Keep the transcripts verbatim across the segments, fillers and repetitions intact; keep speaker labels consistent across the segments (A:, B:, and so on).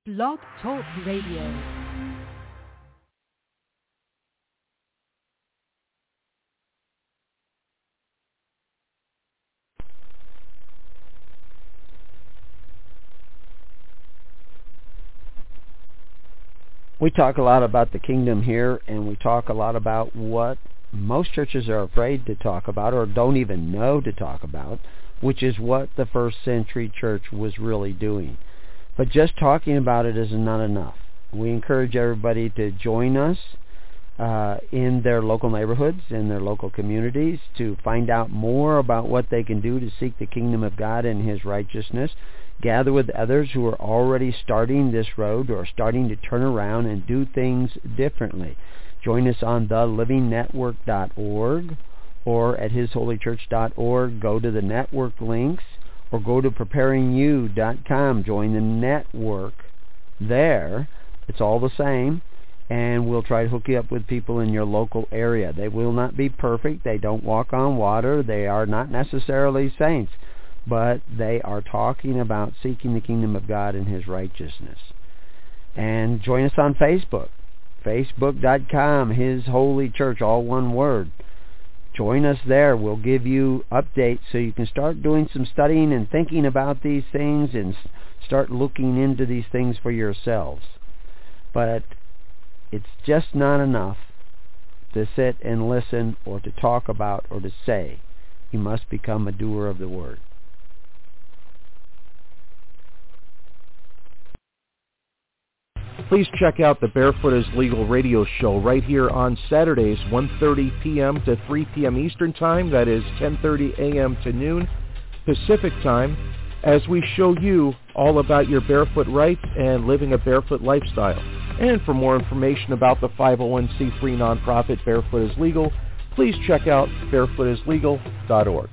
A: Blog Talk Radio.
B: We talk a lot about the kingdom here, and we talk a lot about what most churches are afraid to talk about or don't even know to talk about, which is what the first century church was really doing. But just talking about it is not enough. We encourage everybody to join us uh, in their local neighborhoods, in their local communities, to find out more about what they can do to seek the kingdom of God and His righteousness. Gather with others who are already starting this road or starting to turn around and do things differently. Join us on the living network dot org or at his holy church dot org. Go to the network links or go to preparing you dot com. Join the network there. It's all the same, and we'll try to hook you up with people in your local area. They will not be perfect. They don't walk on water. They are not necessarily saints, but they are talking about seeking the kingdom of God and His righteousness. And join us on Facebook, facebook dot com, His Holy Church, all one word. Join us there. We'll give you updates so you can start doing some studying and thinking about these things and start looking into these things for yourselves. But it's just not enough to sit and listen or to talk about or to say. You must become a doer of the word.
C: Please check out the Barefoot is Legal radio show right here on Saturdays, one thirty p.m. to three p.m. Eastern Time. That is ten thirty a.m. to noon Pacific Time, as we show you all about your barefoot rights and living a barefoot lifestyle. And for more information about the five oh one c three nonprofit Barefoot is Legal, please check out barefoot is legal dot org.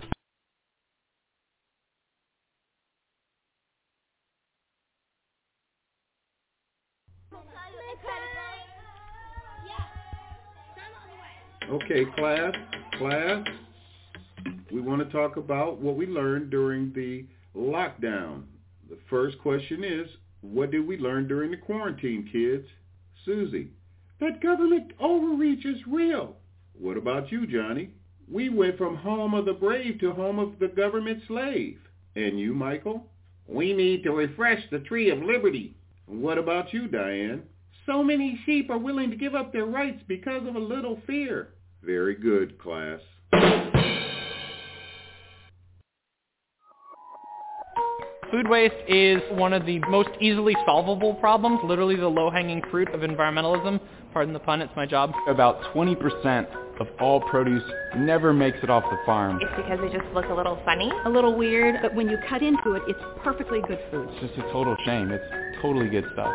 D: Okay, class, class, we want to talk about what we learned during the lockdown. The first question is, what did we learn during the quarantine, kids? Susie: that government overreach is real. What about you, Johnny? We went from home of the brave to home of the government slave. And you, Michael? We need to refresh the tree of liberty. What about you, Diane? So many sheep are willing to give up their rights because of a little fear. Very good, class.
E: Food waste is one of the most easily solvable problems, literally the low-hanging fruit of environmentalism. Pardon the pun, it's my job.
F: About twenty percent of all produce never makes it off the farm.
G: It's because they just look a little funny.
A: A little weird, but when you cut into it, it's perfectly good food.
F: It's just a total shame. It's totally good stuff.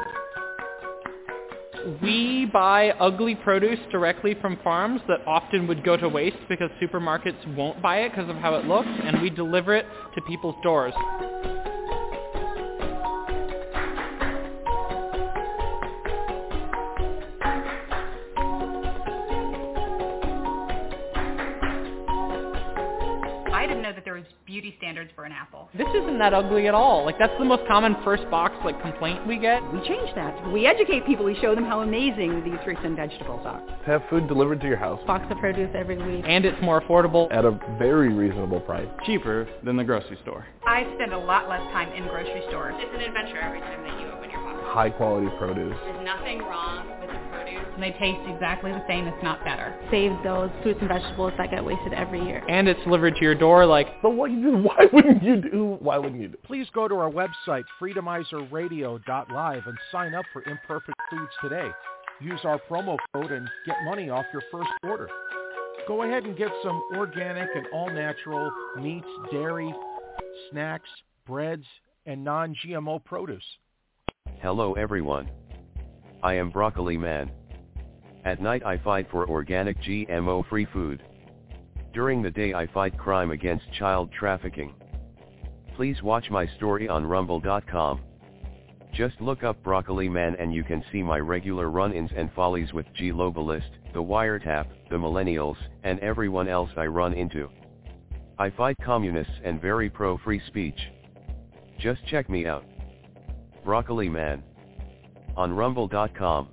E: We buy ugly produce directly from farms that often would go to waste because supermarkets won't buy it because of how it looks, and we deliver it to people's doors.
H: I didn't know that there was beauty standards for an apple.
E: This isn't that ugly at all. Like, that's the most common first box, like, complaint we get.
A: We change that. We educate people. We show them how amazing these fruits and vegetables are.
C: Have food delivered to your house.
A: Box of produce every week.
E: And it's more affordable.
C: At a very reasonable price.
F: Cheaper than the grocery store.
H: I spend a lot less time in grocery stores. It's an adventure every time that you open your box.
C: High quality produce.
H: There's nothing wrong with the produce.
I: And they taste exactly the same, if not better.
J: Save those fruits and vegetables that get wasted every year.
E: And it's delivered to your door, like...
C: But what you do, why wouldn't you do, why wouldn't you do? Please go to our website, freedomizer radio dot live, and sign up for Imperfect Foods today. Use our promo code and get money off your first order. Go ahead and get some organic and all-natural meats, dairy, snacks, breads, and non-G M O produce.
K: Hello everyone. I am Broccoli Man. At night I fight for organic G M O-free food. During the day I fight crime against child trafficking. Please watch my story on rumble dot com. Just look up Broccoli Man and you can see my regular run-ins and follies with G Globalist, the Wiretap, the Millennials, and everyone else I run into. I fight communists and very pro-free speech. Just check me out. Broccoli Man. on rumble dot com.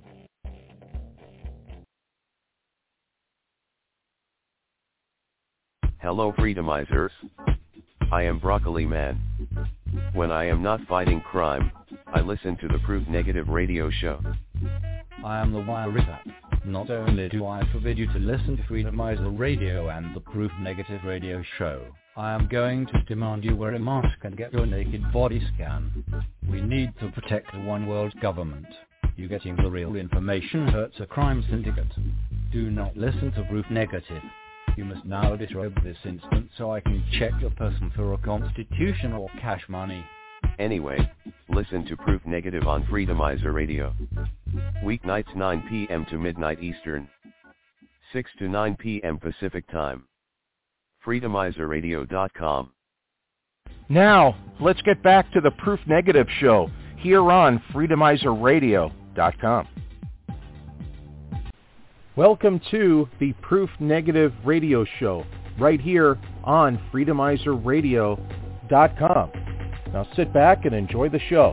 K: Hello Freedomizers. I am Broccoli Man. When I am not fighting crime, I listen to the Proof Negative radio show.
L: I am the Wire. Not only do I forbid you to listen to Freedomizer Radio and the Proof Negative radio show, I am going to demand you wear a mask and get your naked body scan. We need to protect the one world government. You getting the real information hurts a crime syndicate. Do not listen to Proof Negative. You must now disrobe this instant so I can check your person for a constitution or cash money.
K: Anyway, listen to Proof Negative on Freedomizer Radio. Weeknights nine p.m. to midnight Eastern. six to nine p.m. Pacific Time. freedomizer radio dot com.
C: Now, let's get back to the Proof Negative show here on freedomizer radio dot com. Welcome to the Proof Negative radio show right here on freedomizer radio dot com. Now sit back and enjoy the show.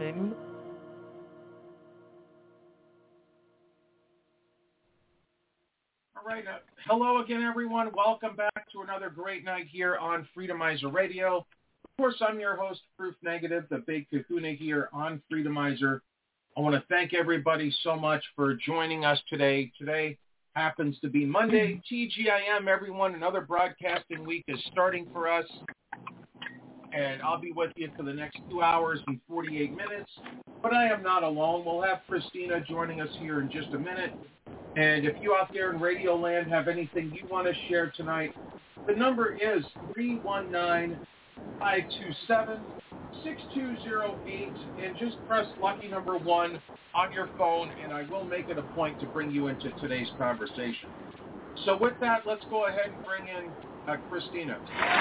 M: living.
C: All right. Uh, hello again, everyone. Welcome back to another great night here on Freedomizer Radio. Of course, I'm your host, Proof Negative, the Big Kahuna here on Freedomizer. I want to thank everybody so much for joining us today. Today happens to be Monday. T G I M, everyone. Another broadcasting week is starting for us. And I'll be with you for the next two hours and forty-eight minutes. But I am not alone. We'll have Christina joining us here in just a minute. And if you out there in Radio Land have anything you want to share tonight, the number is three one nine, five two seven, six two zero eight, and just press lucky number one on your phone, and I will make it a point to bring you into today's conversation. So with that, let's go ahead and bring in uh, Christina.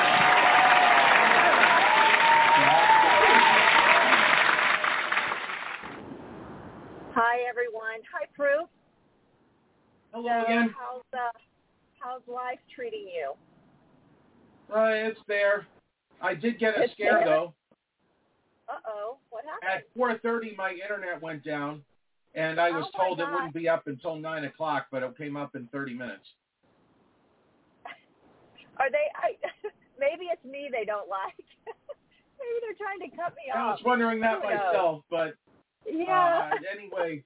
N: Hi, everyone. Hi, Proof.
C: Hello
N: so
C: again.
N: How's, uh, how's life treating you?
C: Uh, it's there. I did get a
N: It's
C: scare,
N: there?
C: though.
N: Uh-oh. What happened?
C: At four thirty, my internet went down, and I was
N: Oh, my
C: told it
N: God.
C: wouldn't be up until nine o'clock, but it came up in thirty minutes.
N: Are they, I, maybe it's me they don't like. Maybe they're trying to cut me
C: I
N: off.
C: was wondering that
N: Who knows?
C: myself, but
N: Yeah.
C: uh, anyway.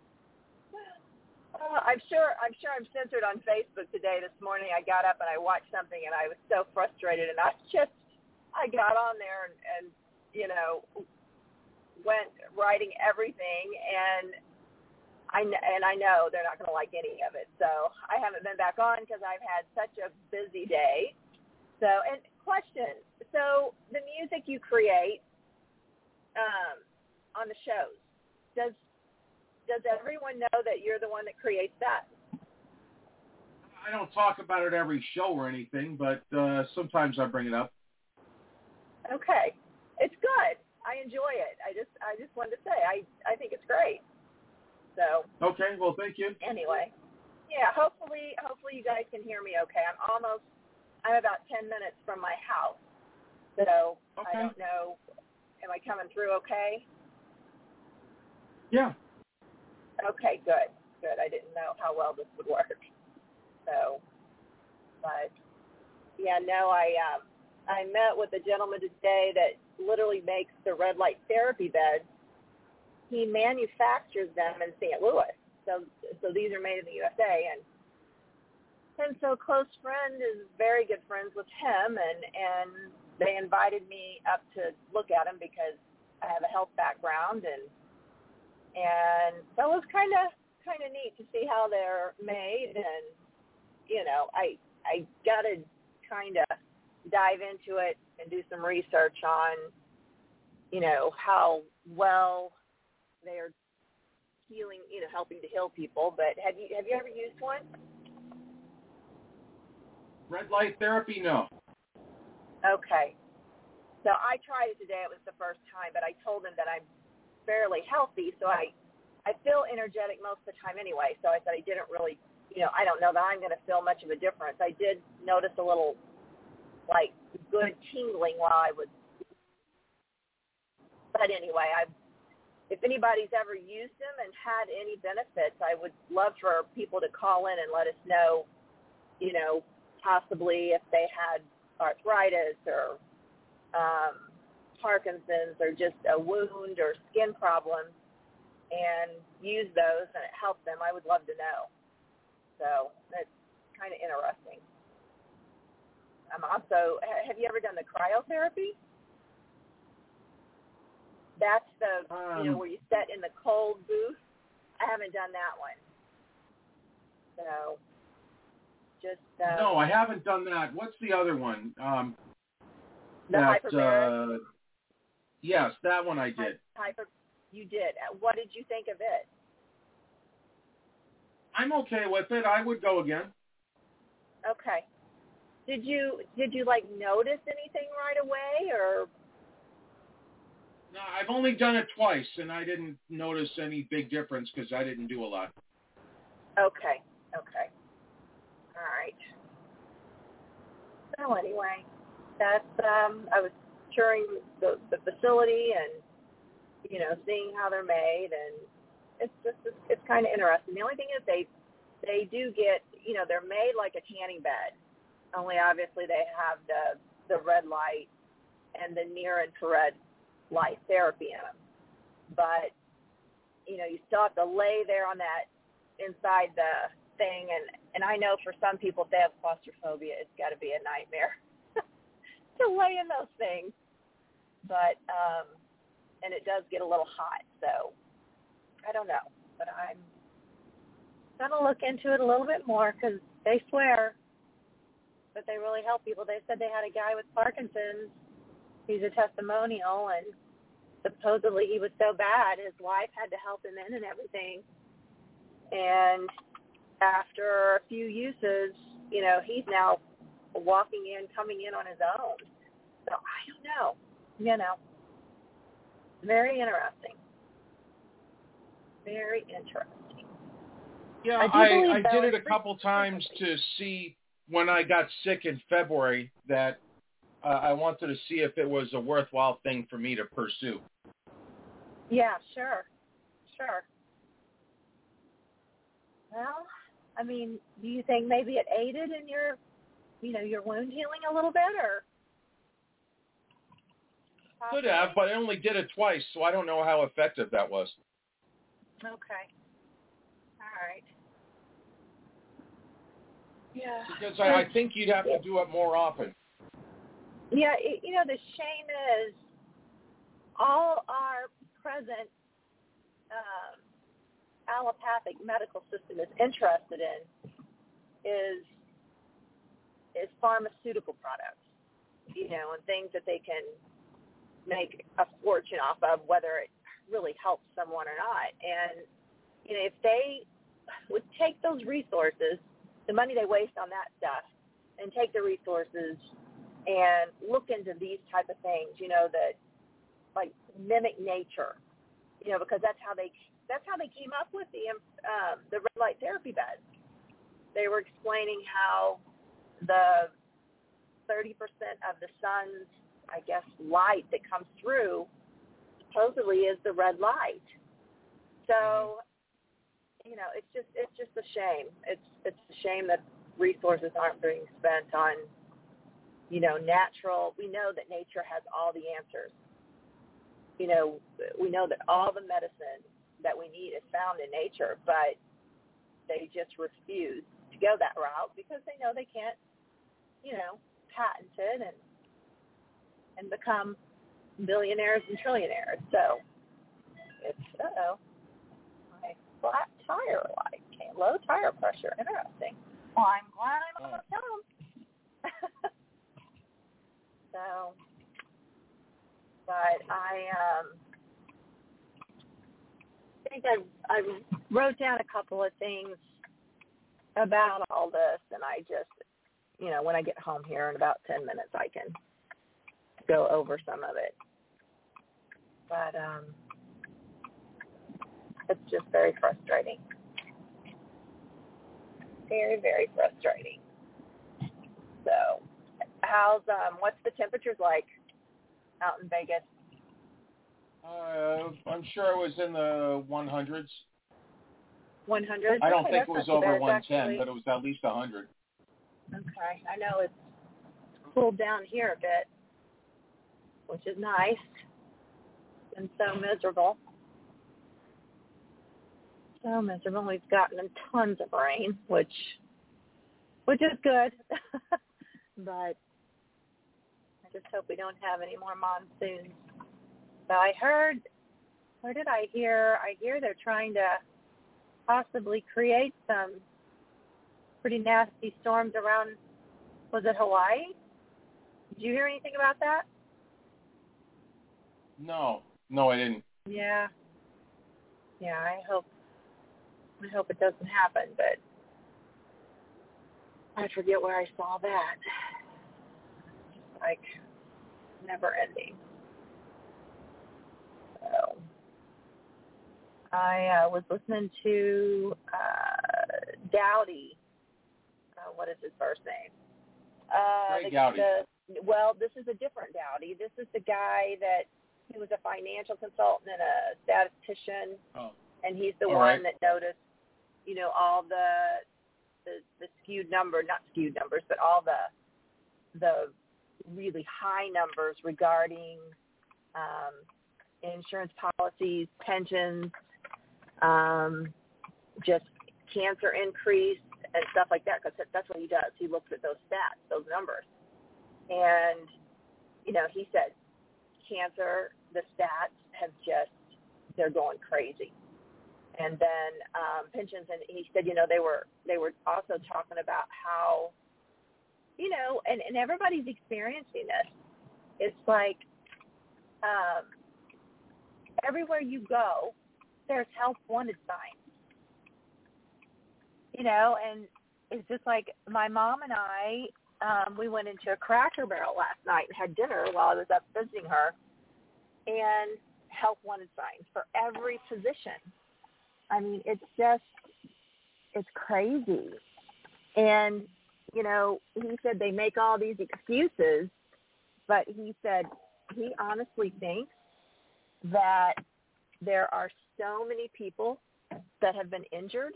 N: Uh, I'm sure. I'm sure I'm censored on Facebook today. This morning, I got up and I watched something, and I was so frustrated. And I just, I got on there and, and you know, went writing everything, and I and I know they're not going to like any of it. So I haven't been back on because I've had such a busy day. So, and question. So the music you create um, on the shows, does Does everyone know that you're the one that creates that?
C: I don't talk about it every show or anything, but uh, sometimes I bring it up.
N: Okay, it's good. I enjoy it. I just, I just wanted to say, I, I think it's great. So.
C: Okay. Well, thank you.
N: Anyway, yeah. Hopefully, hopefully you guys can hear me okay. I'm almost, I'm about ten minutes from my house, so
C: okay.
N: I don't know. Am I coming through okay?
C: Yeah.
N: Okay, good, good. I didn't know how well this would work. So, but, yeah, no, I um, I met with a gentleman today that literally makes the red light therapy beds. He manufactures them in Saint Louis. So, so these are made in the U S A. And, and so a close friend is very good friends with him, and, and they invited me up to look at them because I have a health background, and And so it was kind of kind of neat to see how they're made, and you know, I I got to kind of dive into it and do some research on, you know, how well they're healing, you know, helping to heal people. But have you have you ever used one?
C: Red light therapy, no.
N: Okay. So I tried it today. It was the first time, but I told him that I'm fairly healthy, so I I feel energetic most of the time anyway, so I said I didn't really, you know, I don't know that I'm going to feel much of a difference. I did notice a little, like, good tingling while I was, but anyway, I, if anybody's ever used them and had any benefits, I would love for people to call in and let us know, you know, possibly if they had arthritis or um Parkinson's or just a wound or skin problem and use those and it helped them, I would love to know. So that's kind of interesting. I'm also, have you ever done the cryotherapy? That's the, um, you know, where you sit in the cold booth. I haven't done that one. So just. Uh,
C: no, I haven't done that. What's the other one? Um,
N: the
C: that,
N: hyperbaric?
C: Uh, Yes, that one I did.
N: Hyper, you did. What did you think of it?
C: I'm okay with it. I would go again.
N: Okay. Did you did you like notice anything right away, or?
C: No, I've only done it twice, and I didn't notice any big difference because I didn't do a lot.
N: Okay. Okay. All right. So anyway, that's um, I was touring the, the facility, and you know, seeing how they're made, and it's just it's, it's kind of interesting. The only thing is they they do get, you know, they're made like a tanning bed, only obviously they have the the red light and the near infrared light therapy in them. But you know, you still have to lay there on that inside the thing, and and I know for some people, if they have claustrophobia, it's got to be a nightmare to lay in those things. But um, and it does get a little hot, so I don't know. But I'm gonna look into it a little bit more because they swear that they really help people. They said they had a guy with Parkinson's. He's a testimonial, and supposedly he was so bad, his wife had to help him in and everything. And after a few uses, you know, he's now walking in, coming in on his own. So I don't know, you know. Very interesting. Very interesting.
C: Yeah,
N: I,
C: I, I did it a couple times to see when I got sick in February that uh, I wanted to see if it was a worthwhile thing for me to pursue.
N: Yeah, sure. Sure. Well, I mean, do you think maybe it aided in your, you know, your wound healing a little bit, or?
C: Could have, but I only did it twice, so I don't know how effective that was.
N: Okay. All right. Yeah.
C: Because I, I think you'd have to do it more often.
N: Yeah, it, you know, the shame is all our present um, allopathic medical system is interested in is is pharmaceutical products, you know, and things that they can make a fortune off of, whether it really helps someone or not. And, you know, if they would take those resources, the money they waste on that stuff, and take the resources and look into these type of things, you know, that like mimic nature, you know, because that's how they that's how they came up with the um, the red light therapy beds. They were explaining how the thirty percent of the sun's, I guess, light that comes through supposedly is the red light. So, you know, it's just it's just a shame. It's it's a shame that resources aren't being spent on, you know, natural. We know that nature has all the answers. You know, we know that all the medicine that we need is found in nature, but they just refuse to go that route because they know they can't, you know, patent it and and become billionaires and trillionaires. So it's, uh-oh, my flat tire light came, low tire pressure. Interesting. Well, I'm glad I'm on the phone. So, but I um, think I, I wrote down a couple of things about all this, and I just, you know, when I get home here in about ten minutes, I can go over some of it. But um, it's just very frustrating. Very, very frustrating. So, how's um, what's the temperatures like out in Vegas?
C: Uh, I'm sure it was in the one hundreds.
N: one hundred?
C: I don't
N: okay,
C: think it was over one ten,
N: actually,
C: but it was at least one hundred.
N: Okay. I know it's cooled down here a bit, which is nice. And so miserable. So miserable. We've gotten tons of rain, which which is good. But I just hope we don't have any more monsoons. So I heard, where did I hear? I hear they're trying to possibly create some pretty nasty storms around, was it Hawaii? Did you hear anything about that?
C: No, no, I didn't.
N: Yeah. Yeah, I hope, I hope it doesn't happen, but I forget where I saw that. Just like never ending. So I uh, was listening to uh, Dowdy. Uh, what is his first name? Uh,
C: Ray
N: the,
C: Dowdy.
N: The, well, this is a different Dowdy. This is the guy that he was a financial consultant and a statistician,
M: oh.
N: and he's the
M: all
N: one
M: right.
N: that noticed, you know, all the, the the skewed number, not skewed numbers, but all the the really high numbers regarding um, insurance policies, pensions, um, just cancer increase and stuff like that, because that's what he does. He looks at those stats, those numbers. And, you know, he said cancer, the stats have just, they're going crazy. And then um, pensions, and he said, you know, they were they were also talking about how, you know, and, and everybody's experiencing this. It's like um, everywhere you go, there's health wanted signs. You know, and it's just like my mom and I, um, we went into a Cracker Barrel last night and had dinner while I was up visiting her, and health wanted signs for every position. I mean, it's just, it's crazy. And, you know, he said they make all these excuses, but he said he honestly thinks that there are so many people that have been injured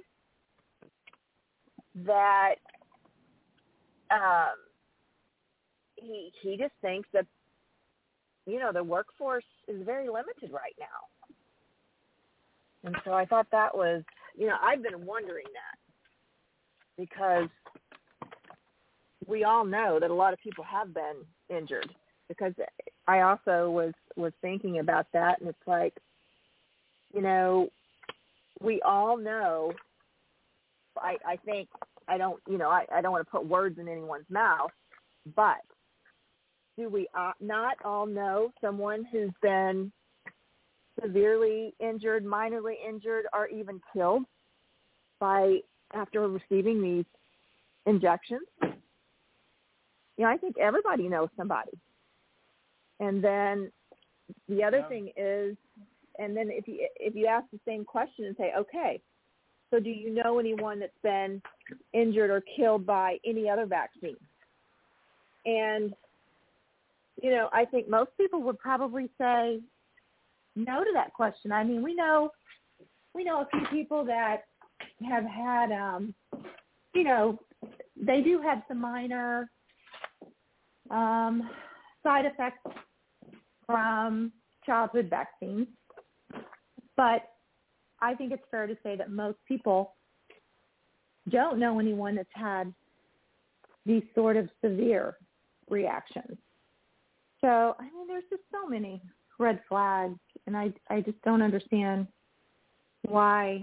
N: that um, he he just thinks that, you know, the workforce is very limited right now. And so I thought that was, you know, I've been wondering that because we all know that a lot of people have been injured, because I also was, was thinking about that, and it's like, you know, we all know, I, I think, I don't, you know, I, I don't want to put words in anyone's mouth, but do we not all know someone who's been severely injured, minorly injured, or even killed by after receiving these injections? You know, I think everybody knows somebody. And then the other yeah. thing is, and then if you if you ask the same question and say, okay, so do you know anyone that's been injured or killed by any other vaccine? And, you know, I think most people would probably say no to that question. I mean, we know we know a few people that have had, um, you know, they do have some minor um, side effects from childhood vaccines, but I think it's fair to say that most people don't know anyone that's had these sort of severe reactions. So, I mean, there's just so many red flags, and I, I just don't understand why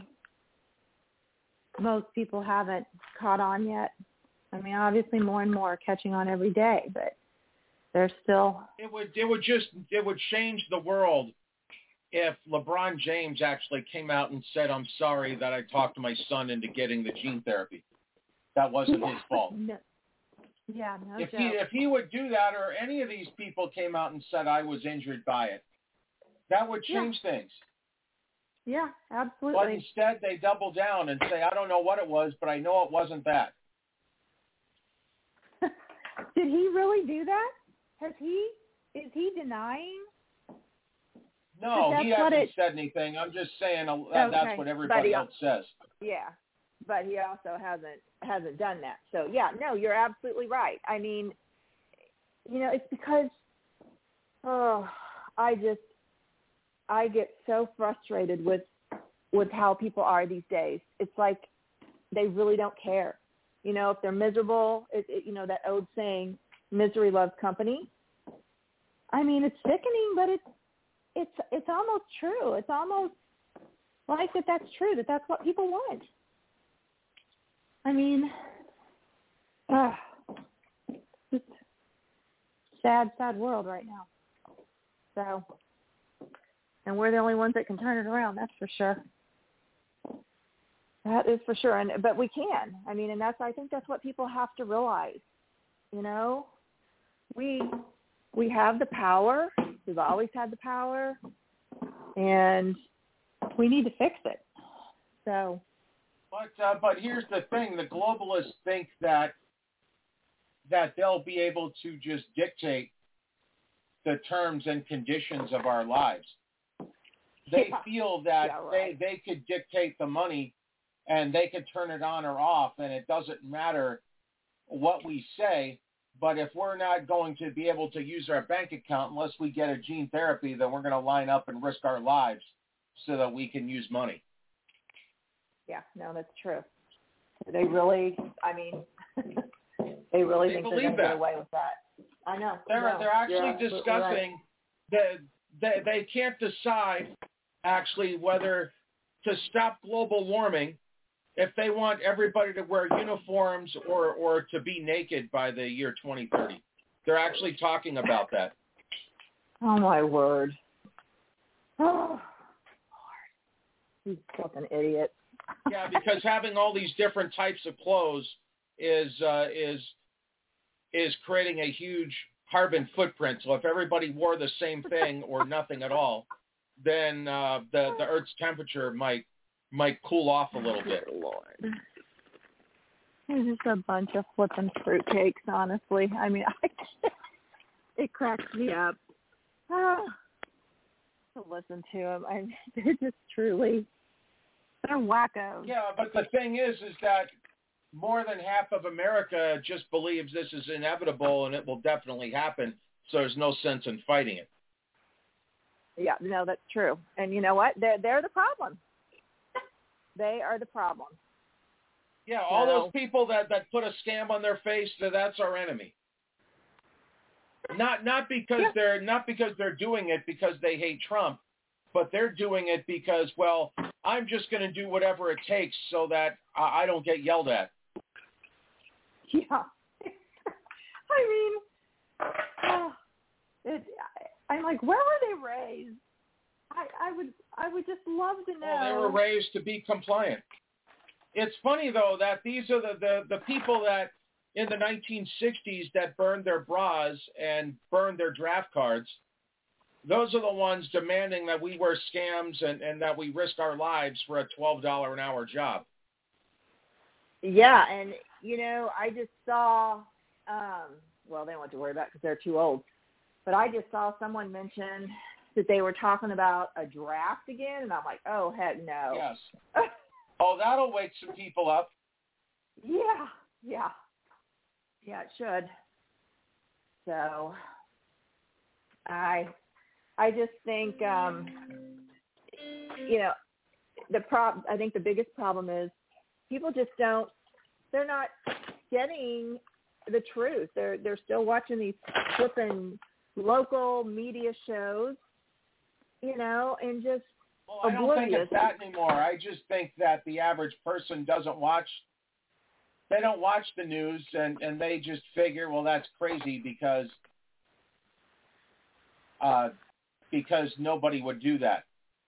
N: most people haven't caught on yet. I mean, obviously more and more are catching on every day, but they're still...
M: It would, it would just, it would change the world if LeBron James actually came out and said, I'm sorry that I talked my son into getting the gene therapy. That wasn't
N: yeah.
M: his fault.
N: No. Yeah, no
M: if
N: joke.
M: he if he would do that, or any of these people came out and said I was injured by it, that would change yeah. things.
N: Yeah, absolutely.
M: But instead they double down and say, I don't know what it was, but I know it wasn't that.
N: Did he really do that? Has he, is he denying?
M: No, he hasn't
N: it,
M: said anything. I'm just saying uh,
N: okay.
M: that's what everybody
N: he,
M: else says.
N: Yeah, but he also hasn't hasn't done that. So, yeah, no, you're absolutely right. I mean, you know, it's because, oh, I just, I get so frustrated with with how people are these days. It's like they really don't care. You know, if they're miserable, it, it, you know, that old saying, misery loves company. I mean, it's sickening, but it's, it's, it's almost true. It's almost like that that's true, that that's what people want. I mean, uh, it's sad, sad world right now. So, and we're the only ones that can turn it around, that's for sure. That is for sure. And but we can. I mean, and that's I think that's what people have to realize. You know, we we have the power. We've always had the power, and we need to fix it. So,
M: but uh, but here's the thing: the globalists think that that they'll be able to just dictate the terms and conditions of our lives. They
N: yeah.
M: feel that
N: yeah, right.
M: they, they could dictate the money and they could turn it on or off, and it doesn't matter what we say. But if we're not going to be able to use our bank account unless we get a gene therapy, then we're going to line up and risk our lives so that we can use money.
N: Yeah, no, that's true. They really, I mean, they really
M: they
N: think
M: believe
N: they're going to
M: that.
N: get away with that. I know.
M: They're,
N: no,
M: they're actually
N: you're
M: discussing that they, they can't decide actually whether to stop global warming if they want everybody to wear uniforms or, or to be naked by the year twenty thirty. They're actually talking about that.
N: Oh, my word. Oh, Lord. He's fucking idiot.
M: Yeah, because having all these different types of clothes is uh, is is creating a huge carbon footprint. So if everybody wore the same thing or nothing at all, then uh, the the Earth's temperature might might cool off a little bit.
N: Lord, it's just a bunch of flipping fruitcakes. Honestly, I mean, I, it cracks me up ah, to listen to them. I mean, they're just truly they're wackos.
M: Yeah, but the thing is, is that more than half of America just believes this is inevitable and it will definitely happen. So there's no sense in fighting it.
N: Yeah, no, that's true. And you know what? They're they're the problem. They are the problem.
M: Yeah, all
N: so,
M: those people that, that put a scam on their face, that's our enemy. Not not because yeah. they're not because they're doing it because they hate Trump, but they're doing it because, well, I'm just going to do whatever it takes so that I, I don't get yelled at.
N: Yeah, I mean, uh, it, I, I'm like, where were they raised? I, I would I would just love to know.
M: Well, they were raised to be compliant. It's funny, though, that these are the, the, the people that in the nineteen sixties that burned their bras and burned their draft cards. Those are the ones demanding that we wear scams and, and that we risk our lives for a twelve dollars an hour job.
N: Yeah, and, you know, I just saw, um, well, they don't have to worry about it because they're too old, but I just saw someone mention that they were talking about a draft again, and I'm like, oh, heck no.
M: Yes. Oh, that'll wake some people up.
N: Yeah, yeah. Yeah, it should. So, I I just think, um, you know, the prob- I think the biggest problem is people just don't, they're not getting the truth. They're, they're still watching these flipping local media shows, you know, and just
M: well, I don't think it's that anymore. I just think that the average person doesn't watch, they don't watch the news and, and they just figure, well, that's crazy because uh, because nobody would do that.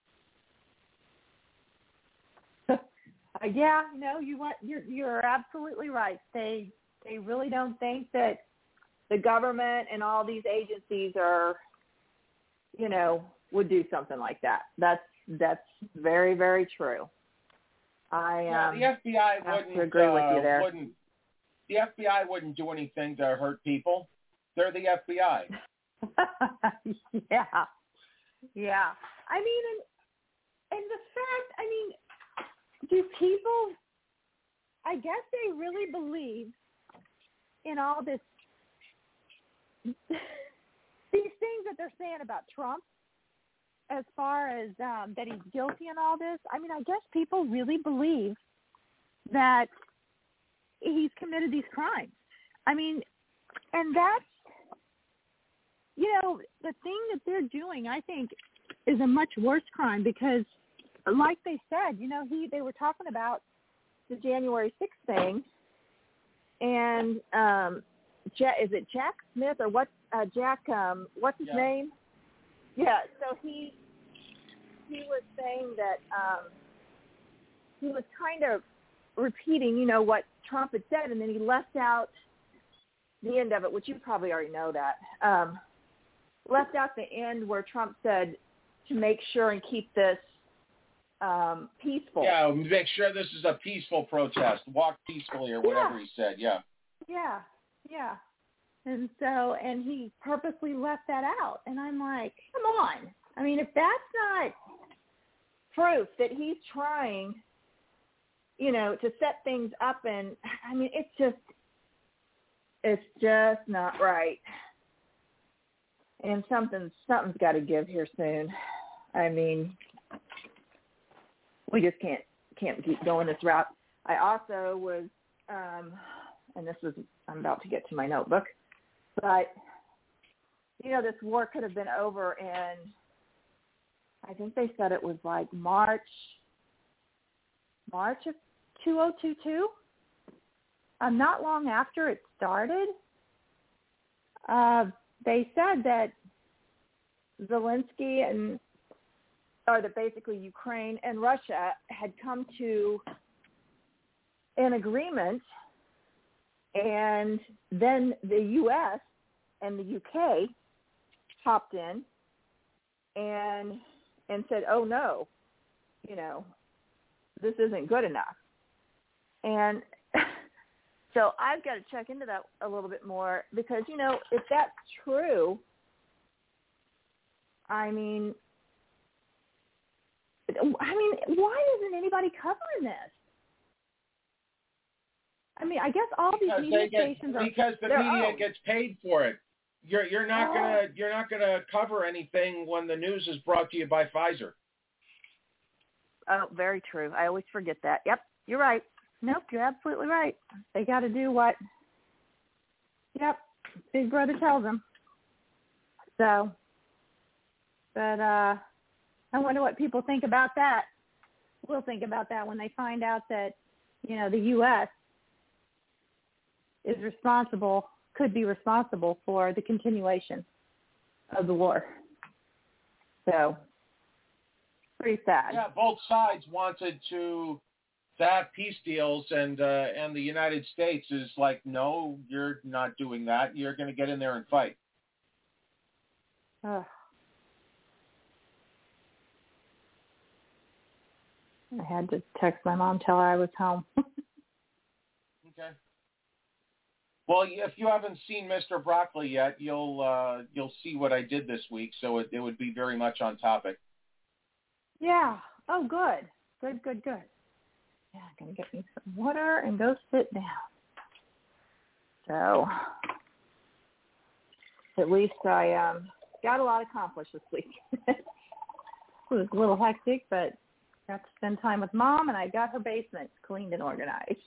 N: uh, yeah, no, you want you're you're absolutely right. They they really don't think that the government and all these agencies are, you know, would do something like that. That's that's very, very true. I
M: yeah,
N: um,
M: the F B I
N: have
M: wouldn't
N: to agree
M: uh,
N: with you there.
M: Wouldn't, the F B I wouldn't do anything to hurt people. They're the F B I.
N: yeah, yeah. I mean, and and the fact, I mean, do people? I guess they really believe in all this, these things that they're saying about Trump, as far as um, that he's guilty in all this. I mean, I guess people really believe that he's committed these crimes. I mean, and that's, you know, the thing that they're doing, I think, is a much worse crime because, like they said, you know, he they were talking about the January sixth thing, and um, Jack, is it Jack Smith or what? Uh, Jack, um, what's his
M: yeah.
N: name? Yeah. So he he was saying that um, he was kind of repeating, you know, what Trump had said, and then he left out the end of it, which you probably already know that. Um, left out the end where Trump said to make sure and keep this um, peaceful.
M: Yeah, make sure this is a peaceful protest. Walk peacefully or whatever
N: yeah.
M: he said, yeah.
N: Yeah, yeah.
O: And so, and he purposely left that out. And I'm like, come on. I mean, if that's not proof that he's trying, you know, to set things up, and I mean, it's just, it's just not right. And something, something's got to give here soon. I mean, we just can't, can't keep going this route. I also was, um, and this is, I'm about to get to my notebook, but, you know, this war could have been over in, I think they said it was like March, March of two thousand twenty-two. Um, not long after it started, uh, they said that Zelensky and, or that basically Ukraine and Russia had come to an agreement, and then the U S and the U K hopped in and and said, oh, no, you know, this isn't good enough. And so I've got to check into that a little bit more because, you know, if that's true, I mean, I mean, why isn't anybody covering this? I mean, I guess all these
M: because
O: media
M: get,
O: stations are
M: because the media
O: own.
M: gets paid for it. You're you're not
O: oh.
M: gonna you're not gonna cover anything when the news is brought to you by Pfizer.
O: Oh, very true. I always forget that. Yep, you're right. Nope, you're absolutely right. They got to do what, yep, Big Brother tells them. So, but uh, I wonder what people think about that. We'll think about that when they find out that, you know, the U S is responsible, could be responsible for the continuation of the war. So, pretty sad.
M: Yeah, both sides wanted to to have peace deals, and uh, and the United States is like, no, you're not doing that. You're going to get in there and fight.
O: Ugh. I had to text my mom, tell her I was home.
M: Okay. Well, if you haven't seen Mister Broccoli yet, you'll uh, you'll see what I did this week, so it, it would be very much on topic.
O: Yeah. Oh, good. Good, good, good. Yeah, I'm going to get me some water and go sit down. So, at least I um, got a lot accomplished this week. It was a little hectic, but got to spend time with Mom, and I got her basement cleaned and organized.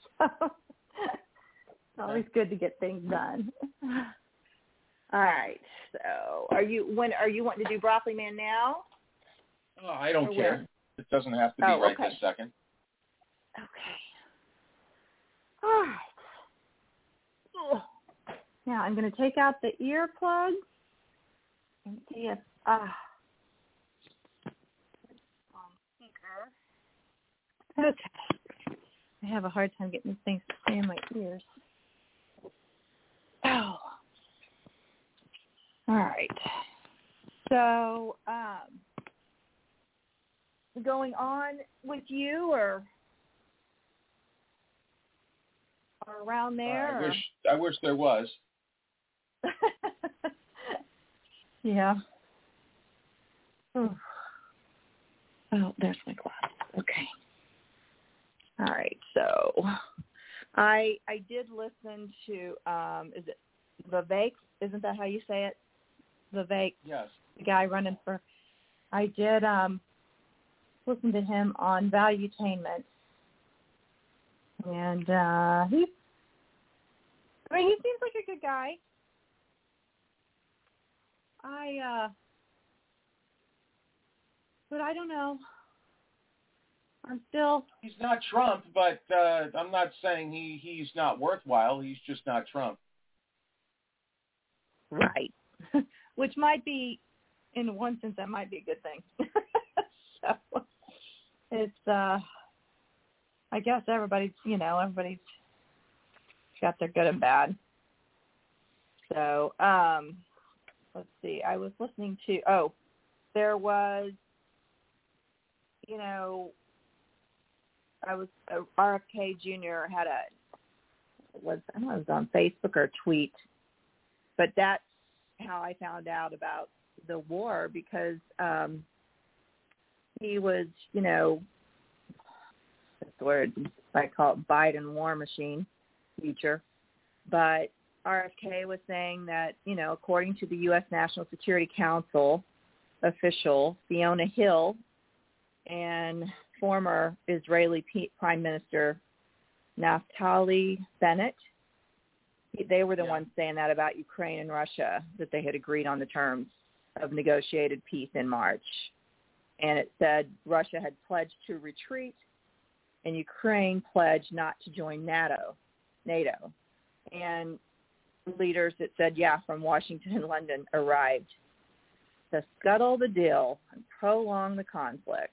O: It's always good to get things done. All right. So, are you when are you wanting to do Broccoli Man now?
M: Oh, I don't
O: or
M: care.
O: when?
M: It doesn't have to be
O: oh,
M: right
O: okay.
M: this second.
O: Okay. All right. Ugh. Now I'm going to take out the earplugs and see if ah. Uh, okay. I have a hard time getting these things to stay in my ears. Oh. All right. So, um, going on with you or, or around there?
M: Uh, I
O: or?
M: wish I wish there was.
O: Yeah. Oh. oh, there's my glasses. Okay. All right. So, I I did listen to um, is it Vivek? Isn't that how you say it? Vivek.
M: Yes.
O: The guy running for. I did um, listen to him on Valuetainment, and uh, he. I mean, he seems like a good guy. I. Uh, but I don't know. I'm still.
M: He's not Trump, but uh, I'm not saying he, he's not worthwhile. He's just not Trump.
O: Right. Which might be, in one sense, that might be a good thing. So it's, uh, I guess everybody's, you know, everybody's got their good and bad. So, um, let's see. I was listening to, oh, there was, you know, I was uh, R F K Junior had a was I don't know it was on Facebook or a tweet
N: but that's how I found out about the war, because um, he was, you know, that's the word I call it, Biden war machine feature. But R F K was saying that, you know, according to the U S National Security Council official Fiona Hill and former Israeli P- Prime Minister Naftali Bennett, they were the yeah. ones saying that about Ukraine and Russia, that they had agreed on the terms of negotiated peace in March. And it said Russia had pledged to retreat and Ukraine pledged not to join NATO. NATO. And leaders that said, yeah, from Washington and London arrived to scuttle the deal and prolong the conflict.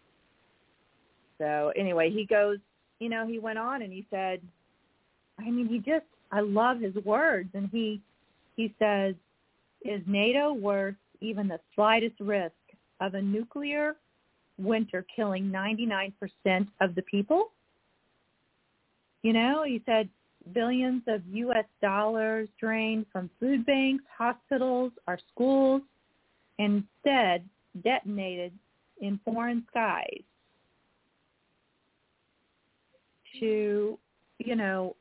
N: So anyway, he goes, you know, he went on and he said, I mean, he just, I love his words. And he, he says, is NATO worth even the slightest risk of a nuclear winter killing ninety-nine percent of the people? You know, he said billions of U S dollars drained from food banks, hospitals, our schools, instead detonated in foreign skies to, you know,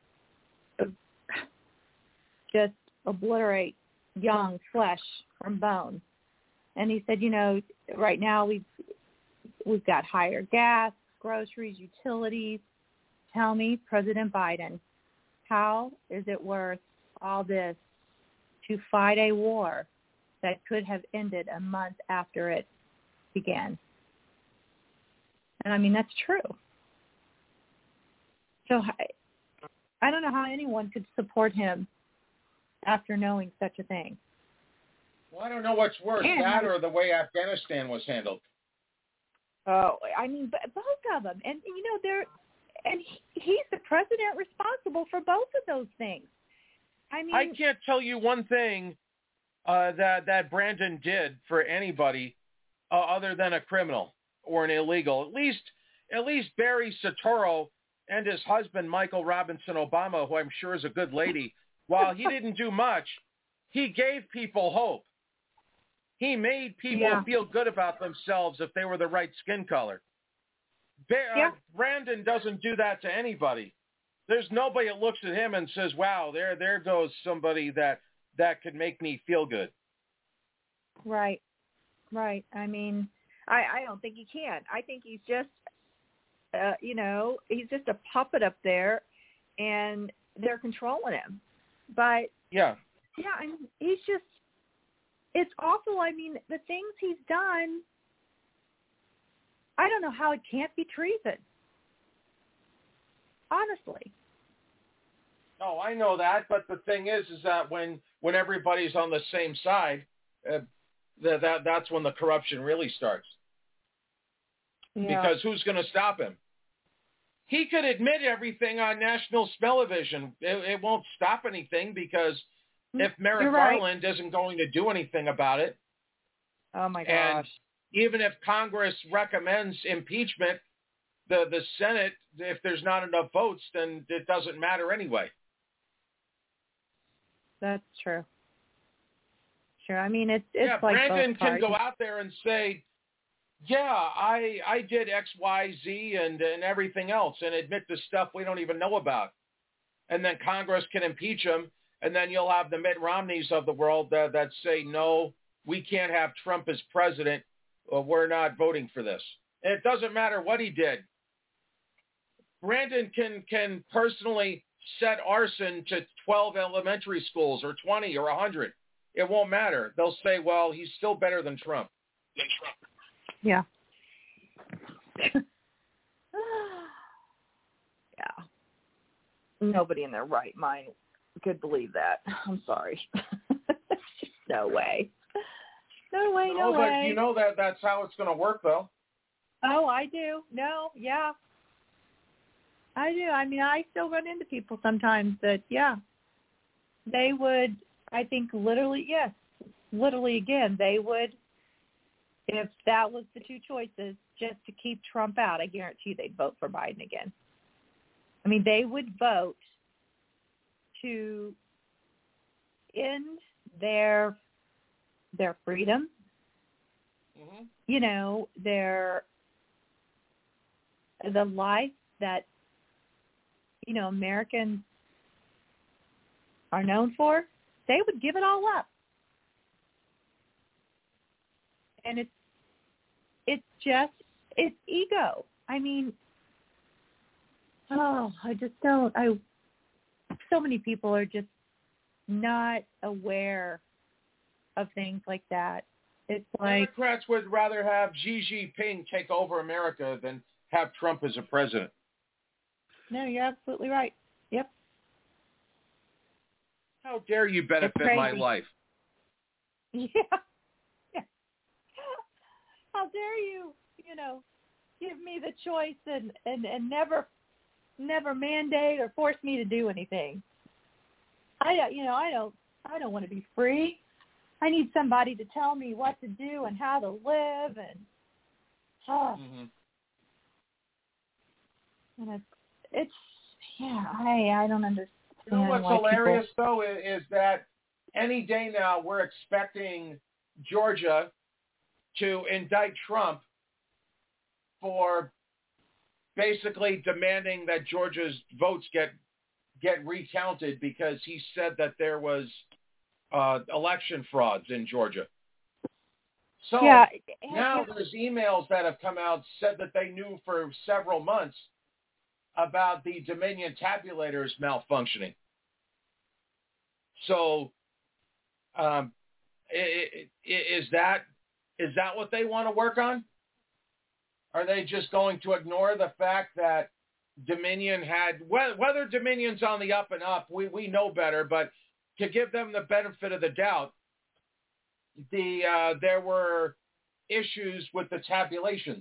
N: just obliterate young flesh from bone. And he said, you know, right now we've we've got higher gas, groceries, utilities. Tell me, President Biden, how is it worth all this to fight a war that could have ended a month after it began? And I mean, that's true. So I, I don't know how anyone could support him after knowing such a thing.
M: Well, I don't know what's worse, and that or the way Afghanistan was handled.
N: Oh, I mean, both of them. And, you know, they're, and he, he's the president responsible for both of those things. I mean,
M: I can't tell you one thing uh, that, that Brandon did for anybody uh, other than a criminal or an illegal. At least, at least Barry Soetoro and his husband, Michael Robinson Obama, who I'm sure is a good lady, while he didn't do much, he gave people hope. He made people
N: yeah.
M: feel good about themselves if they were the right skin color. Ba-
N: yeah.
M: uh, Brandon doesn't do that to anybody. There's nobody that looks at him and says, wow, there there goes somebody that, that could make me feel good.
N: Right, right. I mean, I, I don't think he can. I think he's just, uh, you know, he's just a puppet up there, and they're controlling him. But,
M: yeah,
N: yeah, I mean, he's just, it's awful. I mean, the things he's done, I don't know how it can't be treason. Honestly.
M: Oh, I know that, but the thing is, is that when, when everybody's on the same side, uh, that, that that's when the corruption really starts.
N: Yeah.
M: Because who's going to stop him? He could admit everything on national television. It, it won't stop anything, because if Merrick
N: right.
M: Garland isn't going to do anything about it,
N: oh my gosh,
M: and even if Congress recommends impeachment, the, the Senate, if there's not enough votes, then it doesn't matter anyway.
N: That's true. Sure. I mean, it's it's
M: yeah,
N: like
M: Brandon
N: both
M: can
N: parties.
M: go out there and say, yeah, I I did X, Y, Z, and and everything else, and admit to stuff we don't even know about, and then Congress can impeach him. And then you'll have the Mitt Romneys of the world that, that say, no, we can't have Trump as president. Or we're not voting for this. And it doesn't matter what he did. Brandon can, can personally set arson to twelve elementary schools or twenty or one hundred. It won't matter. They'll say, well, he's still better than Trump. Than Trump.
N: Yeah. yeah. Nobody in their right mind could believe that. I'm sorry. no way. No way, no,
M: no
N: way.
M: You know that that's how it's going to work, though.
N: Oh, I do. No, yeah. I do. I mean, I still run into people sometimes that, yeah, they would, I think literally, yes, literally again, they would, if that was the two choices, just to keep Trump out, I guarantee you they'd vote for Biden again. I mean, they would vote to end
O: their their freedom,
M: mm-hmm.
O: you know, their the life that, you know, Americans are known for, they would give it all up. And it's it's just it's ego. I mean, oh, I just don't. I so many people are just not aware of things like that. It's like
M: Democrats would rather have Xi Jinping take over America than have Trump as a president.
O: No, you're absolutely right. Yep.
M: How dare you benefit my life?
O: Yeah. Yeah. How dare you, you know, give me the choice and, and, and never never mandate or force me to do anything. I don't, you know, I don't I don't want to be free. I need somebody to tell me what to do and how to live, and oh,
M: mm-hmm.
O: and it's, it's yeah, I I don't understand.
M: You know what's
O: why
M: hilarious
O: people...
M: though is, is that any day now we're expecting Georgia to indict Trump for basically demanding that Georgia's votes get get recounted because he said that there was uh, election frauds in Georgia. So
O: yeah.
M: now there's emails that have come out said that they knew for several months about the Dominion tabulators malfunctioning. So um, is that is that what they want to work on? Are they just going to ignore the fact that Dominion had, whether Dominion's on the up and up, we, we know better, but to give them the benefit of the doubt, the uh, there were issues with the tabulations.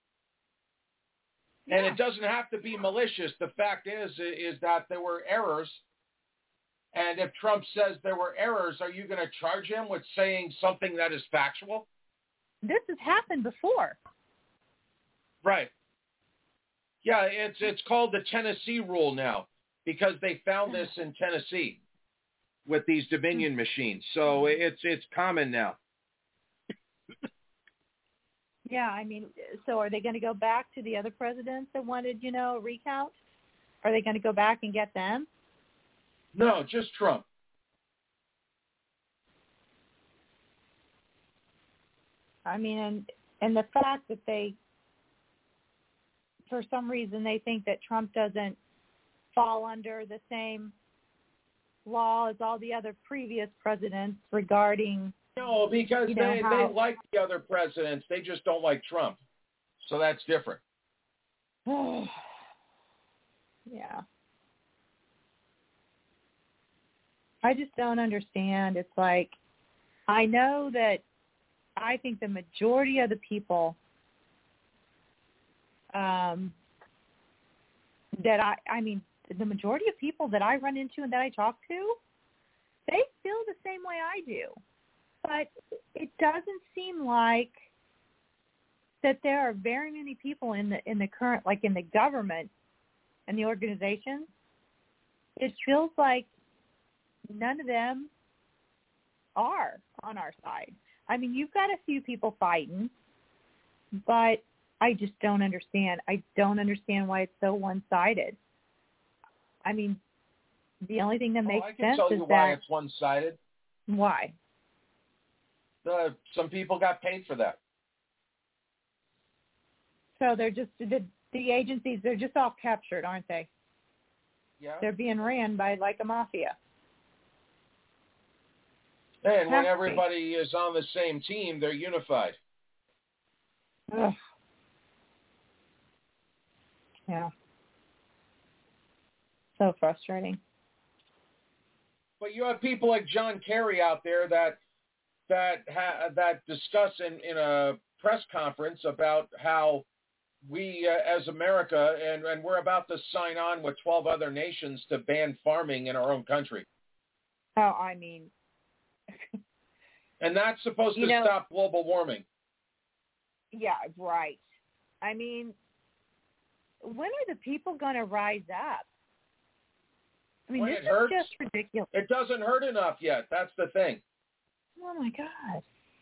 O: Yeah.
M: And it doesn't have to be malicious. The fact is, is that there were errors. And if Trump says there were errors, are you going to charge him with saying something that is factual?
O: This has happened before.
M: Right. Yeah, it's it's called the Tennessee rule now because they found this in Tennessee with these Dominion machines. So it's it's common now.
O: Yeah, I mean, so are they going to go back to the other presidents that wanted, you know, a recount? Are they going to go back and get them?
M: No, just Trump.
O: I mean, and and the fact that they, for some reason, they think that Trump doesn't fall under the same law as all the other previous presidents regarding.
M: No, because
O: you know,
M: they,
O: how...
M: they like the other presidents. They just don't like Trump. So that's different.
O: Yeah. I just don't understand. It's like, I know that I think the majority of the people um, that I, I mean, the majority of people that I run into and that I talk to, they feel the same way I do. But it doesn't seem like that there are very many people in the in the current, like in the government and the organizations. It feels like none of them are on our side. I mean, you've got a few people fighting, but I just don't understand. I don't understand why it's so one-sided. I mean, the only thing that
M: oh,
O: makes
M: I can
O: sense
M: tell
O: is
M: you why
O: that
M: it's one-sided.
O: Why?
M: Uh, some people got paid for that.
O: So they're just the the agencies. They're just all captured, aren't they?
M: Yeah.
O: They're being ran by like a mafia.
M: And when
O: Have
M: everybody is on the same team, they're unified.
O: Ugh. Yeah. So frustrating.
M: But you have people like John Kerry out there that that ha, that discuss in, in a press conference about how we uh, as America, and, and we're about to sign on with twelve other nations to ban farming in our own country.
O: Oh, I mean.
M: And that's supposed to
O: you know,
M: stop global warming.
O: Yeah, right. I mean, when are the people going to rise up? I mean,
M: when
O: this
M: it
O: is
M: hurts,
O: just ridiculous.
M: It doesn't hurt enough yet. That's the thing.
P: Oh, my God.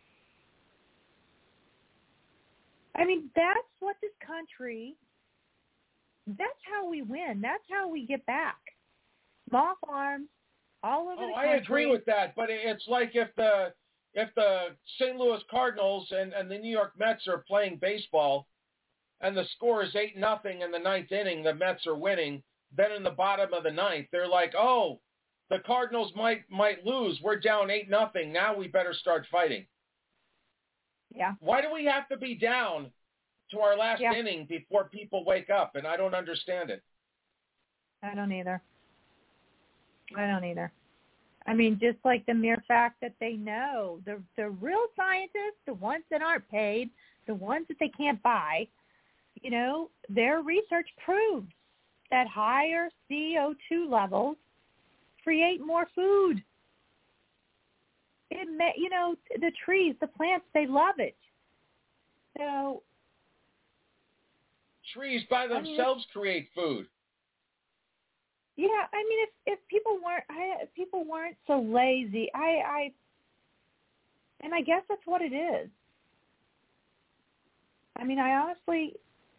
P: I mean, that's what this country, that's how we win. That's how we get back. Small farms all over
M: oh,
P: the
M: country. I agree with that, but it's like if the if the Saint Louis Cardinals and, and the New York Mets are playing baseball and the score is eight nothing in the ninth inning, the Mets are winning, then in the bottom of the ninth, they're like, oh, the Cardinals might might lose. We're down eight nothing. Now we better start fighting.
P: Yeah.
M: Why do we have to be down to our last
P: yeah.
M: inning before people wake up? And I don't understand it.
P: I don't either. I don't either. I mean, just like the mere fact that they know, the the real scientists, the ones that aren't paid, the ones that they can't buy, you know, their research proves that higher C O two levels create more food. It may, you know, the trees, the plants, they love it. So
M: trees by themselves I mean, create food.
P: Yeah, I mean, if if people weren't, I, if people weren't so lazy, I, I, and I guess that's what it is. I mean, I honestly,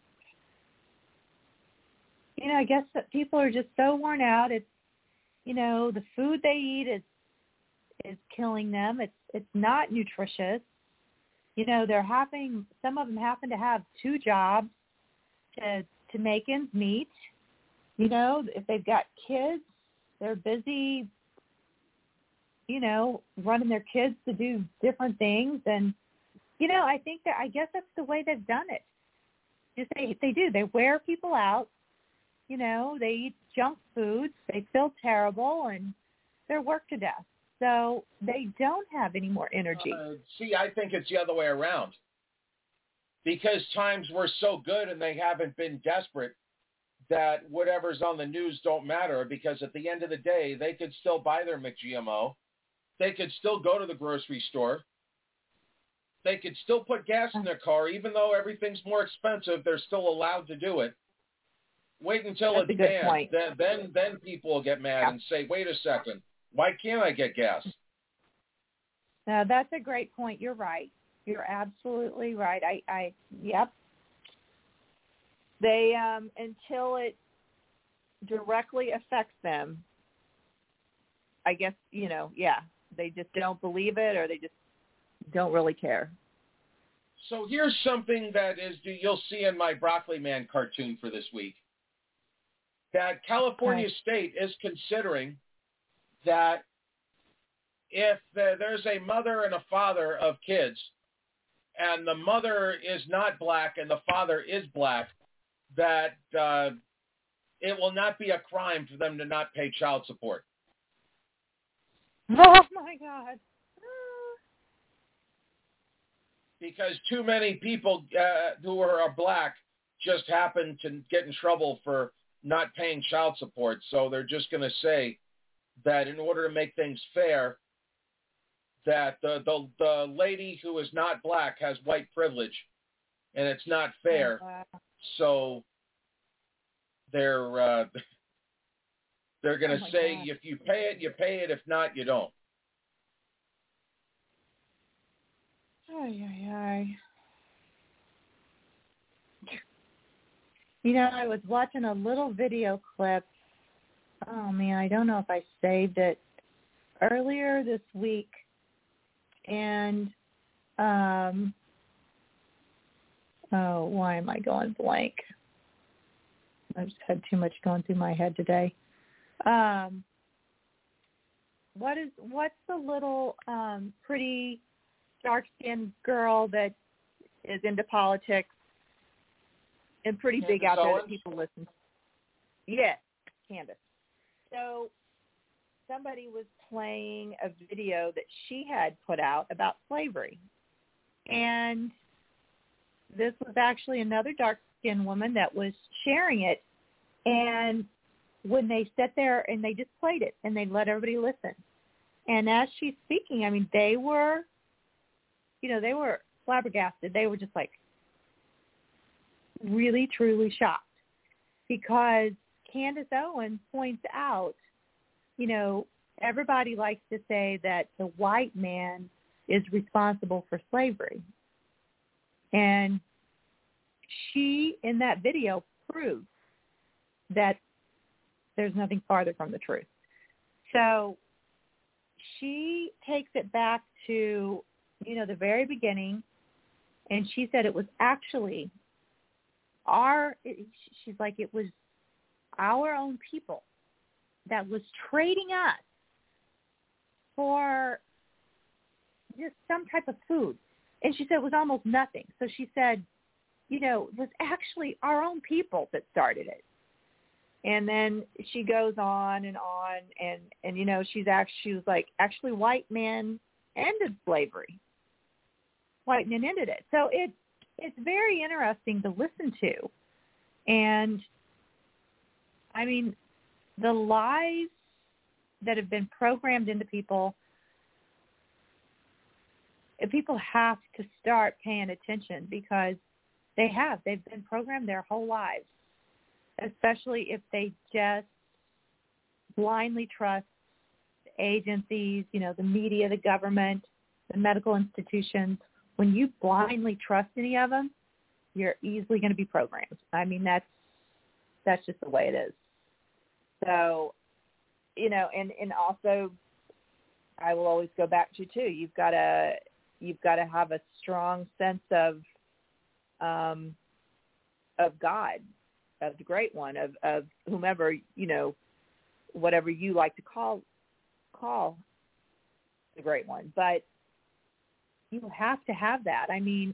P: you know, I guess that people are just so worn out. It's, you know, the food they eat is is killing them. It's it's not nutritious. You know, they're having, some of them happen to have two jobs to to make ends meet. You know, if they've got kids, they're busy, you know, running their kids to do different things. And, you know, I think that, I guess that's the way they've done it. Just they, they do. They wear people out. You know, they eat junk foods. They feel terrible, and they're worked to death. So they don't have any more energy.
M: Uh, see, I think it's the other way around. Because times were so good and they haven't been desperate, that whatever's on the news don't matter, because at the end of the day, they could still buy their McGMO. They could still go to the grocery store. They could still put gas in their car. Even though everything's more expensive, they're still allowed to do it. Wait until
P: That's
M: it's banned. Then, then, then people will get mad yeah. and say, wait a second, why can't I get gas?
P: No, that's a great point. You're right. You're absolutely right. I, I, yep. They, um, until it directly affects them, I guess, you know, yeah, they just don't believe it, or they just don't really care.
M: So here's something that is, you'll see in my Broccoli Man cartoon for this week, that California okay. State is considering that if there's a mother and a father of kids, and the mother is not black and the father is black, that uh, it will not be a crime for them to not pay child support.
P: Oh, my God.
M: Because too many people uh, who are black just happen to get in trouble for not paying child support. So they're just going to say that in order to make things fair, that the, the, the lady who is not black has white privilege, and it's not fair.
P: Oh, wow.
M: So they're uh, they're going to
P: oh
M: say,
P: God.
M: if you pay it, you pay it. If not, you don't.
P: Ay, ay, ay. You know, I was watching a little video clip. Oh, man, I don't know if I saved it. Earlier this week, and, um, oh, why am I going blank? I just had too much going through my head today. Um, what is, what's the little um, pretty dark-skinned girl that is into politics and pretty
M: Candace
P: big out there
M: Owens?
P: that people listen to? Yes, Candace. So somebody was playing a video that she had put out about slavery. And this was actually another dark-skinned woman that was sharing it. And when they sat there and they just played it and they let everybody listen. And as she's speaking, I mean, they were, you know, they were flabbergasted. They were just like really, truly shocked, because Candace Owens points out, you know, everybody likes to say that the white man is responsible for slavery. And she, in that video, proves that there's nothing farther from the truth. So she takes it back to, you know, the very beginning, and she said it was actually our, it, she's like, it was our own people that was trading us for just some type of food. And she said it was almost nothing. So she said, you know, it was actually our own people that started it. And then she goes on and on, and, and you know, she's actually, she was like, actually white men ended slavery. White men ended it. So it, it's very interesting to listen to. And, I mean, the lies that have been programmed into people, people have to start paying attention, because they have. They've been programmed their whole lives, especially if they just blindly trust the agencies, you know, the media, the government, the medical institutions. When you blindly trust any of them, you're easily going to be programmed. I mean, that's that's just the way it is. So, you know, and, and also I will always go back to, too, you've got to you've got to have a strong sense of um, of God, of the Great One, of, of whomever, you know, whatever you like to call call the Great One. But you have to have that. I mean,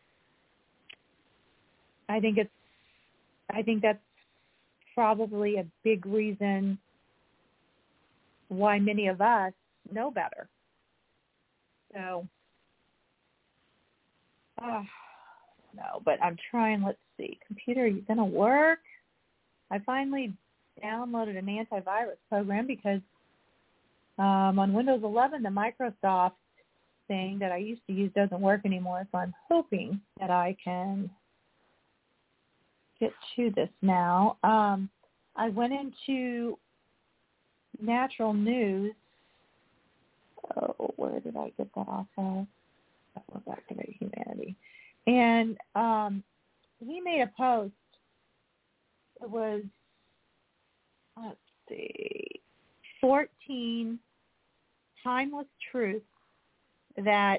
P: I think it's, I think that's probably a big reason why many of us know better. So, uh, no, but I'm trying, let's see, computer, are you going to work? I finally downloaded an antivirus program because um, on Windows eleven, the Microsoft thing that I used to use doesn't work anymore, so I'm hoping that I can get to this now. Um, I went into Natural News. Oh, where did I get that off of? I went back to Humanity. And um, he made a post. It was, let's see, fourteen timeless truths that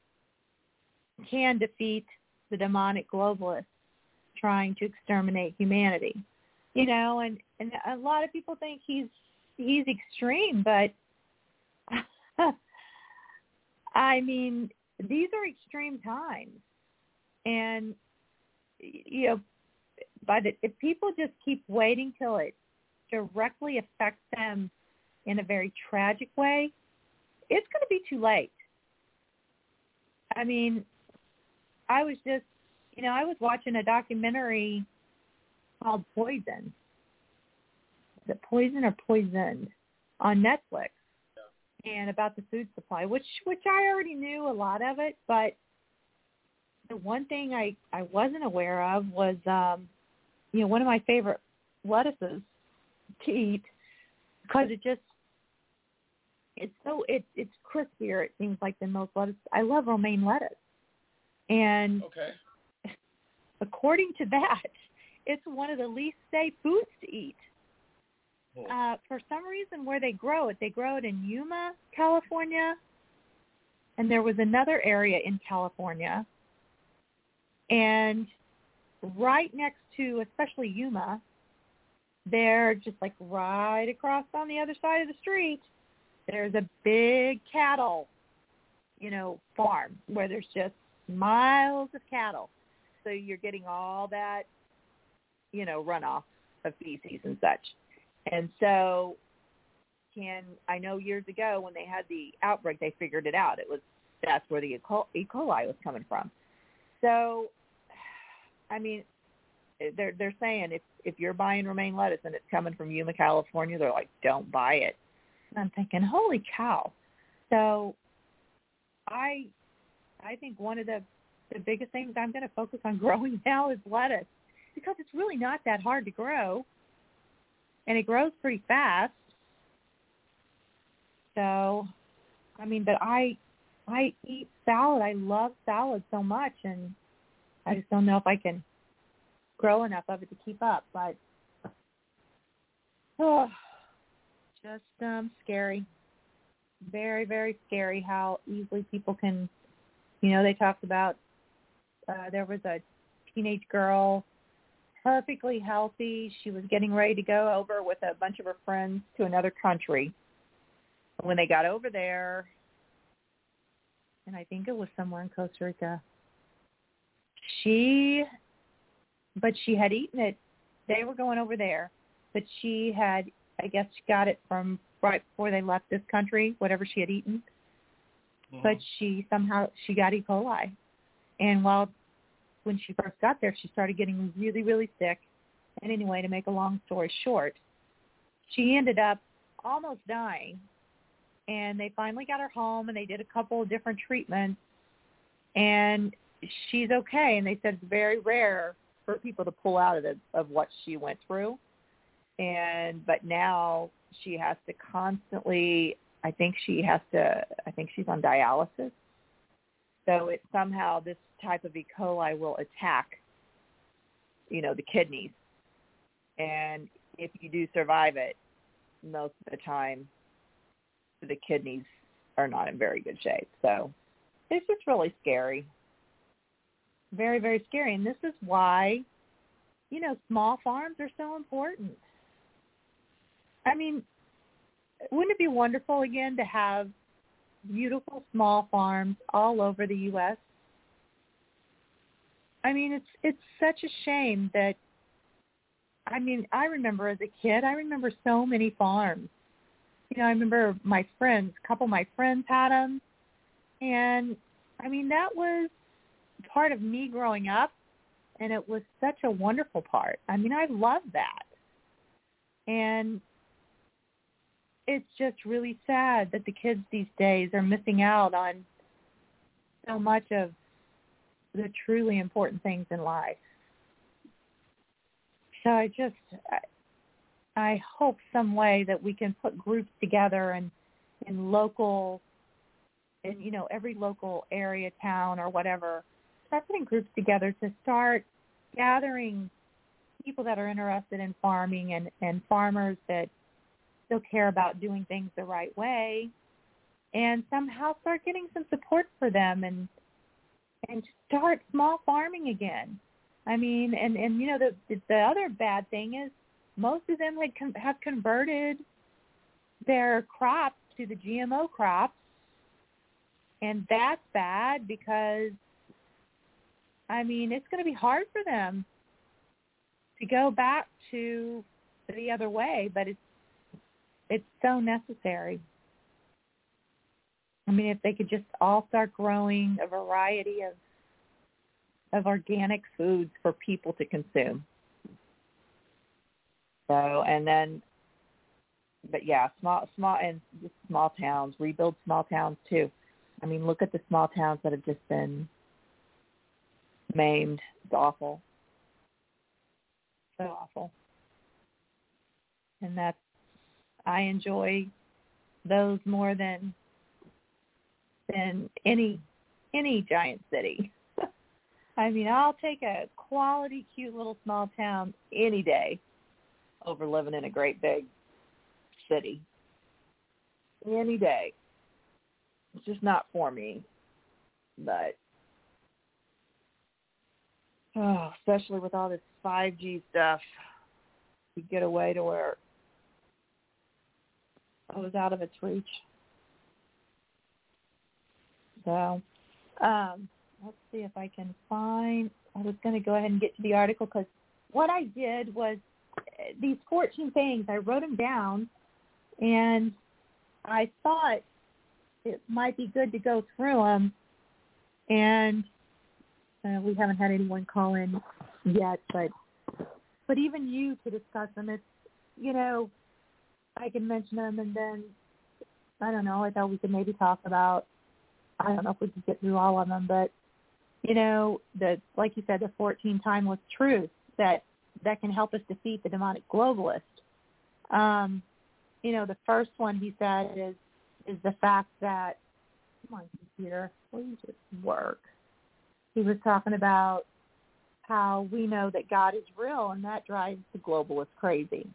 P: can defeat the demonic globalists trying to exterminate humanity. You know, and, and a lot of people think he's he's extreme, but I mean, these are extreme times. And, you know, by the, if people just keep waiting till it directly affects them in a very tragic way, it's going to be too late. I mean, I was just, you know, I was watching a documentary called Poison. Is it Poison or Poisoned on Netflix? Yeah. And about the food supply, which which I already knew a lot of it, but the one thing I, I wasn't aware of was, um, you know, one of my favorite lettuces to eat, because it just, it's so, it, it's crispier, it seems like, than most lettuce. I love romaine lettuce. And okay. According to that, it's one of the least safe foods to eat. Oh. Uh, for some reason, where they grow it, they grow it in Yuma, California, and there was another area in California. And right next to, especially Yuma, they're just like right across on the other side of the street, there's a big cattle, you know, farm where there's just miles of cattle. So you're getting all that, you know, runoff of feces and such. And so can, I know years ago when they had the outbreak, they figured it out. It was, that's where the E. coli was coming from. So, I mean, they're they're saying if if you're buying romaine lettuce and it's coming from Yuma, California, they're like, don't buy it. And I'm thinking, holy cow. So, I I think one of the the biggest things I'm going to focus on growing now is lettuce, because it's really not that hard to grow, and it grows pretty fast. So, I mean, but I I eat salad. I love salad so much, and I just don't know if I can grow enough of it to keep up. But oh, just um, scary. Very, very scary how easily people can, you know, they talked about uh, there was a teenage girl, perfectly healthy. She was getting ready to go over with a bunch of her friends to another country. When they got over there, and I think it was somewhere in Costa Rica, she, but she had eaten it. They were going over there, but she had, I guess she got it from right before they left this country, whatever she had eaten. Mm-hmm. But she somehow, she got E. coli. And while, when she first got there, she started getting really, really sick. And anyway, to make a long story short, she ended up almost dying. And they finally got her home, and they did a couple of different treatments. And she's okay. And they said it's very rare for people to pull out of the, of what she went through. And but now she has to constantly, I think she has to, I think she's on dialysis. So it somehow, this type of E. coli will attack, you know, the kidneys. And if you do survive it, most of the time, the kidneys are not in very good shape. So it's just really scary. Very, very scary. And this is why, you know, small farms are so important. I mean, wouldn't it be wonderful again to have beautiful small farms all over the U S? I mean, it's it's such a shame that, I mean, I remember as a kid, I remember so many farms. You know, I remember my friends, a couple of my friends had them. And, I mean, that was part of me growing up, and it was such a wonderful part. I mean, I love that. And it's just really sad that the kids these days are missing out on so much of the truly important things in life. So I just, I, I hope some way that we can put groups together and in local, in, you know, every local area, town or whatever, start putting groups together to start gathering people that are interested in farming and, and farmers that still care about doing things the right way, and somehow start getting some support for them and and start small farming again. I mean, and, and you know, the the other bad thing is most of them had con- have converted their crops to the G M O crops, and that's bad because, I mean, it's going to be hard for them to go back to the other way, but it's It's so necessary. I mean, if they could just all start growing a variety of of organic foods for people to consume. So, and then, but yeah, small, small, and just small towns, rebuild small towns too. I mean, look at the small towns that have just been maimed. It's awful. So awful. And that's, I enjoy those more than than any any giant city. I mean, I'll take a quality, cute little small town any day over living in a great big city. Any day. It's just not for me. But oh, especially with all this five G stuff, you get away to where I was out of its reach. So, um, let's see if I can find, I was going to go ahead and get to the article because what I did was these fourteen things, I wrote them down, and I thought it might be good to go through them, and uh, we haven't had anyone call in yet, but but even you to discuss them, it's, you know, I can mention them, and then, I don't know, I thought we could maybe talk about, I don't know if we could get through all of them, but, you know, the like you said, the fourteen timeless truths that, that can help us defeat the demonic globalist. Um, you know, the first one he said is, is the fact that come on, computer, please just work. He was talking about how we know that God is real, and that drives the globalists crazy.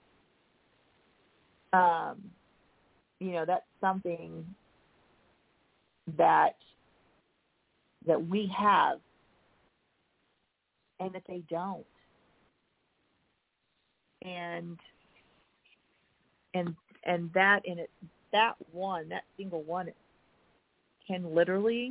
P: Um, you know, that's something that that we have, and that they don't. And and and that in it, that one, that single one, can literally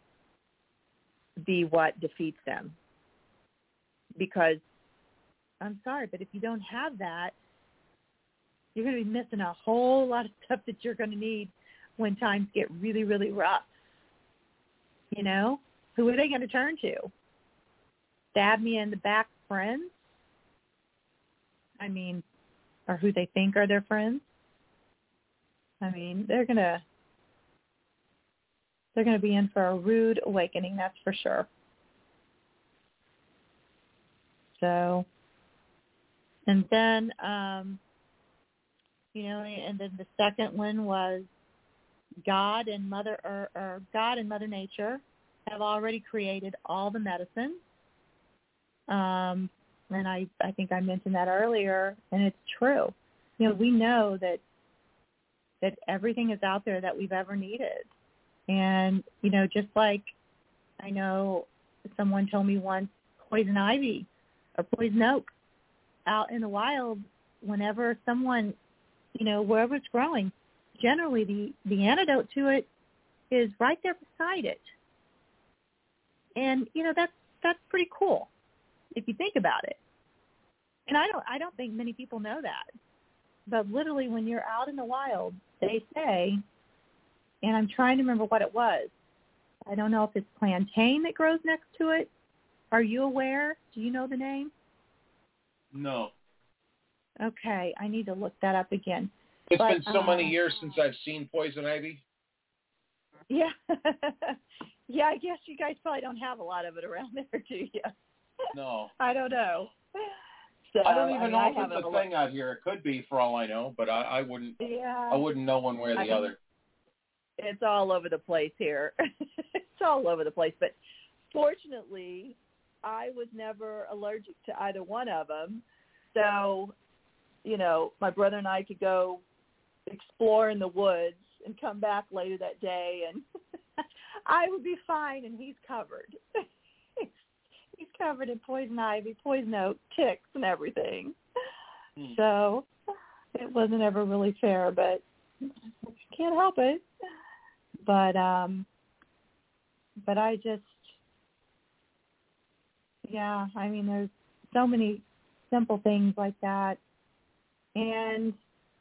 P: be what defeats them. Because I'm sorry, but if you don't have that, you're going to be missing a whole lot of stuff that you're going to need when times get really, really rough. You know, who are they going to turn to? Stab me in the back friends? I mean, or who they think are their friends? I mean, they're going to they're going to be in for a rude awakening, that's for sure. So, and then, um, you know, and then the second one was God and Mother, or, or God and Mother Nature have already created all the medicine. Um, and I, I think I mentioned that earlier, and it's true. You know, we know that that everything is out there that we've ever needed. And, you know, just like I know someone told me once, poison ivy or poison oak out in the wild, whenever someone, you know, wherever it's growing, generally the, the antidote to it is right there beside it. And, you know, that's that's pretty cool if you think about it. And I don't I don't think many people know that. But literally when you're out in the wild, they say, and I'm trying to remember what it was. I don't know if it's plantain that grows next to it. Are you aware? Do you know the name?
M: No.
P: Okay, I need to look that up again.
M: It's
P: but,
M: been so
P: uh,
M: many years since I've seen poison ivy.
P: Yeah. Yeah, I guess you guys probably don't have a lot of it around there, do you?
M: No.
P: I don't know. So,
M: I don't even
P: I mean,
M: know
P: I
M: if it's a
P: haven't
M: thing out here. It could be, for all I know, but I, I wouldn't.
P: Yeah.
M: I wouldn't know one way or the
P: I,
M: other.
P: It's all over the place here. It's all over the place. But fortunately, I was never allergic to either one of them. So, you know, my brother and I could go explore in the woods and come back later that day, and I would be fine, and he's covered. He's covered in poison ivy, poison oak, ticks, and everything. Hmm. So it wasn't ever really fair, but can't help it. But um, but I just, yeah, I mean, there's so many simple things like that, and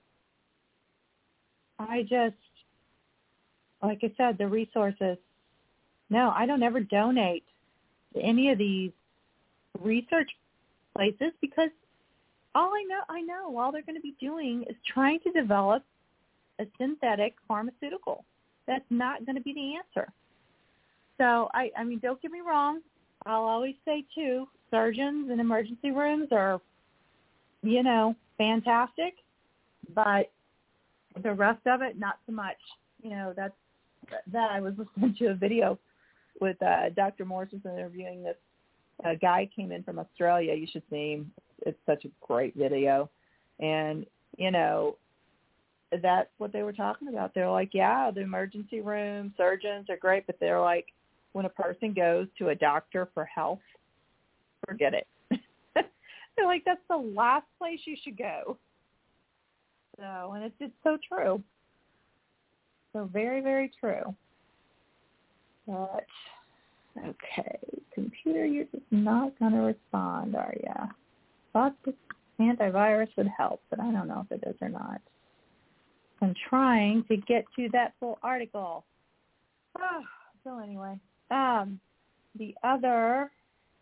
P: I just, like I said, the resources. No, I don't ever donate to any of these research places because all I know, I know, all they're going to be doing is trying to develop a synthetic pharmaceutical. That's not going to be the answer. So, I, I mean, don't get me wrong. I'll always say, too, surgeons in emergency rooms are, you know, fantastic, but the rest of it, not so much. You know, that's that I was listening to a video with uh, Doctor Morse was interviewing this uh, guy came in from Australia. You should see him. It's such a great video. And, you know, that's what they were talking about. They're like, yeah, the emergency room, surgeons are great, but they're like, when a person goes to a doctor for health, forget it. They're like, that's the last place you should go. So, and it's just so true. So very, very true. But, okay, computer, you're just not going to respond, are you? Thought this antivirus would help, but I don't know if it does or not. I'm trying to get to that full article. Oh, so anyway, um, the other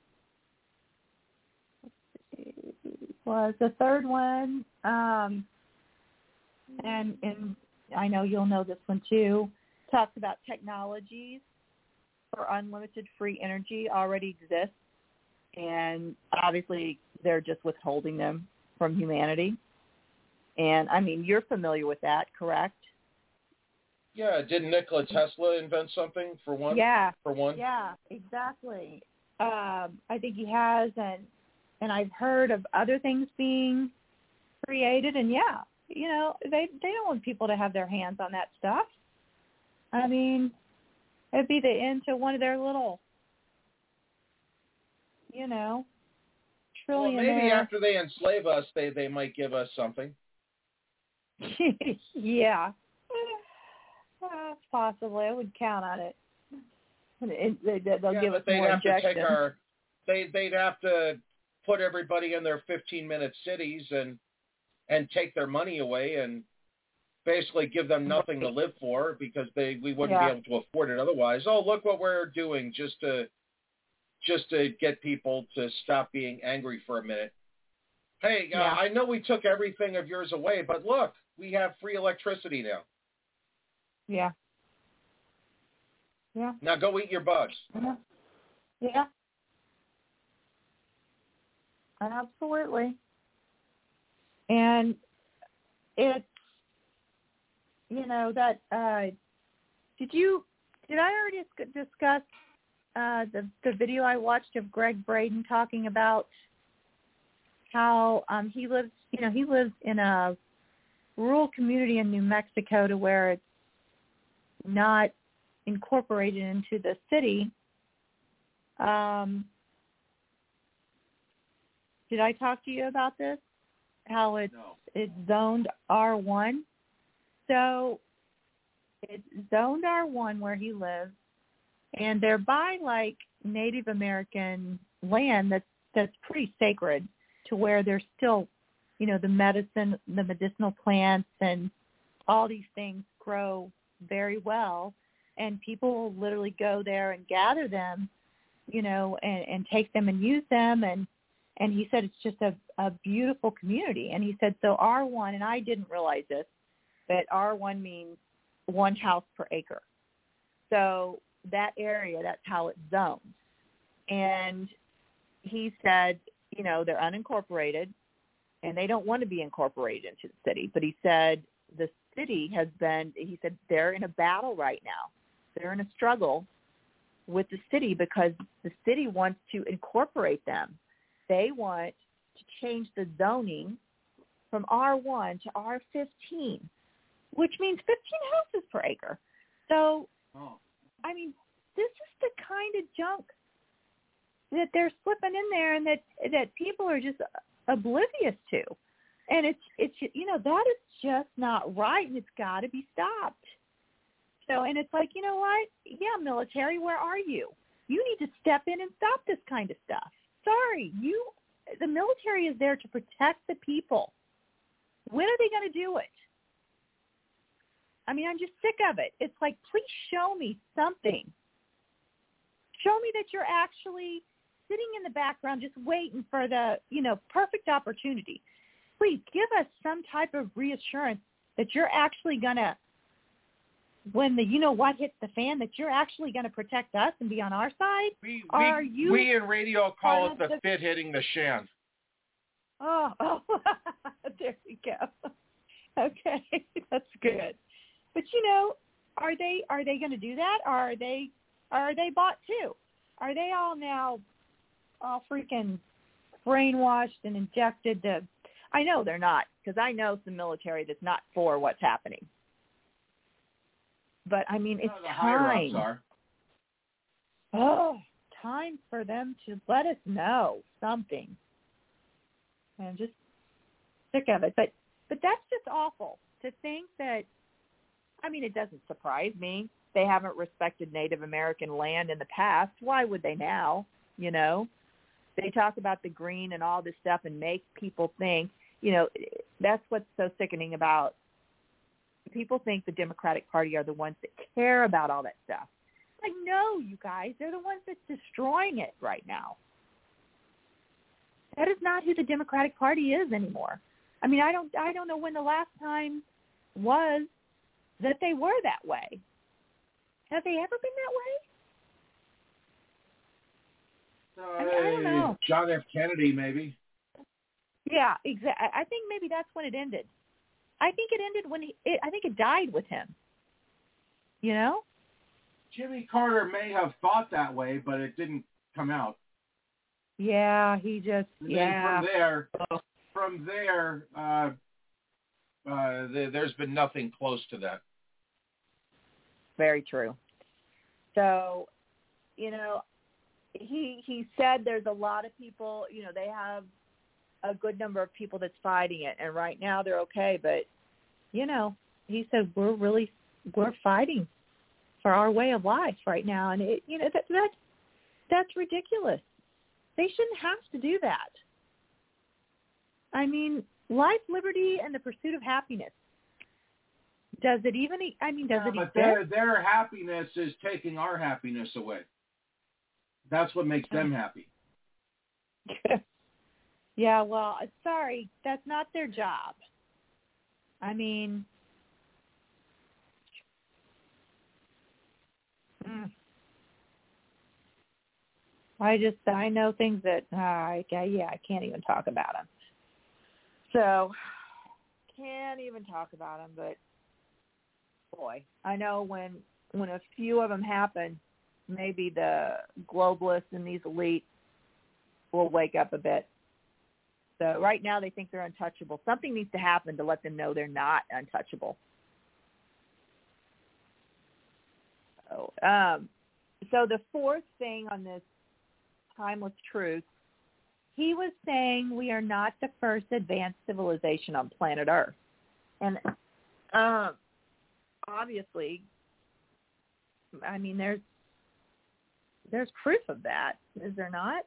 P: was the third one, um, and, and I know you'll know this one too, talks about technologies for unlimited free energy already exist, and obviously they're just withholding them from humanity. And, I mean, you're familiar with that, correct?
M: Yeah, didn't Nikola Tesla invent something for one?
P: Yeah.
M: For one?
P: Yeah, exactly. Um, I think he has, and and I've heard of other things being created, and yeah, you know, they they don't want people to have their hands on that stuff. I mean, it'd be the end to one of their little, you know, trillionaire.
M: Well, maybe after they enslave us, they, they might give us something.
P: Yeah. Uh, possibly. I would count on it. it they, they'll
M: yeah,
P: give
M: but
P: us
M: they'd
P: more
M: have
P: injections.
M: to take our, they, they'd have to put everybody in their fifteen-minute cities and and take their money away and basically give them nothing to live for because they we wouldn't
P: yeah.
M: be able to afford it otherwise. Oh, look what we're doing just to just to get people to stop being angry for a minute. Hey, uh,
P: yeah.
M: I know we took everything of yours away, but look, we have free electricity now.
P: Yeah. Yeah.
M: Now go eat your bugs.
P: Yeah. Yeah. Absolutely. And it's, you know, that, uh, did you, did I already discuss uh, the, the video I watched of Greg Braden talking about how um, he lives, you know, he lives in a rural community in New Mexico to where it's not incorporated into the city. Um, did I talk to you about this? How it's
M: no.
P: it's zoned R one. So it's zoned R one where he lives, and they're by like Native American land that's that's pretty sacred to where there's still, you know, the medicine, the medicinal plants and all these things grow very well, and people literally go there and gather them, you know, and, and take them and use them. And, and he said it's just a, a beautiful community. And he said, so R one, and I didn't realize this, but R one means one house per acre. So that area, that's how it's zoned. And he said, you know, they're unincorporated, and they don't want to be incorporated into the city. But he said the city has been, he said they're in a battle right now. They're in a struggle with the city because the city wants to incorporate them. They want to change the zoning from R one to R fifteen, which means fifteen houses per acre. So,
M: oh.
P: I mean, this is the kind of junk that they're slipping in there and that, that people are just oblivious to. And it's, it's, you know, that is just not right, and it's got to be stopped. So, and it's like, you know what? Yeah, military, where are you? You need to step in and stop this kind of stuff. Sorry, you, the military is there to protect the people. When are they going to do it? I mean, I'm just sick of it. It's like, please show me something. Show me that you're actually sitting in the background just waiting for the, you know, perfect opportunity. Please give us some type of reassurance that you're actually going to, when the you know what hits the fan, that you're actually going to protect us and be on our side?
M: We,
P: Are
M: we,
P: you
M: we in radio call it the,
P: the
M: fit hitting the shan.
P: Oh, oh. There you go. Okay, that's good. But you know, are they are they going to do that? Or are they are they bought too? Are they all now all freaking brainwashed and injected to? I know they're not, because I know some military that's not for what's happening. But I mean, it's
M: no, the higher
P: time.
M: ups are.
P: Oh, time for them to let us know something. I'm just sick of it. But but that's just awful to think that. I mean, it doesn't surprise me. They haven't respected Native American land in the past. Why would they now? You know, they talk about the green and all this stuff and make people think, you know, that's what's so sickening about people think the Democratic Party are the ones that care about all that stuff. Like, no, you guys, they're the ones that's destroying it right now. That is not who the Democratic Party is anymore. I mean, I don't, I don't know when the last time was that they were that way. Have they ever been that way?
M: Uh,
P: I mean, I don't know.
M: John F. Kennedy, maybe.
P: Yeah, exactly. I think maybe that's when it ended. I think it ended when he, it, I think it died with him. You know?
M: Jimmy Carter may have thought that way, but it didn't come out.
P: Yeah, he just,
M: and
P: yeah.
M: From there, from there, uh, uh, there, there's been nothing close to that.
O: Very true. So, you know, he he said there's a lot of people, you know, they have a good number of people that's fighting it, and right now they're okay, but, you know, he said we're really, we're fighting for our way of life right now, and, it, you know, that, that that's ridiculous. They shouldn't have to do that. I mean, life, liberty, and the pursuit of happiness. Does it even, I mean, does
M: yeah,
O: it
M: but
O: exist?
M: Their, their happiness is taking our happiness away. That's what makes them happy.
P: Yeah, well, sorry, that's not their job. I mean, mm, I just, I know things that, uh, I, yeah, I can't even talk about them. So, can't even talk about them, but boy, I know when when a few of them happen, maybe the globalists and these elites will wake up a bit. So right now they think they're untouchable. Something needs to happen to let them know they're not untouchable. So, um, so the fourth thing on this timeless truth, he was saying we are not the first advanced civilization on planet Earth. And um, obviously, I mean, there's there's proof of that, is there not?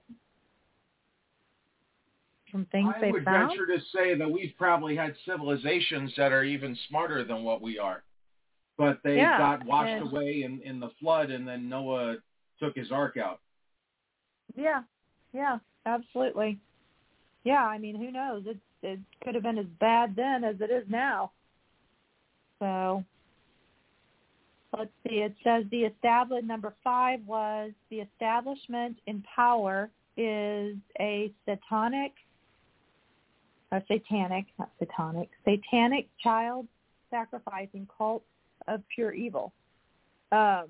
P: From things
M: I
P: they
M: would
P: found?
M: venture to say that we've probably had civilizations that are even smarter than what we are. But they
P: yeah,
M: got washed
P: and,
M: away in, in the flood, and then Noah took his ark out.
P: Yeah, yeah, absolutely. Yeah, I mean, who knows? It, it could have been as bad then as it is now. So, let's see. It says the established, number five was the establishment in power is a satanic, a satanic, not satanic, satanic child sacrificing cult of pure evil. Um,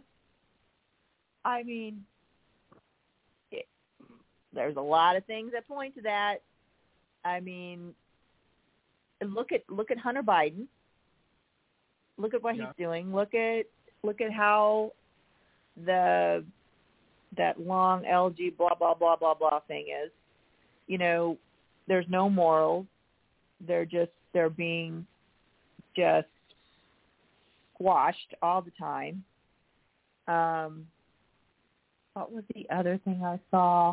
P: I mean, it, there's a lot of things that point to that. I mean, look at look at Hunter Biden. Look at what yeah. he's doing. Look at look at how the that long L G blah blah blah blah blah thing is. You know, there's no morals. They're just they're being just squashed all the time. Um, what was the other thing I saw?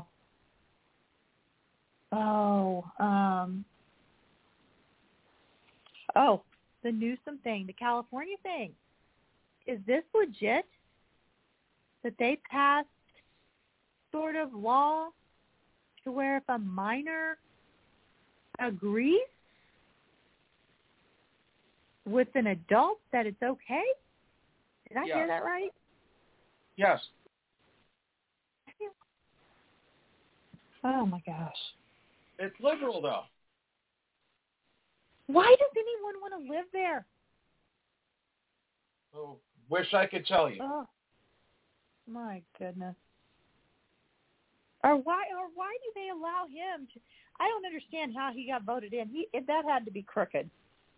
P: Oh, um, oh, the Newsom thing, the California thing. Is this legit? That they passed sort of law to where if a minor agrees with an adult that it's okay? Did I
M: yes.
P: hear that right?
M: Yes.
P: Oh, my gosh.
M: It's liberal, though.
P: Why does anyone want to live there?
M: Oh, wish I could tell you.
P: Oh, my goodness. Or why? Or why do they allow him to? I don't understand how he got voted in. He that had to be crooked.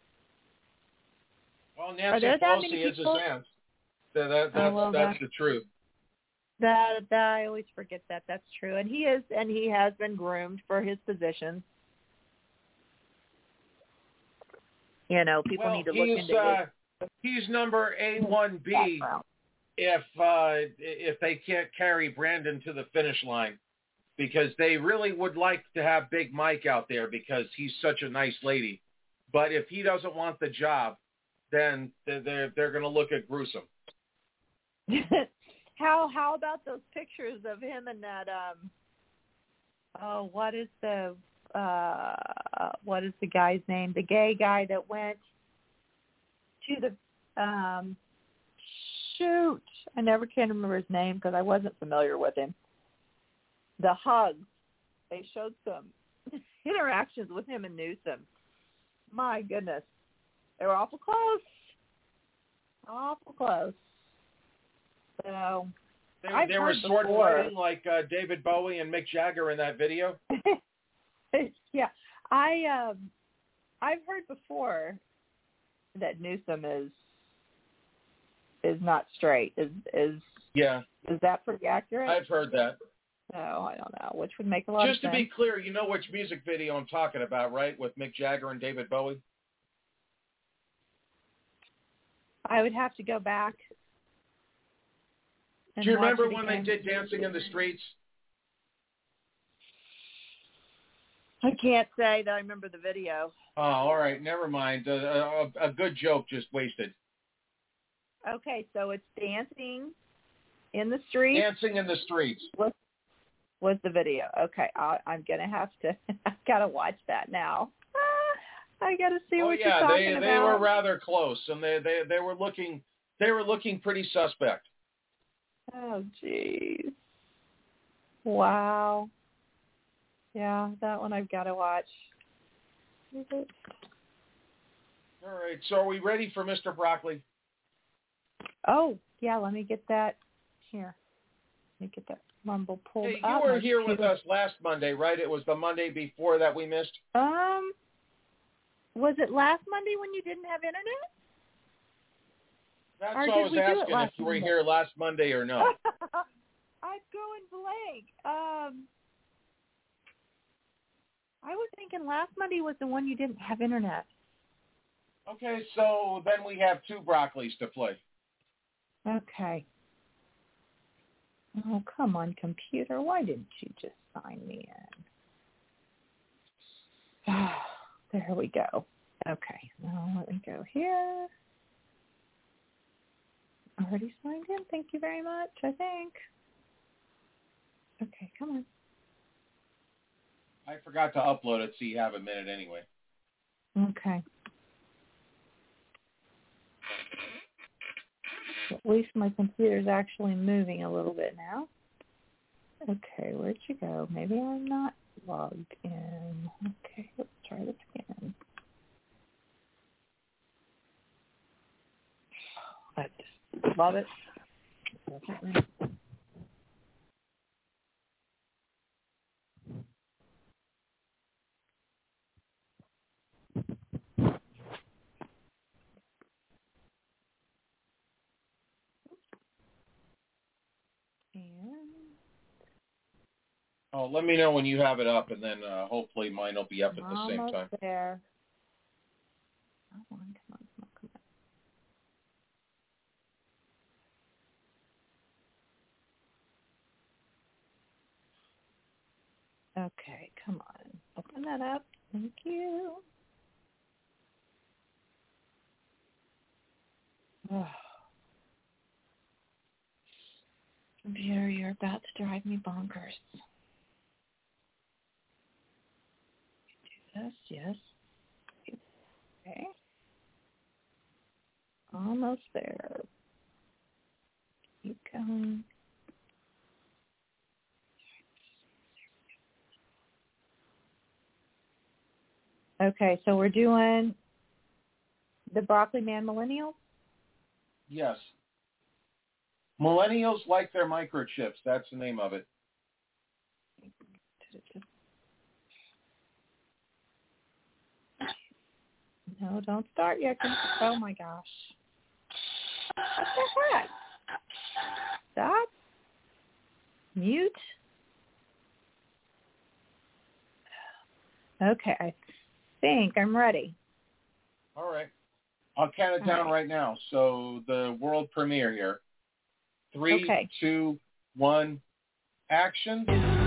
M: Well, Nancy Pelosi is his aunt. So that, that's
P: oh, well,
M: that's
P: that,
M: the truth.
P: That, that I always forget that. That's true, and he is, and he has been groomed for his position. You know, people
M: well,
P: need to look into
M: uh,
P: it.
M: He's number A one B if uh, if they can't carry Brandon to the finish line, because they really would like to have Big Mike out there because he's such a nice lady. But if he doesn't want the job, then they're they're going to look at Gruesome.
P: how how about those pictures of him and that um oh what is the uh what is the guy's name? The gay guy that went to the um shoot I never can remember his name because I wasn't familiar with him. The hugs. They showed some interactions with him and Newsom. My goodness. They were awful close.
O: awful close. So
M: They,
O: I've
M: they were
O: heard
M: sword
O: before.
M: fighting like uh, David Bowie and Mick Jagger in that video.
O: Yeah, I um, I've heard before that Newsom is is not straight. Is is
M: Yeah,
O: is that pretty accurate?
M: I've heard that.
O: No, I don't know. Which would make a lot
M: Just
O: of
M: to
O: sense.
M: be clear, you know which music video I'm talking about, right? With Mick Jagger and David Bowie.
O: I would have to go back.
M: Do you
O: watch
M: remember
O: it
M: when
O: again.
M: they did Dancing in the Streets?
O: I can't say that I remember the video.
M: Oh, all right, never mind. Uh, a, a good joke just wasted.
O: Okay, so it's Dancing in the Streets.
M: Dancing in the Streets.
O: Was, was the video. Okay, I, I'm going to have to, I've got to watch that now. Ah, I got to see
M: Oh
O: what
M: yeah,
O: you're talking
M: they
O: about.
M: they were rather close, and they, they they were looking they were looking pretty suspect.
O: Oh, jeez. Wow. Yeah, that one I've got to watch. Is it?
M: All right, so are we ready for Mister Broccoli?
O: Oh, yeah, let me get that here. Let me get that mumble pulled
M: Hey, you
O: up.
M: were
O: My
M: here with
O: computer-
M: us last Monday, right? It was the Monday before that we missed.
O: Um, was it last Monday when you didn't have internet?
M: That's
O: Or
M: what I
O: did
M: was
O: we do it
M: asking, if
O: last
M: you were
O: Monday?
M: here last Monday or no.
O: I'm going blank. Um, I was thinking last Monday was the one you didn't have internet.
M: Okay, so then we have two Broccolis to play.
O: Okay. Oh, come on, computer. Why didn't you just sign me in? Oh, there we go. Okay. Now let me go here. Already signed in. Thank you very much, I think. Okay, come on.
M: I forgot to upload it, so you have a minute anyway.
O: Okay. At least my computer's actually moving a little bit now. Okay, where'd you go? Maybe I'm not logged in. Okay, let's try this again. I just love it.
M: Oh, let me know when you have it up, and then uh, hopefully mine will be up at the same
O: Almost
M: time.
O: there. Come on, come on, come on, come on. Okay, come on. Open that up. Thank you. Oh. Computer, you're about to drive me bonkers. Do this, yes. Okay. Almost there. Keep going. Okay, so we're doing the Broccoli Man Millennial?
M: Yes. Millennials like their microchips. That's the name of it.
O: No, don't start yet. Oh, my gosh. What the heck? Stop. Mute. Okay, I think I'm ready.
M: All right. I'll count it down right. right now. So the world premiere here. Three,
O: okay.
M: two, one, action.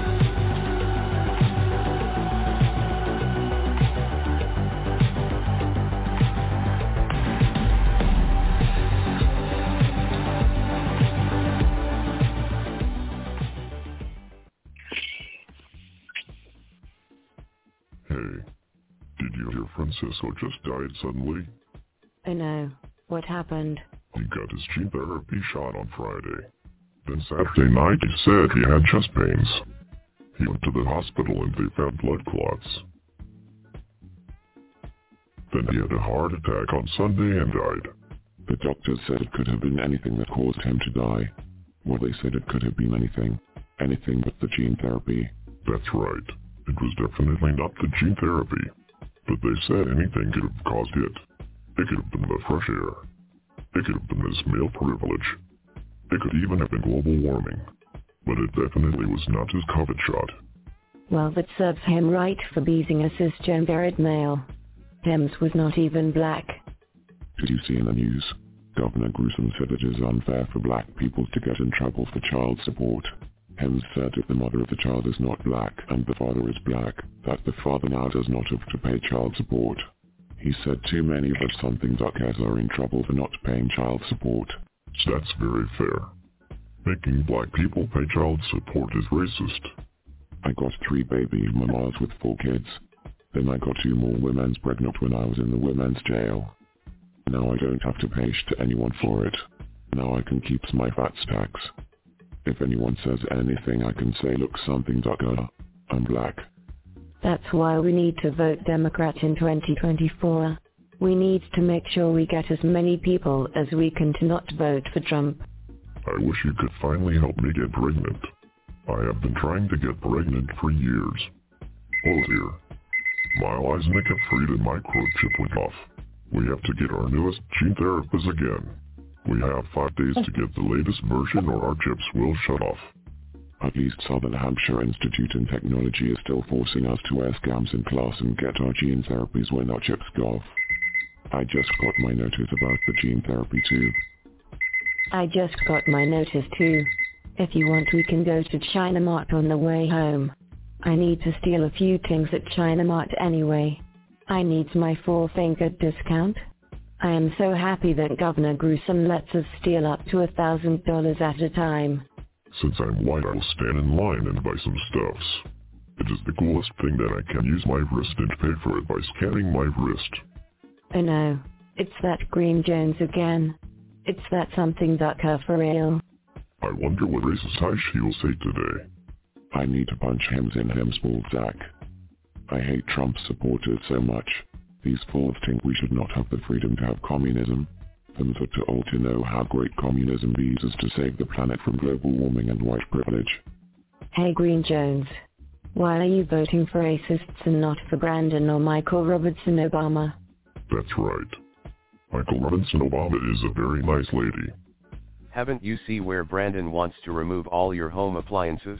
Q: Hey, did you hear Francisco just died suddenly?
R: I know. What happened?
Q: He got his gene therapy shot on Friday. Then Saturday night he said he had chest pains. He went to the hospital and they found blood clots. Then he had a heart attack on Sunday and died. The doctors said it could have been anything that caused him to die. Well, they said it could have been anything. Anything but the gene therapy. That's right. It was definitely not the gene therapy. But they said anything could have caused it. It could have been the fresh air. It could have been his male privilege. It could even have been global warming. But it definitely was not his COVID shot.
R: Well, that serves him right for being a cisgendered male. Hems was not even black.
Q: Did you see in the news? Governor Gruesome said it is unfair for black people to get in trouble for child support. Hems said if the mother of the child is not black and the father is black, that the father now does not have to pay child support. He said too many of us something duckheads are in trouble for not paying child support. That's very fair. Making black people pay child support is racist. I got three baby mamas with four kids. Then I got two more women's pregnant when I was in the women's jail. Now I don't have to pay to anyone for it. Now I can keep my V A T tax. If anyone says anything, I can say, look, something ducker. I'm black.
R: That's why we need to vote Democrat in twenty twenty-four. We need to make sure we get as many people as we can to not vote for Trump.
Q: I wish you could finally help me get pregnant. I have been trying to get pregnant for years. Oh dear. My eyes make it freed and my microchip went off. We have to get our newest gene therapist again. We have five days to get the latest version or our chips will shut off. At least Southern Hampshire Institute in Technology is still forcing us to wear scams in class and get our gene therapies when our chips go off. I just got my notice about the gene therapy too.
R: I just got my notice too. If you want, we can go to China Mart on the way home. I need to steal a few things at China Mart anyway. I need my four-finger discount. I am so happy that Governor Gruesome lets us steal up to a thousand dollars at a time.
Q: Since I'm white, I will stand in line and buy some stuffs. It is the coolest thing that I can use my wrist and pay for it by scanning my wrist.
R: I know. It's that Green Jones again. It's that something ducker for real.
Q: I wonder what racist high she will say today. I need to punch Hems in Hems' ball sack. I hate Trump supporters so much. These fools think we should not have the freedom to have communism. Them are too old to know how great communism is to save the planet from global warming and white privilege.
R: Hey Green Jones. Why are you voting for racists and not for Brandon or Michael Robertson Obama?
Q: That's right. Michael Robertson Obama is a very nice lady.
K: Haven't you seen where Brandon wants to remove all your home appliances?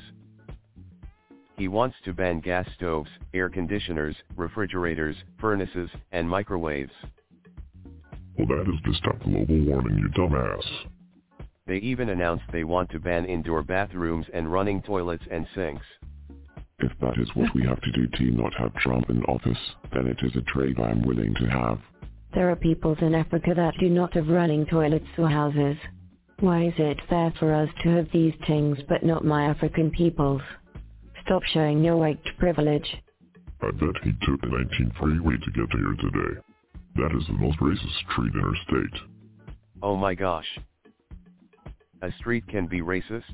K: He wants to ban gas stoves, air conditioners, refrigerators, furnaces, and microwaves.
Q: Well, that is to stop global warming, you dumbass.
K: They even announced they want to ban indoor bathrooms and running toilets and sinks.
Q: If that is what we have to do to not have Trump in office, then it is a trade I'm willing to have.
R: There are peoples in Africa that do not have running toilets or houses. Why is it fair for us to have these things but not my African peoples? Stop showing your white privilege.
Q: I bet he took the nineteen freeway to get here today. That is the most racist street in our state.
K: Oh my gosh. A street can be racist?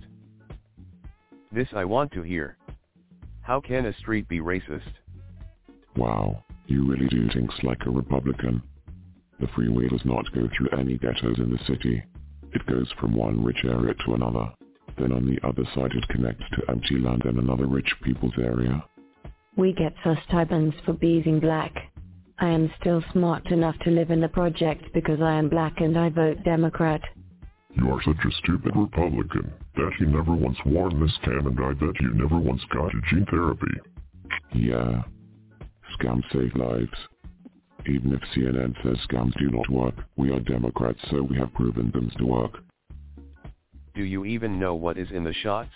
K: This I want to hear. How can a street be racist?
Q: Wow, you really do think like a Republican. The freeway does not go through any ghettos in the city. It goes from one rich area to another. Then on the other side it connects to empty land and another rich people's area.
R: We get stipends for being black. I am still smart enough to live in the project because I am black and I vote Democrat.
Q: You are such a stupid Republican that you never once worn this scam, and I bet you never once got a gene therapy. Yeah. Scams save lives. Even if C N N says scams do not work, we are Democrats, so we have proven them to work.
K: Do you even know what is in the shots?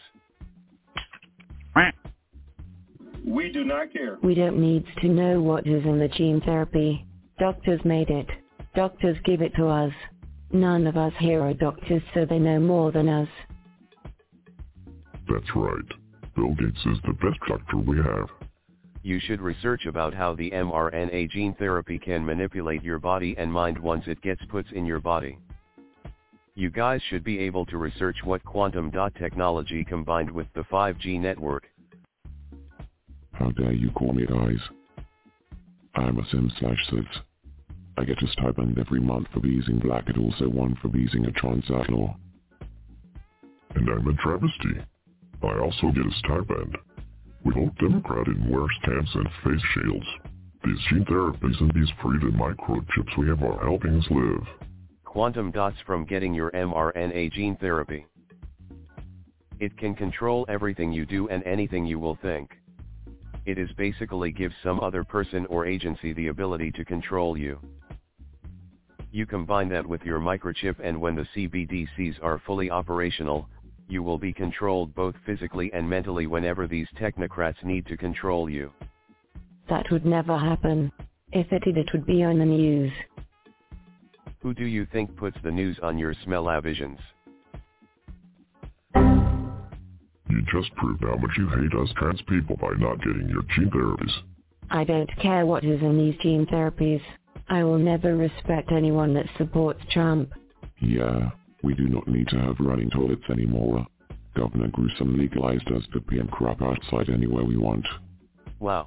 S: We do not care.
R: We don't need to know what is in the gene therapy. Doctors made it. Doctors give it to us. None of us here are doctors, so they know more than us.
Q: That's right. Bill Gates is the best doctor we have.
K: You should research about how the mRNA gene therapy can manipulate your body and mind once it gets put in your body. You guys should be able to research what quantum dot technology combined with the five G network.
Q: How dare you call me guys? I'm a sim slash sis. I get a stipend every month for being black and also one for being a trans outlaw.
T: And I'm a travesty. I also get a stipend. We vote Democrat and wear stamps and face shields. These gene therapies and these freedom microchips we have are helping us live.
K: Quantum dots from getting your mRNA gene therapy. It can control everything you do and anything you will think. It is basically gives some other person or agency the ability to control you. You combine that with your microchip, and when the C B D Cs are fully operational, you will be controlled both physically and mentally whenever these technocrats need to control you.
R: That would never happen. If it did, it would be on the news.
K: Who do you think puts the news on your smell-o-visions?
T: You just proved how much you hate us trans people by not getting your gene therapies.
R: I don't care what is in these gene therapies. I will never respect anyone that supports Trump.
Q: Yeah, we do not need to have running toilets anymore. Governor Gruesome legalized us to P M crap outside anywhere we want.
K: Wow.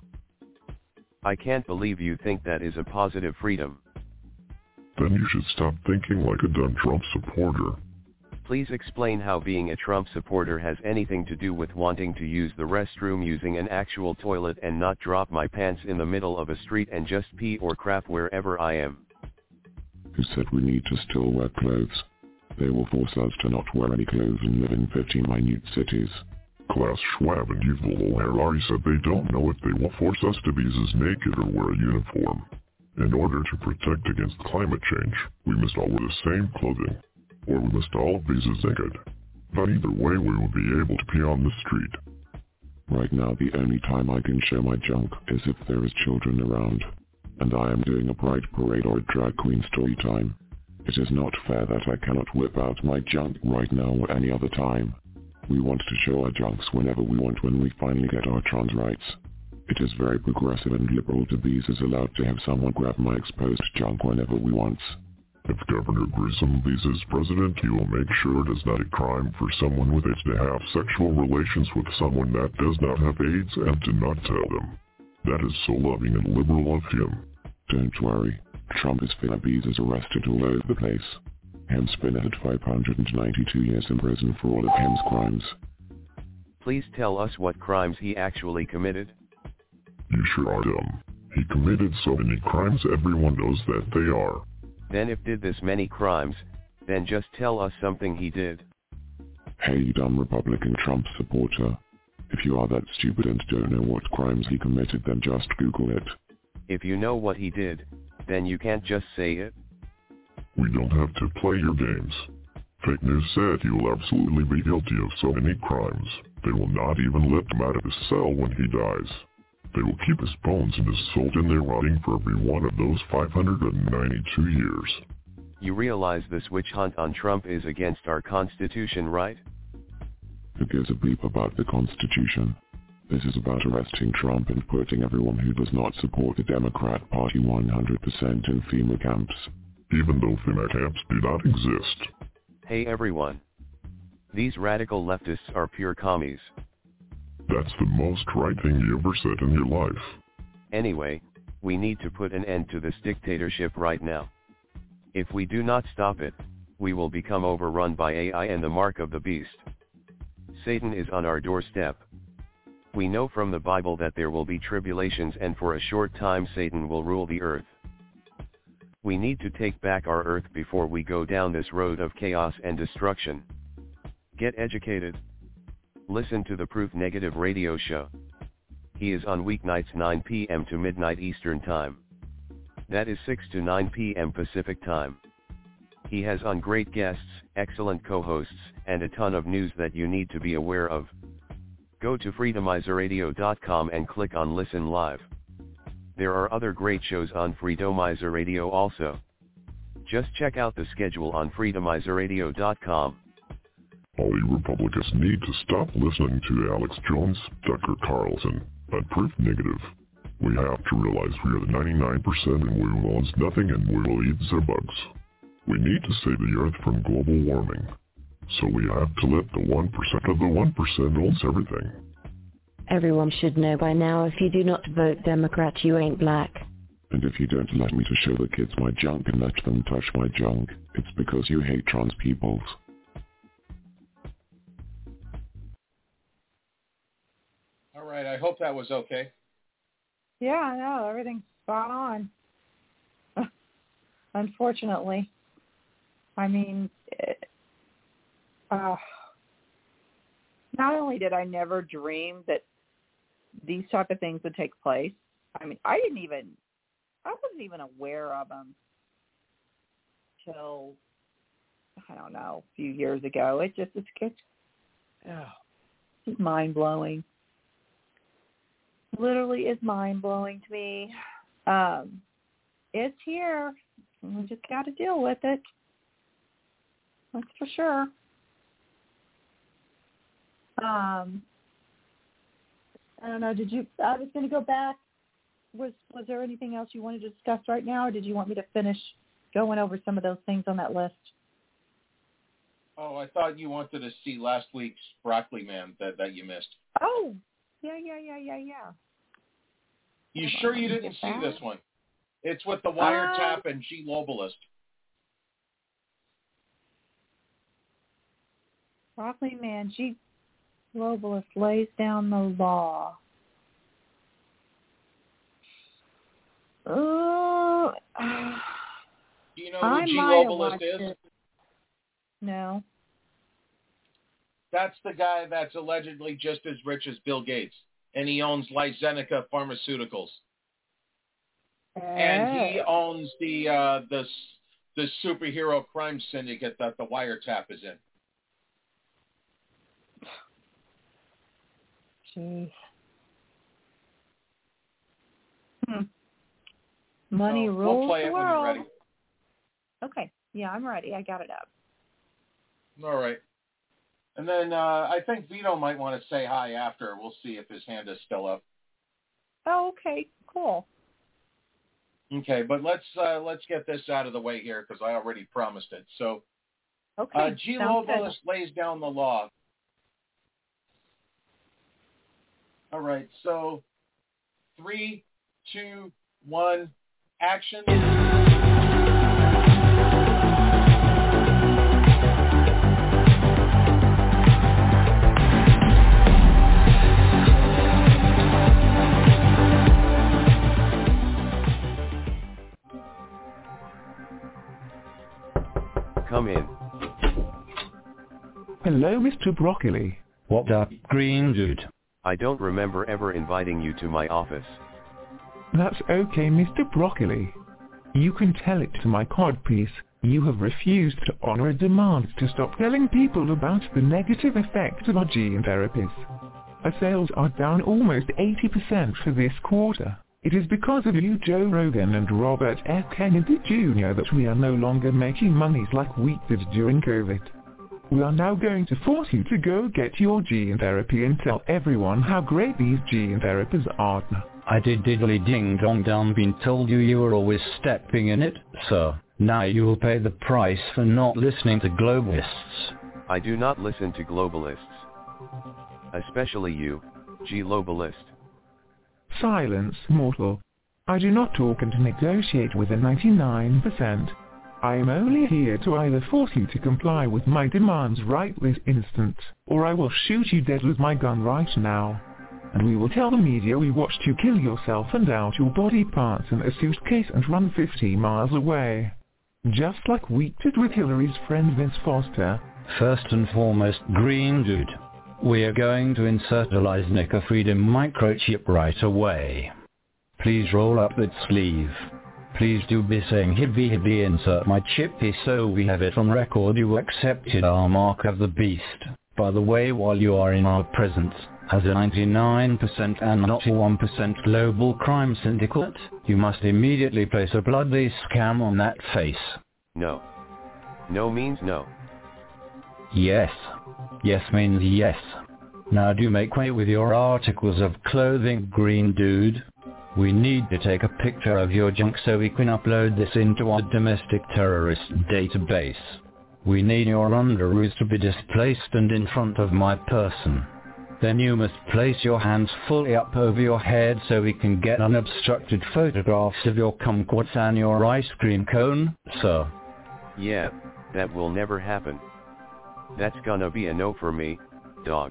K: I can't believe you think that is a positive freedom.
T: Then you should stop thinking like a dumb Trump supporter.
K: Please explain how being a Trump supporter has anything to do with wanting to use the restroom using an actual toilet and not drop my pants in the middle of a street and just pee or crap wherever I am.
Q: Who said we need to still wear clothes? They will force us to not wear any clothes and live in fifteen minute cities.
T: Klaus Schwab and Yuval Harari said they don't know if they will force us to be as naked or wear a uniform. In order to protect against climate change, we must all wear the same clothing, or we must all be as naked. But either way, we will be able to pee on the street.
Q: Right now, the only time I can show my junk is if there is children around, and I am doing a pride parade or a drag queen story time. It is not fair that I cannot whip out my junk right now or any other time. We want to show our junks whenever we want when we finally get our trans rights. It is very progressive and liberal to be as allowed to have someone grab my exposed junk whenever we want.
T: If Governor Grissom is president, he will make sure it is not a crime for someone with AIDS to have sexual relations with someone that does not have AIDS and to not tell them. That is so loving and liberal of him.
Q: Don't worry, Trump is finna be arrested all over the place. Hem's been at five hundred ninety-two years in prison for all of Hem's crimes.
K: Please tell us what crimes he actually committed.
T: You sure are dumb. He committed so many crimes everyone knows that they are.
K: Then if did this many crimes, then just tell us something he did.
Q: Hey you dumb Republican Trump supporter. If you are that stupid and don't know what crimes he committed, then just Google it.
K: If you know what he did, then you can't just say it.
T: We don't have to play your games. Fake news said he will absolutely be guilty of so many crimes. They will not even let him out of his cell when he dies. They will keep his bones and his soul in there rotting for every one of those five hundred ninety-two years.
K: You realize this witch hunt on Trump is against our Constitution, right?
Q: Who gives a beep about the Constitution? This is about arresting Trump and putting everyone who does not support the Democrat Party one hundred percent in FEMA camps.
T: Even though FEMA camps do not exist.
K: Hey everyone. These radical leftists are pure commies.
T: That's the most right thing you ever said in your life.
K: Anyway, we need to put an end to this dictatorship right now. If we do not stop it, we will become overrun by A I and the mark of the beast. Satan is on our doorstep. We know from the Bible that there will be tribulations, and for a short time Satan will rule the earth. We need to take back our earth before we go down this road of chaos and destruction. Get educated. Listen to the Proof Negative radio show. He is on weeknights nine p m to midnight Eastern Time. That is six to nine p m Pacific Time. He has on great guests, excellent co-hosts, and a ton of news that you need to be aware of. Go to freedomizer radio dot com and click on Listen Live. There are other great shows on Freedomizer Radio also. Just check out the schedule on freedomizer radio dot com.
T: All you Republicans need to stop listening to Alex Jones, Tucker Carlson, and Proof Negative. We have to realize we are the ninety-nine percent and we will own nothing and we will eat their bugs. We need to save the earth from global warming. So we have to let the one percent of the one percent owns everything.
R: Everyone should know by now, if you do not vote Democrat, you ain't black.
Q: And if you don't let me to show the kids my junk and let them touch my junk, it's because you hate trans peoples.
M: All right, I hope that was okay.
P: Yeah, no, everything's spot on. Unfortunately. I mean, it, uh, not only did I never dream that these type of things would take place, I mean, I didn't even, I wasn't even aware of them till, I don't know, a few years ago. It just, it's, it's, oh, it's mind-blowing. Literally is mind-blowing to me. Um, it's here. We just got to deal with it. That's for sure. Um, I don't know. Did you? I was going to go back. Was Was there anything else you wanted to discuss right now, or did you want me to finish going over some of those things on that list?
M: Oh, I thought you wanted to see last week's Broccoli Man that, that you missed.
P: Oh, yeah, yeah, yeah, yeah, yeah.
M: You
P: Hold
M: sure
P: on,
M: you
P: let me
M: didn't
P: get
M: see
P: that.
M: this one? It's with the Wiretap uh, and G Globalist.
P: Broccoli Man, G Globalist lays down the law. Oh, uh,
M: do you know
P: I
M: who G
P: might
M: Globalist
P: have
M: is?
P: It. No.
M: That's the guy that's allegedly just as rich as Bill Gates, and he owns Lyzenica Pharmaceuticals. And he owns the uh, the the superhero crime syndicate that the Wiretap is in.
P: Jeez. Hmm. Money
M: so
P: rules
M: we'll play
P: the
M: it
P: world.
M: when you're ready.
P: Okay. Yeah, I'm ready. I got it up.
M: All right. And then uh, I think Vito might want to say hi after. We'll see if his hand is still up.
P: Oh, okay. Cool.
M: Okay, but let's uh, let's get this out of the way here because I already promised it. So,
P: okay,
M: uh, G Globalist lays down the law. All right, so three, two, one, action.
K: Come in.
U: Hello, Mister Broccoli.
L: What up, green dude?
K: I don't remember ever inviting you to my office.
U: That's okay, Mister Broccoli. You can tell it to my codpiece. You have refused to honor a demand to stop telling people about the negative effects of our gene therapies. Our sales are down almost eighty percent for this quarter. It is because of you, Joe Rogan and Robert F. Kennedy Junior that we are no longer making monies like we did during COVID. We are now going to force you to go get your gene therapy and tell everyone how great these gene therapies are.
L: I did diddly ding dong down been told you you were always stepping in it, sir. Now you will pay the price for not listening to globalists.
K: I do not listen to globalists. Especially you, G Globalist.
U: Silence, mortal. I do not talk and negotiate with the ninety-nine percent. I am only here to either force you to comply with my demands right this instant, or I will shoot you dead with my gun right now. And we will tell the media we watched you kill yourself and out your body parts in a suitcase and run fifty miles away. Just like we did with Hillary's friend Vince Foster.
L: First and foremost, green dude. We are going to insert a Lyzenica Freedom microchip right away. Please roll up that sleeve. Please do be saying hibby hibby insert my chippy so we have it on record you accepted our mark of the beast. By the way, while you are in our presence, as a ninety-nine percent and not a one percent global crime syndicate, you must immediately place a bloody scam on that face.
K: No. No means no.
L: Yes. Yes means yes. Now do make way with your articles of clothing, green dude. We need to take a picture of your junk so we can upload this into our domestic terrorist database. We need your underoos to be displaced and in front of my person. Then you must place your hands fully up over your head so we can get unobstructed photographs of your kumquats and your ice cream cone, sir.
K: Yeah, that will never happen. That's gonna be a no for me, dog.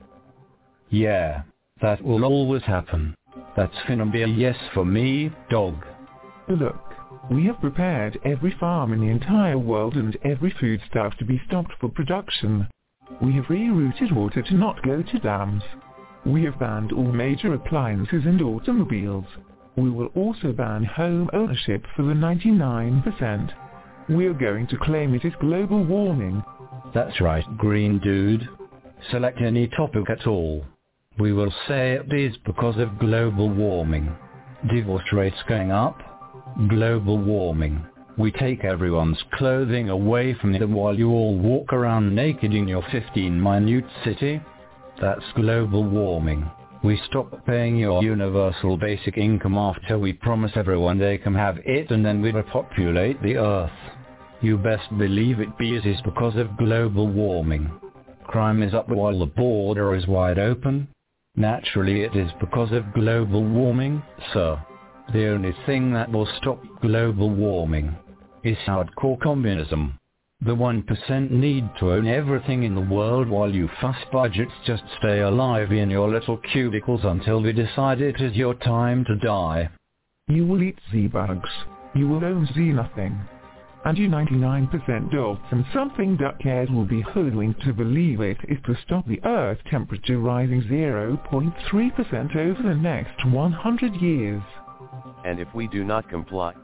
L: Yeah, that will always happen. That's finna be a yes for me, dog.
U: Look, we have prepared every farm in the entire world and every foodstuff to be stopped for production. We have rerouted water to not go to dams. We have banned all major appliances and automobiles. We will also ban home ownership for the ninety-nine percent. We are going to claim it is global warming.
L: That's right, green dude. Select any topic at all. We will say it is because of global warming. Divorce rates going up? Global warming. We take everyone's clothing away from them while you all walk around naked in your fifteen minute city? That's global warming. We stop paying your universal basic income after we promise everyone they can have it, and then we repopulate the earth. You best believe it is because of global warming. Crime is up while the border is wide open. Naturally it is because of global warming, sir. The only thing that will stop global warming is hardcore communism. The one percent need to own everything in the world while you fuss budgets just stay alive in your little cubicles until we decide it is your time to die.
U: You will eat Z-bugs. You will own Z-nothing. And you ninety-nine percent adults and something duckhead will be hoodwinked to believe it is to stop the Earth temperature rising zero point three percent over the next one hundred years.
K: And if we do not comply?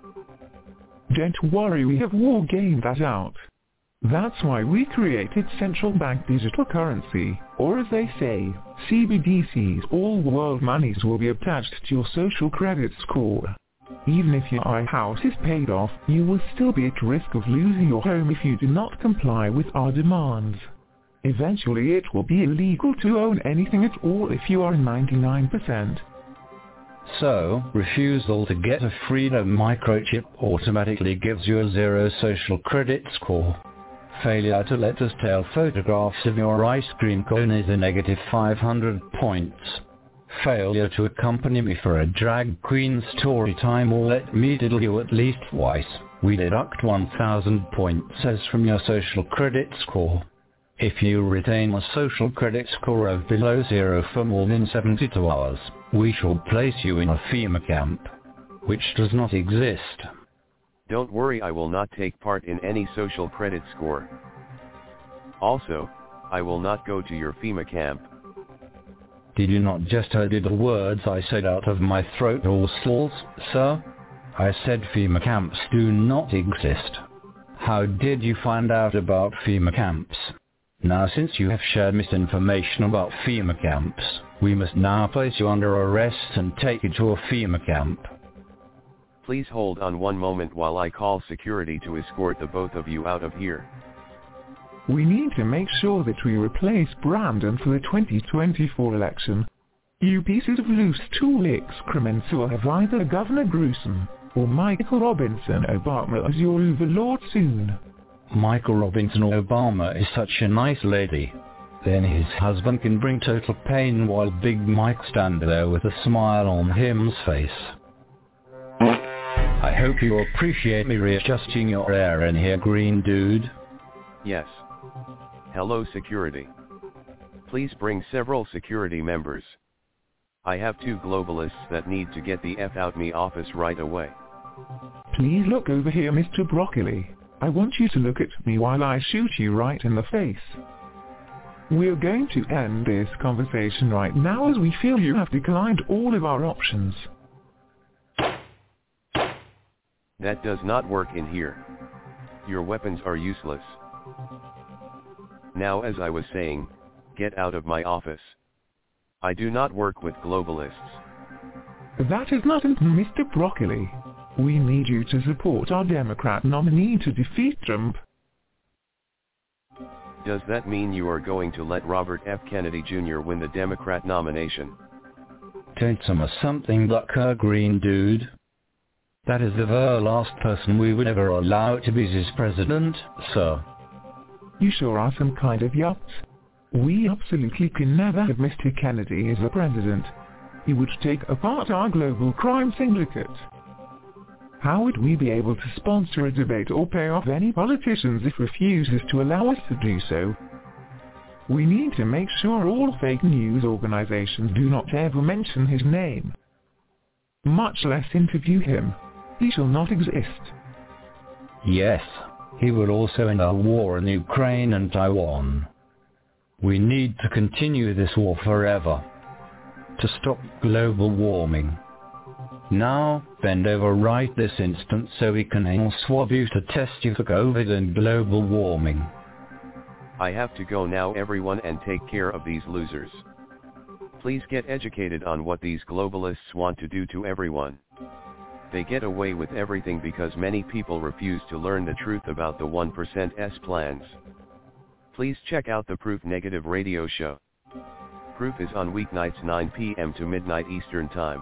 U: Don't worry, we have war gamed that out. That's why we created central bank digital currency, or as they say, C B D Cs. All world monies will be attached to your social credit score. Even if your house is paid off, you will still be at risk of losing your home if you do not comply with our demands. Eventually it will be illegal to own anything at all if you are ninety-nine percent.
L: So, refusal to get a freedom microchip automatically gives you a zero social credit score. Failure to let us take photographs of your ice cream cone is a negative five hundred points. Failure to accompany me for a drag queen story time or let me diddle you at least twice, we deduct one thousand points as from your social credit score. If you retain a social credit score of below zero for more than seventy-two hours, we shall place you in a FEMA camp, which does not exist.
K: Don't worry, I will not take part in any social credit score. Also, I will not go to your FEMA camp.
L: Did you not just hear the words I said out of my throat, all stalls, sir? I said FEMA camps do not exist. How did you find out about FEMA camps? Now, since you have shared misinformation about FEMA camps, we must now place you under arrest and take you to a FEMA camp.
K: Please hold on one moment while I call security to escort the both of you out of here.
U: We need to make sure that we replace Brandon for the twenty twenty-four election. You pieces of loose tool excrements will have either Governor Gruesome or Michael Robinson Obama as your overlord soon.
L: Michael Robinson Obama is such a nice lady. Then his husband can bring total pain while Big Mike stand there with a smile on him's face. I hope you appreciate me readjusting your air in here, green dude.
K: Yes. Hello, security. Please bring several security members. I have two globalists that need to get the F out me office right away.
U: Please look over here, Mister Broccoli. I want you to look at me while I shoot you right in the face. We're going to end this conversation right now as we feel you have declined all of our options.
K: That does not work in here. Your weapons are useless. Now, as I was saying, get out of my office. I do not work with globalists.
U: That is not Mister Broccoli. We need you to support our Democrat nominee to defeat Trump.
K: Does that mean you are going to let Robert F. Kennedy Junior win the Democrat nomination?
L: Don't some or something like her, green dude. That is the very last person we would ever allow to be his president, sir.
U: You sure are some kind of yacht. We absolutely can never have Mister Kennedy as a president. He would take apart our global crime syndicate. How would we be able to sponsor a debate or pay off any politicians if refuses to allow us to do so? We need to make sure all fake news organizations do not ever mention his name, much less interview him. He shall not exist.
L: Yes, he would also end our war in Ukraine and Taiwan. We need to continue this war forever, to stop global warming. Now, bend over right this instant so we can anal swab you to test you for COVID and global warming.
K: I have to go now everyone and take care of these losers. Please get educated on what these globalists want to do to everyone. They get away with everything because many people refuse to learn the truth about the one percent's plans. Please check out the Proof Negative radio show. Proof is on weeknights nine p m to midnight Eastern Time.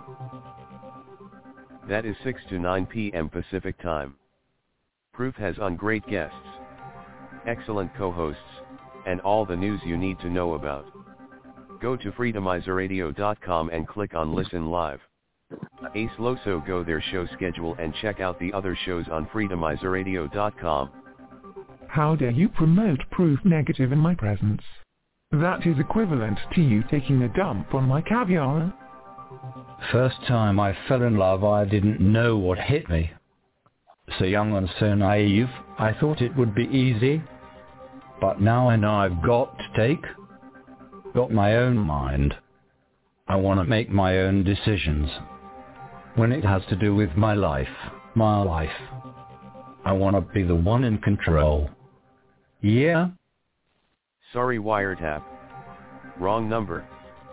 K: That is six to nine p m Pacific Time. Proof has on great guests, excellent co-hosts, and all the news you need to know about. Go to freedomizer radio dot com and click on Listen Live. Ace Loso go their show schedule and check out the other shows on freedomizer radio dot com.
U: How dare you promote Proof Negative in my presence? That is equivalent to you taking a dump on my caviar.
L: First time I fell in love, I didn't know what hit me. So young and so naive, I thought it would be easy. But now I know I've got to take, got my own mind. I want to make my own decisions. When it has to do with my life, my life, I want to be the one in control. Yeah?
K: Sorry, wiretap. Wrong number.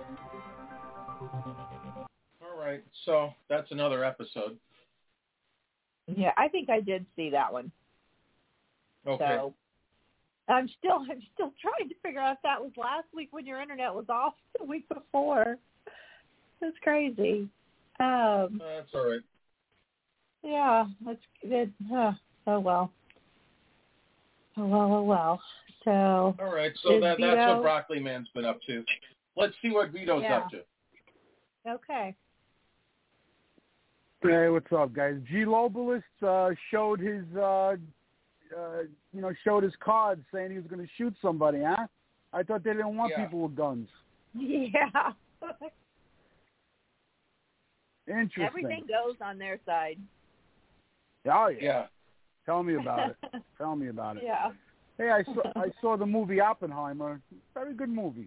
M: All right, so that's another episode.
O: Yeah, I think I did see that one.
M: Okay.
O: So I'm still I'm still trying to figure out if that was last week when your internet was off the week before. That's crazy. Um,
M: uh, that's all right.
O: Yeah, that's good. Uh, oh well. Oh well, oh well. So.
M: All right, so that,
O: Vito...
M: that's what Broccoli Man's been up to. Let's see what Vito's
O: yeah.
M: up to.
O: Okay.
B: Hey, what's up, guys? G. Globalist uh, showed his, uh, uh, you know, showed his cards saying he was going to shoot somebody, huh? I thought they didn't want
M: yeah.
B: people with guns.
O: Yeah.
B: Interesting.
O: Everything goes on their side.
B: Oh, yeah.
M: yeah.
B: Tell me about it. Tell me about it.
O: Yeah.
B: Hey, I saw I saw the movie Oppenheimer. Very good movie.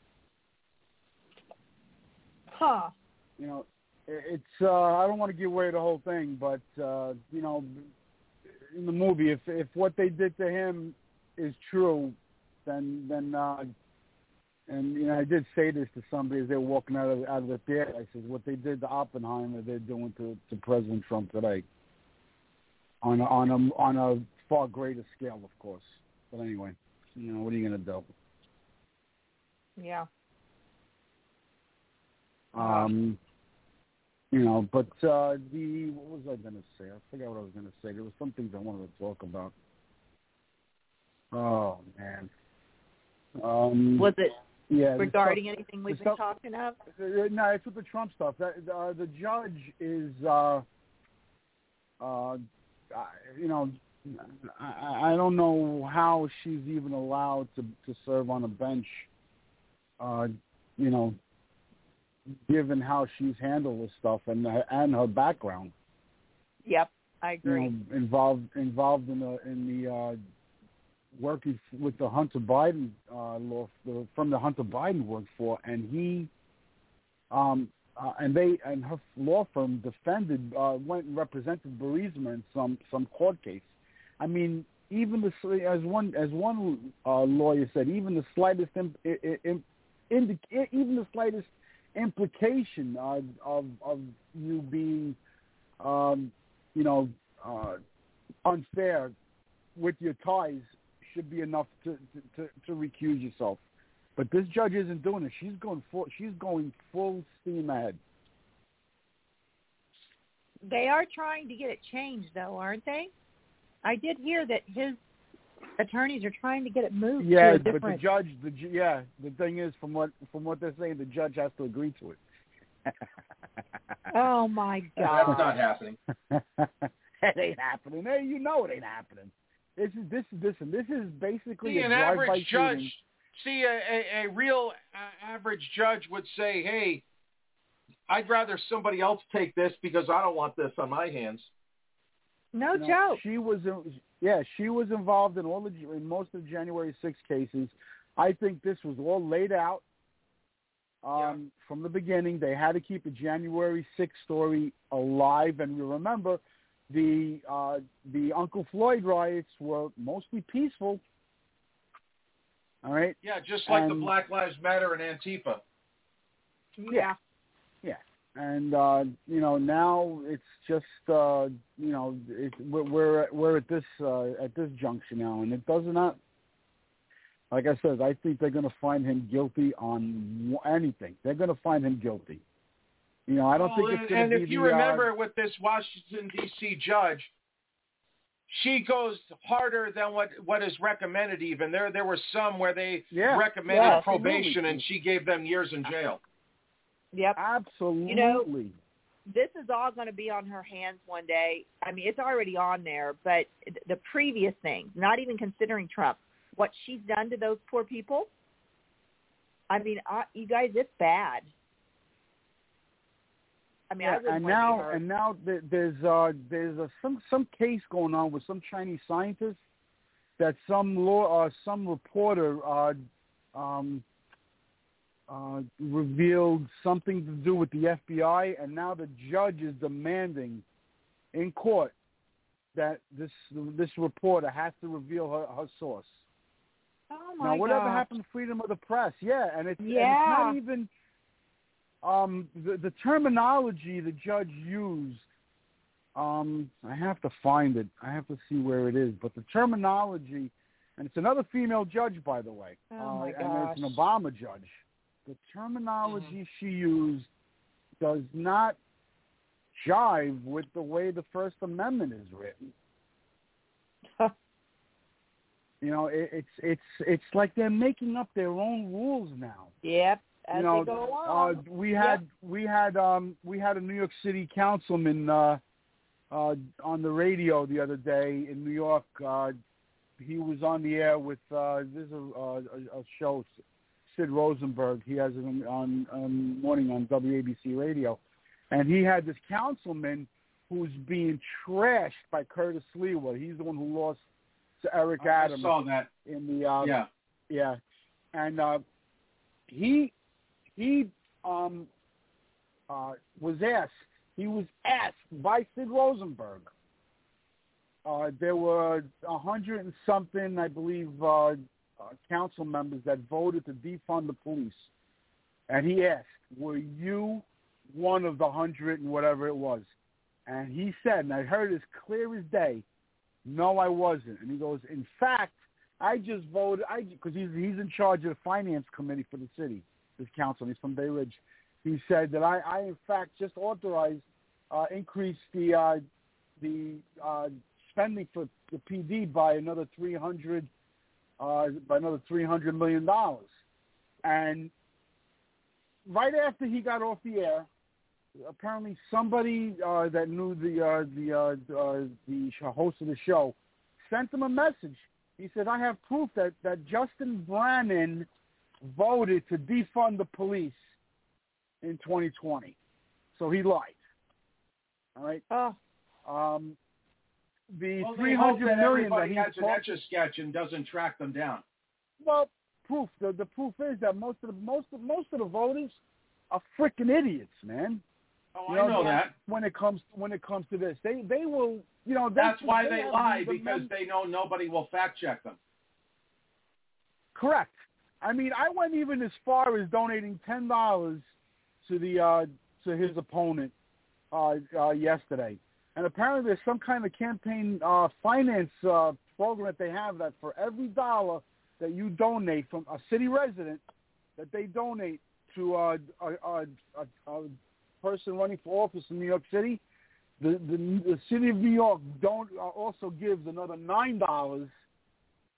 O: Huh.
B: You know, it's uh, I don't want to give away the whole thing, but uh, you know, in the movie, if if what they did to him is true, then then uh, and you know, I did say this to somebody as they were walking out of out of the theater. I said, what they did to Oppenheimer, they're doing to, to President Trump today. On a, on a on a far greater scale, of course. But anyway, you know, what are you going to do?
O: Yeah.
B: Um, you know, but uh, the what was I going to say? I forgot what I was going to say. There was some things I wanted to talk about. Oh man. Um,
O: was it
B: yeah,
O: regarding
B: stuff,
O: anything we've been
B: stuff,
O: talking of?
B: Uh, no, it's with the Trump stuff. That, uh, the judge is, uh, uh, you know. I, I don't know how she's even allowed to, to serve on a bench, uh, you know, given how she's handled this stuff and and her background.
O: Yep, I agree.
B: You know, involved involved in the in the uh, working with the Hunter Biden uh, law the, from the Hunter Biden worked for, and he, um, uh, and they and her law firm defended uh, went and represented Burisma in some some court case. I mean, even the as one as one uh, lawyer said, even the slightest imp, in, in, even the slightest implication uh, of of you being, um, you know, uh, unfair with your ties should be enough to, to, to, to recuse yourself. But this judge isn't doing it. She's going full. She's going full steam ahead.
O: They are trying to get it changed, though, aren't they? I did hear that his
P: attorneys are trying to get it moved
B: Yeah,
P: to a
B: but
P: different.
B: the judge, the ju- yeah, the thing is, from what from what they're saying, the judge has to agree to it.
P: Oh my God!
M: That's not happening.
B: It ain't happening. Hey, you know it ain't happening. This is this is this and this is basically
M: See,
B: a
M: an
B: drive-by
M: average judge.
B: shooting.
M: See, a, a, a real uh, average judge would say, "Hey, I'd rather somebody else take this because I don't want this on my hands."
P: No
B: You know,
P: joke.
B: She was, in- yeah, she was involved in all the in most of the January sixth cases. I think this was all laid out um, yeah. from the beginning. They had to keep the January sixth story alive, and we remember the uh, the Uncle Floyd riots were mostly peaceful. All right.
M: Yeah, just like
B: and,
M: the Black Lives Matter and Antifa.
B: Yeah. Yeah. And, uh, you know, now it's just, uh, you know, it, we're we're at this uh, at this junction now, and it does not, like I said, I think they're going to find him guilty on anything. They're going to find him guilty. You know, I don't
M: well,
B: think it's going to be
M: And if you
B: the,
M: remember
B: uh,
M: with this Washington, D C judge, she goes harder than what, what is recommended even. There there were some where they
B: yeah,
M: recommended
B: yeah,
M: probation,
B: absolutely.
M: and she gave them years in jail.
O: Yep.
B: Absolutely.
O: You know, this is all going to be on her hands one day. I mean, it's already on there, but the previous things, not even considering Trump, what she's done to those poor people, I mean, I, you guys, it's bad. I mean,
B: yeah,
O: I wouldn't
B: and
O: want
B: now
O: to be her.
B: and now there- there's uh, there's a, some some case going on with some Chinese scientist that some law uh, some reporter uh, um, uh, revealed something to do with the F B I, and now the judge is demanding in court that this this reporter has to reveal her, her source.
O: Oh my
B: now, whatever
O: gosh.
B: happened to freedom of the press? Yeah, and it's,
O: Yeah.
B: and it's not even um, the, the terminology the judge used. Um, I have to find it. I have to see where it is. But the terminology, and it's another female judge, by the way,
O: Oh
B: uh,
O: my
B: and it's an
O: gosh.
B: Obama judge. The terminology she used does not jive with the way the First Amendment is written. You know, it, it's it's it's like they're making up their own rules now.
O: Yep. As
B: you know,
O: they go along.
B: uh, we had
O: Yep.
B: we had um, we had a New York City councilman uh, uh, on the radio the other day in New York. Uh, he was on the air with uh, this is a, a, a show. Sid Rosenberg. He has it on, on, on morning on W A B C radio, and he had this councilman who's being trashed by Curtis Lewa. He's the one who lost to Eric
M: I
B: Adams.
M: saw that.
B: In the uh,
M: yeah,
B: yeah, and uh, he he um, uh, was asked. He was asked by Sid Rosenberg. Uh, there were a hundred and something, I believe. Uh, Uh, council members that voted to defund the police. And he asked, were you one of the hundred and whatever it was? And he said, and I heard as clear as day, no, I wasn't. And he goes, in fact, I just voted, I because he's, he's in charge of the finance committee for the city, this councilman. He's from Bay Ridge. He said that I, I in fact, just authorized, uh, increase the, uh, the uh, spending for the P D by another three hundred Uh, by another three hundred million dollars. And right after he got off the air, apparently somebody uh, that knew the uh, the uh, uh, the host of the show sent him a message. He said, I have proof that, that Justin Brannan voted to defund the police in twenty twenty. So he lied. All right?
O: Oh.
B: Um, The
M: well,
B: three
M: they hope
B: hundred
M: that
B: million
M: everybody
B: that
M: has
B: he
M: an
B: talked,
M: etch-a-sketch and doesn't track them down.
B: well, proof. The, the proof is that most of the most of most of the voters are freaking idiots, man.
M: Oh,
B: you
M: I know that.
B: When it comes when it comes to this, they they will, you know. They,
M: That's why they,
B: have
M: lie
B: the
M: because
B: mem-
M: they know nobody will fact check them.
B: Correct. I mean, I went even as far as donating ten dollars to the uh, to his opponent uh, uh, yesterday. And apparently there's some kind of campaign uh, finance uh, program that they have that for every dollar that you donate from a city resident, that they donate to uh, a, a, a, a person running for office in New York City, the, the, the city of New York don't uh, also gives another nine dollars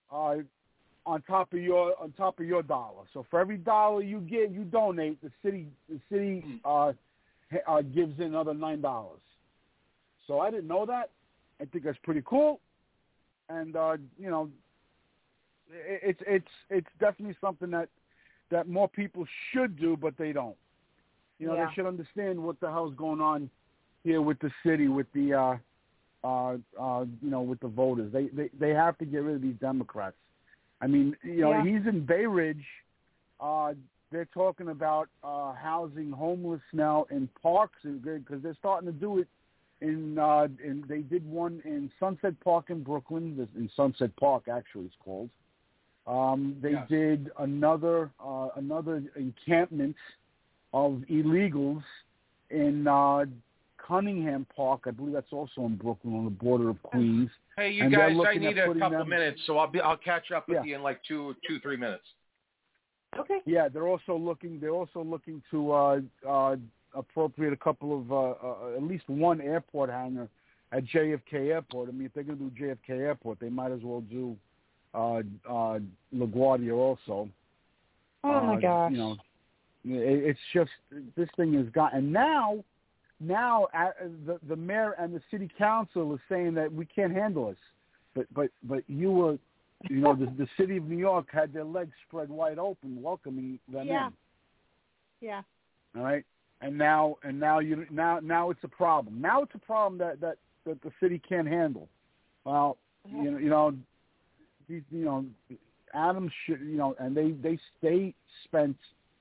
B: uh, on top of your on top of your dollar. So for every dollar you give, you donate, the city the city uh, uh, gives in another nine dollars. So I didn't know that. I think that's pretty cool, and uh, you know, it, it's it's it's definitely something that that more people should do, but they don't. You know,
O: Yeah.
B: they should understand what the hell's going on here with the city, with the uh, uh, uh, you know, with the voters. They, they they have to get rid of these Democrats. I mean, you know,
O: Yeah.
B: he's in Bay Ridge. Uh, they're talking about uh, housing homeless now in parks because they're starting to do it. In uh, in they did one in Sunset Park in Brooklyn. This- In Sunset Park, actually, it's called. Um, they
M: Yes.
B: did another uh, another encampment of illegals in uh, Cunningham Park. I believe that's also in Brooklyn, on the border of Queens.
M: Hey, you
B: And they're
M: guys, I
B: looking
M: need
B: at
M: a
B: putting
M: couple
B: them-
M: minutes, so I'll be I'll catch up with
B: Yeah.
M: you in like two two three minutes.
O: Okay.
B: Yeah, they're also looking. They're also looking to uh, uh, appropriate a couple of uh, uh, at least one airport hangar at J F K Airport. I mean, if they're going to do J F K Airport, they might as well do uh, uh, LaGuardia also.
O: Oh my
B: Uh,
O: gosh.
B: You know, it, it's just this thing has got, and now, now uh, the the mayor and the city council is saying that we can't handle this, but but but you were. You know, the, the city of New York had their legs spread wide open, welcoming them
O: Yeah.
B: in.
O: Yeah.
B: All right, and now and now you now now it's a problem. Now it's a problem that that, that the city can't handle. Well, you know, you know, these, you know, Adams should, you know, and they they they spent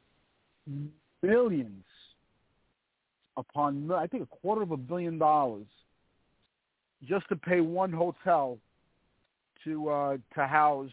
B: billions upon, I think, a quarter of a billion dollars just to pay one hotel to uh, to house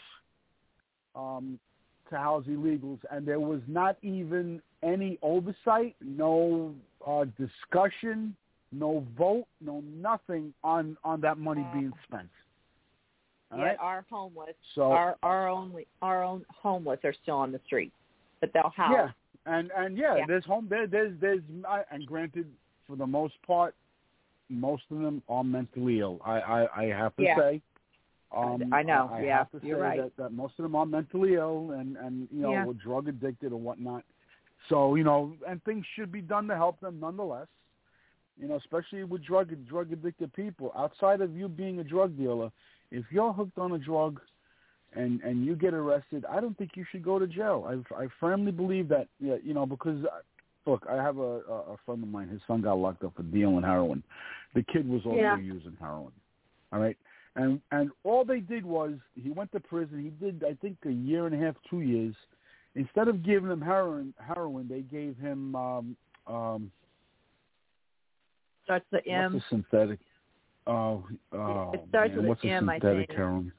B: um, to house illegals, and there was not even any oversight, no uh, discussion, no vote, no nothing on, on that money being spent. All
O: Yet
B: right?
O: our homeless,
B: So-
O: our our only our own homeless are still on the streets, but they'll house.
B: Yeah, and and yeah,
O: Yeah.
B: there's home there. There's there's I- and granted, for the most part, most of them are mentally ill. I I, I have to
O: Yeah.
B: say. Um,
O: I know.
B: I, I
O: Yeah,
B: have to
O: you're
B: say
O: right.
B: that, that most of them are mentally ill and and you know
O: Yeah.
B: or drug addicted or whatnot. So you know, and things should be done to help them nonetheless. You know, especially with drug drug addicted people. Outside of you being a drug dealer, if you're hooked on a drug and and you get arrested, I don't think you should go to jail. I I firmly believe that. Yeah, you know, because uh, look, I have a a friend of mine. His son got locked up for dealing heroin. The kid was also
O: Yeah.
B: using heroin. All right. And and all they did was he went to prison. He did, I think, a year and a half, two years. Instead of giving him heroin, heroin, they gave him um, um,
O: Starts the M.
B: what's a synthetic? Oh, oh
O: It starts
B: man,
O: with
B: what's
O: an
B: a
O: M, I
B: synthetic
O: think.
B: heroin?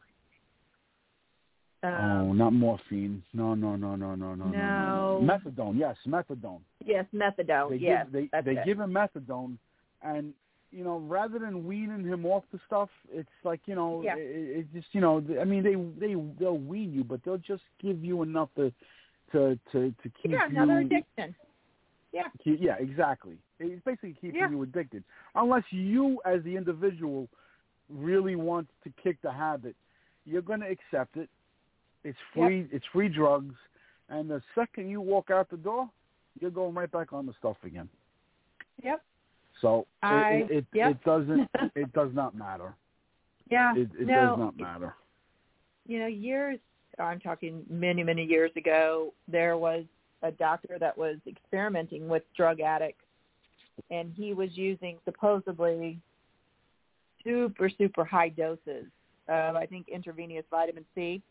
O: Um,
B: oh, not morphine. No, no, no, no, no, no, no, no.
O: No.
B: Methadone. Yes, methadone.
O: Yes, methadone.
B: They
O: yes,
B: give, they
O: that's
B: they
O: it.
B: give him methadone, and you know, rather than weaning him off the stuff, it's like, you know,
O: Yeah.
B: it, it just, you know, I mean, they they they'll wean you, but they'll just give you enough to to to, to keep
O: yeah, another
B: you.
O: addiction. Yeah.
B: Keep, yeah, exactly. It's basically keeping
O: Yeah.
B: you addicted, unless you, as the individual, really want to kick the habit. You're going to accept it. It's free. It's free drugs, and the second you walk out the door, you're going right back on the stuff again.
O: Yep.
B: So
O: I-
B: it it,
O: yep.
B: it doesn't it does not matter.
O: Yeah.
B: It, it
O: no,
B: does not matter.
O: You know, years, I'm talking many, many years ago, there was a doctor that was experimenting with drug addicts, and he was using supposedly super, super high doses of, I think, intravenous vitamin C,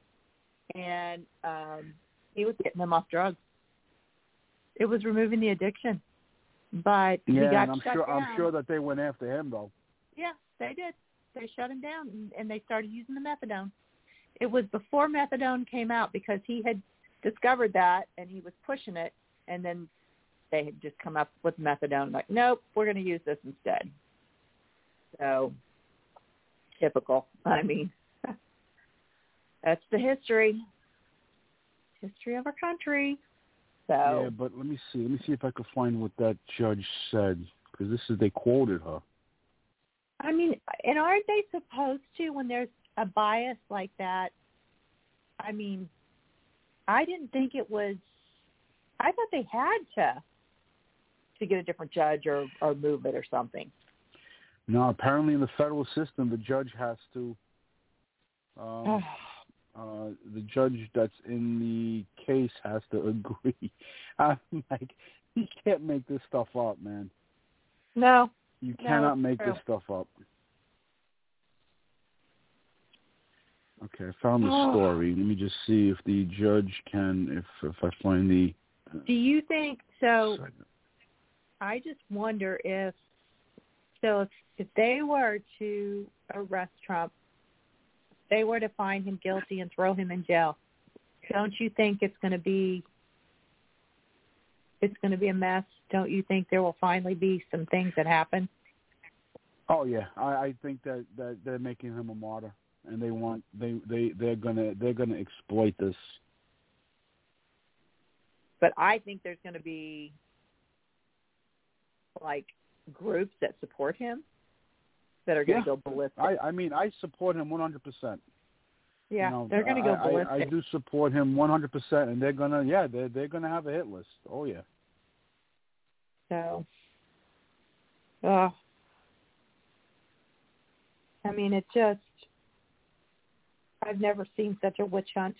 O: and um, he was getting them off drugs. It was removing the addiction, but he
B: Yeah,
O: got
B: and I'm
O: shut
B: sure
O: down.
B: I'm sure that they went after him though.
O: Yeah, they did. They shut him down, and, and they started using the methadone. It was before methadone came out because he had discovered that, and he was pushing it, and then they had just come up with methadone. Like, nope, we're going to use this instead. So, typical. I mean, that's the history, history of our country. So,
B: Yeah, but let me see. Let me see if I can find what that judge said, because this is they quoted her.
O: I mean, and aren't they supposed to, when there's a bias like that,
P: I mean, I didn't think it was. I thought they had to to get a different judge or, or move it or something.
B: No, apparently in the federal system, the judge has to. Um, uh, the judge that's in the case has to agree. I'm like, you can't make this stuff up, man.
P: No.
B: You
P: no,
B: cannot make
P: true.
B: this stuff up. Okay, I found the story. Let me just see if the judge can, if if I find the... Uh,
P: Do you think, so I just wonder if, so if, if they were to arrest Trump, if they were to find him guilty and throw him in jail, don't you think it's going to be, it's going to be a mess? Don't you think there will finally be some things that happen?
B: Oh, yeah. I, I think that, that they're making him a martyr. And they want they they they're gonna they're gonna exploit this.
P: But I think there's going to be like groups that support him that are going to
B: yeah.
P: go ballistic.
B: I I mean I support him one hundred percent.
P: Yeah,
B: you know,
P: they're going to go
B: I,
P: ballistic.
B: I, I do support him one hundred percent, and they're gonna yeah they're they're gonna have a hit list. Oh yeah.
P: So, uh, I mean, it just. I've never seen such a witch hunt.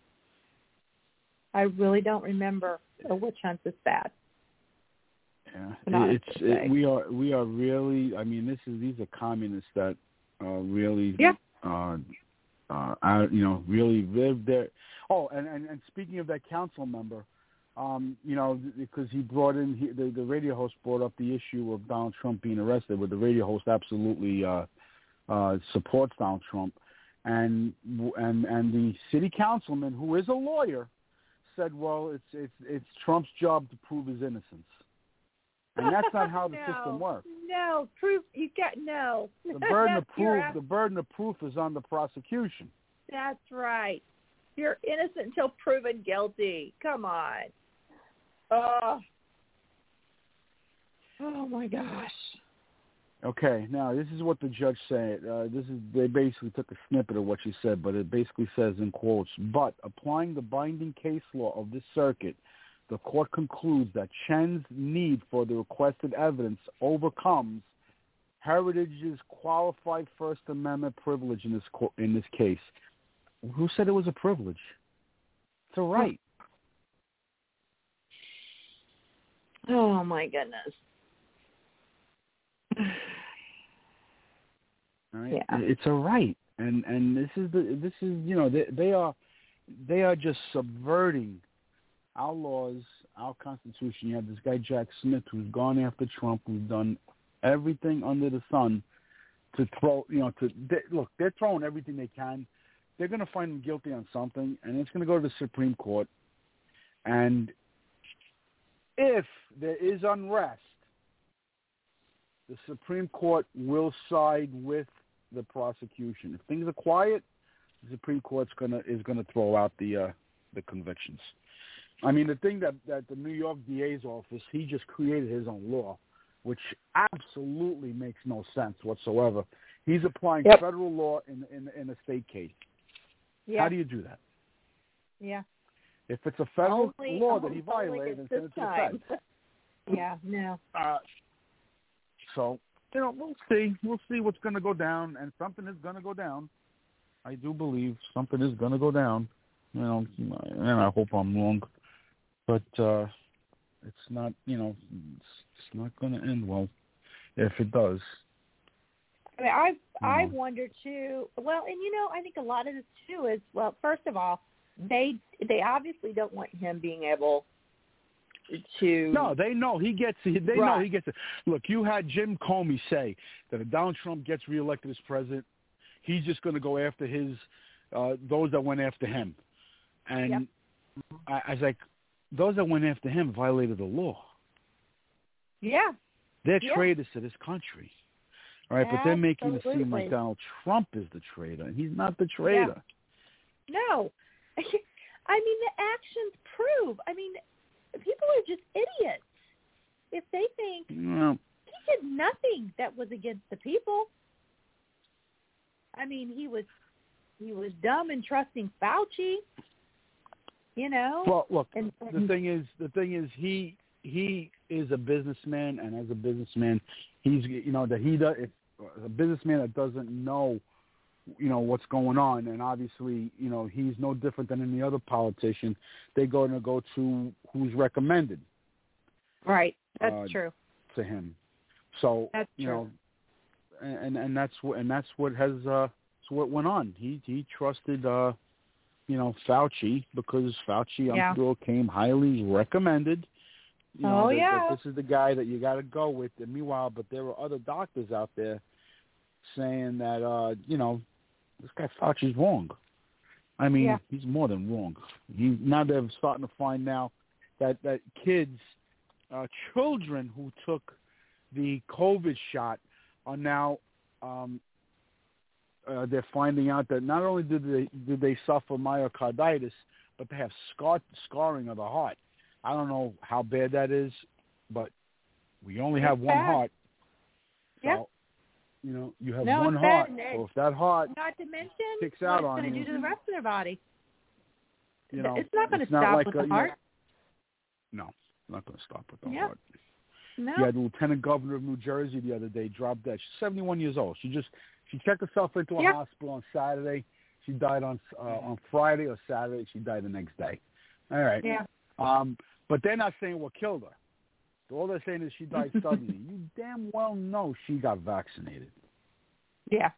P: I really don't remember a witch hunt this bad.
B: Yeah, it's it, we are we are really. I mean, this is these are communists that are really.
P: Yeah.
B: Uh, uh, are, you know, really live there. Oh, and, and, and speaking of that council member, um, you know, because he brought in he, the the radio host brought up the issue of Donald Trump being arrested, where the radio host absolutely uh, uh, supports Donald Trump. And and and the city councilman, who is a lawyer, said, "Well, it's it's it's Trump's job to prove his innocence," and that's not how the
P: no,
B: system works.
P: No, proof you got no.
B: The burden of proof,
P: Ab-
B: the burden of proof is on the prosecution.
P: That's right. You're innocent until proven guilty. Come on. Oh. Oh my gosh.
B: Okay, now this is what the judge said. Uh, this is they basically took a snippet of what she said, but it basically says in quotes, but applying the binding case law of this circuit, the court concludes that Chen's need for the requested evidence overcomes Heritage's qualified First Amendment privilege in this co- in this case. Who said it was a privilege? It's a right.
P: Oh my goodness.
B: All right?
P: Yeah.
B: It's a right, and and this is the this is you know they, they are they are just subverting our laws, our Constitution. You have this guy Jack Smith who's gone after Trump, who's done everything under the sun to throw you know to they, look. They're throwing everything they can. They're going to find him guilty on something, and it's going to go to the Supreme Court. And if there is unrest, the Supreme Court will side with the prosecution. If things are quiet, the Supreme Court's gonna is gonna throw out the uh, the convictions. I mean, the thing that, that the New York D A's office, he just created his own law, which absolutely makes no sense whatsoever. He's applying
P: yep.
B: federal law in in in a state case.
P: Yeah.
B: How do you do that?
P: Yeah.
B: If it's a federal
P: only,
B: law that he
P: only
B: violated, then send it to the
P: time.
B: feds.
P: Yeah. No.
B: Uh, So, you know, we'll see. We'll see what's going to go down, and something is going to go down. I do believe something is going to go down. You know, and I hope I'm wrong. But uh, it's not, you know, it's, it's not going to end well if it does.
P: I mean, I I
B: know.
P: wonder too. Well, and you know, I think a lot of this too is well. First of all, they they obviously don't want him being able to.
B: No, they know he gets. They
P: right.
B: know he gets it. Look, you had Jim Comey say that if Donald Trump gets reelected as president, he's just going to go after his uh, those that went after him. And
P: yep.
B: I, I was like, those that went after him violated the law.
P: Yeah,
B: they're
P: yeah.
B: traitors to this country. All right, but they're making it seem like Donald Trump is the traitor, and he's not the traitor.
P: Yeah. No. I mean, the actions prove. I mean, people are just idiots if they think
B: well,
P: he did nothing that was against the people. I mean, he was he was dumb in trusting Fauci. You know.
B: Well, look,
P: and,
B: the thing is, the thing is, he he is a businessman, and as a businessman, he's you know that he does if a businessman that doesn't know, you know, what's going on, and obviously, you know, he's no different than any other politician. They're going to go to who's recommended.
P: Right. That's
B: uh,
P: true.
B: To him. So
P: that's
B: you
P: true.
B: know, and and that's what and that's what has uh, that's what went on. He he trusted. Uh, You know, Fauci, because Fauci,
P: yeah.
B: I'm sure, came highly recommended. You know,
P: oh,
B: that,
P: yeah.
B: that this is the guy that you got to go with. And meanwhile, but there were other doctors out there saying that, uh, you know, this guy Fauci's wrong. I mean,
P: yeah.
B: he's more than wrong. He, now they're starting to find now that, that kids, uh, children who took the COVID shot are now um, Uh, they're finding out that not only did they did they suffer myocarditis, but they have scar scarring of the heart. I don't know how bad that is, but we only
P: it's
B: have one
P: bad.
B: heart. So,
P: yep.
B: you know, you have
P: no,
B: one
P: it's
B: heart.
P: bad.
B: So if that heart
P: not to mention
B: kicks
P: what
B: out
P: it's
B: on
P: going to
B: you,
P: do to the rest of their body.
B: You know,
P: it's not going to
B: not
P: stop
B: like
P: with
B: a,
P: the heart.
B: Know, no, it's not going to stop with the
P: yep.
B: heart.
P: No.
B: You had the lieutenant governor of New Jersey the other day drop dead. She's seventy-one years old. She just she checked herself into a
P: yep.
B: hospital on Saturday. She died on uh, on Friday or Saturday. She died the next day. All right.
P: Yeah.
B: Um, but they're not saying what killed her. All they're saying is she died suddenly. You damn well know she got vaccinated.
O: Yeah.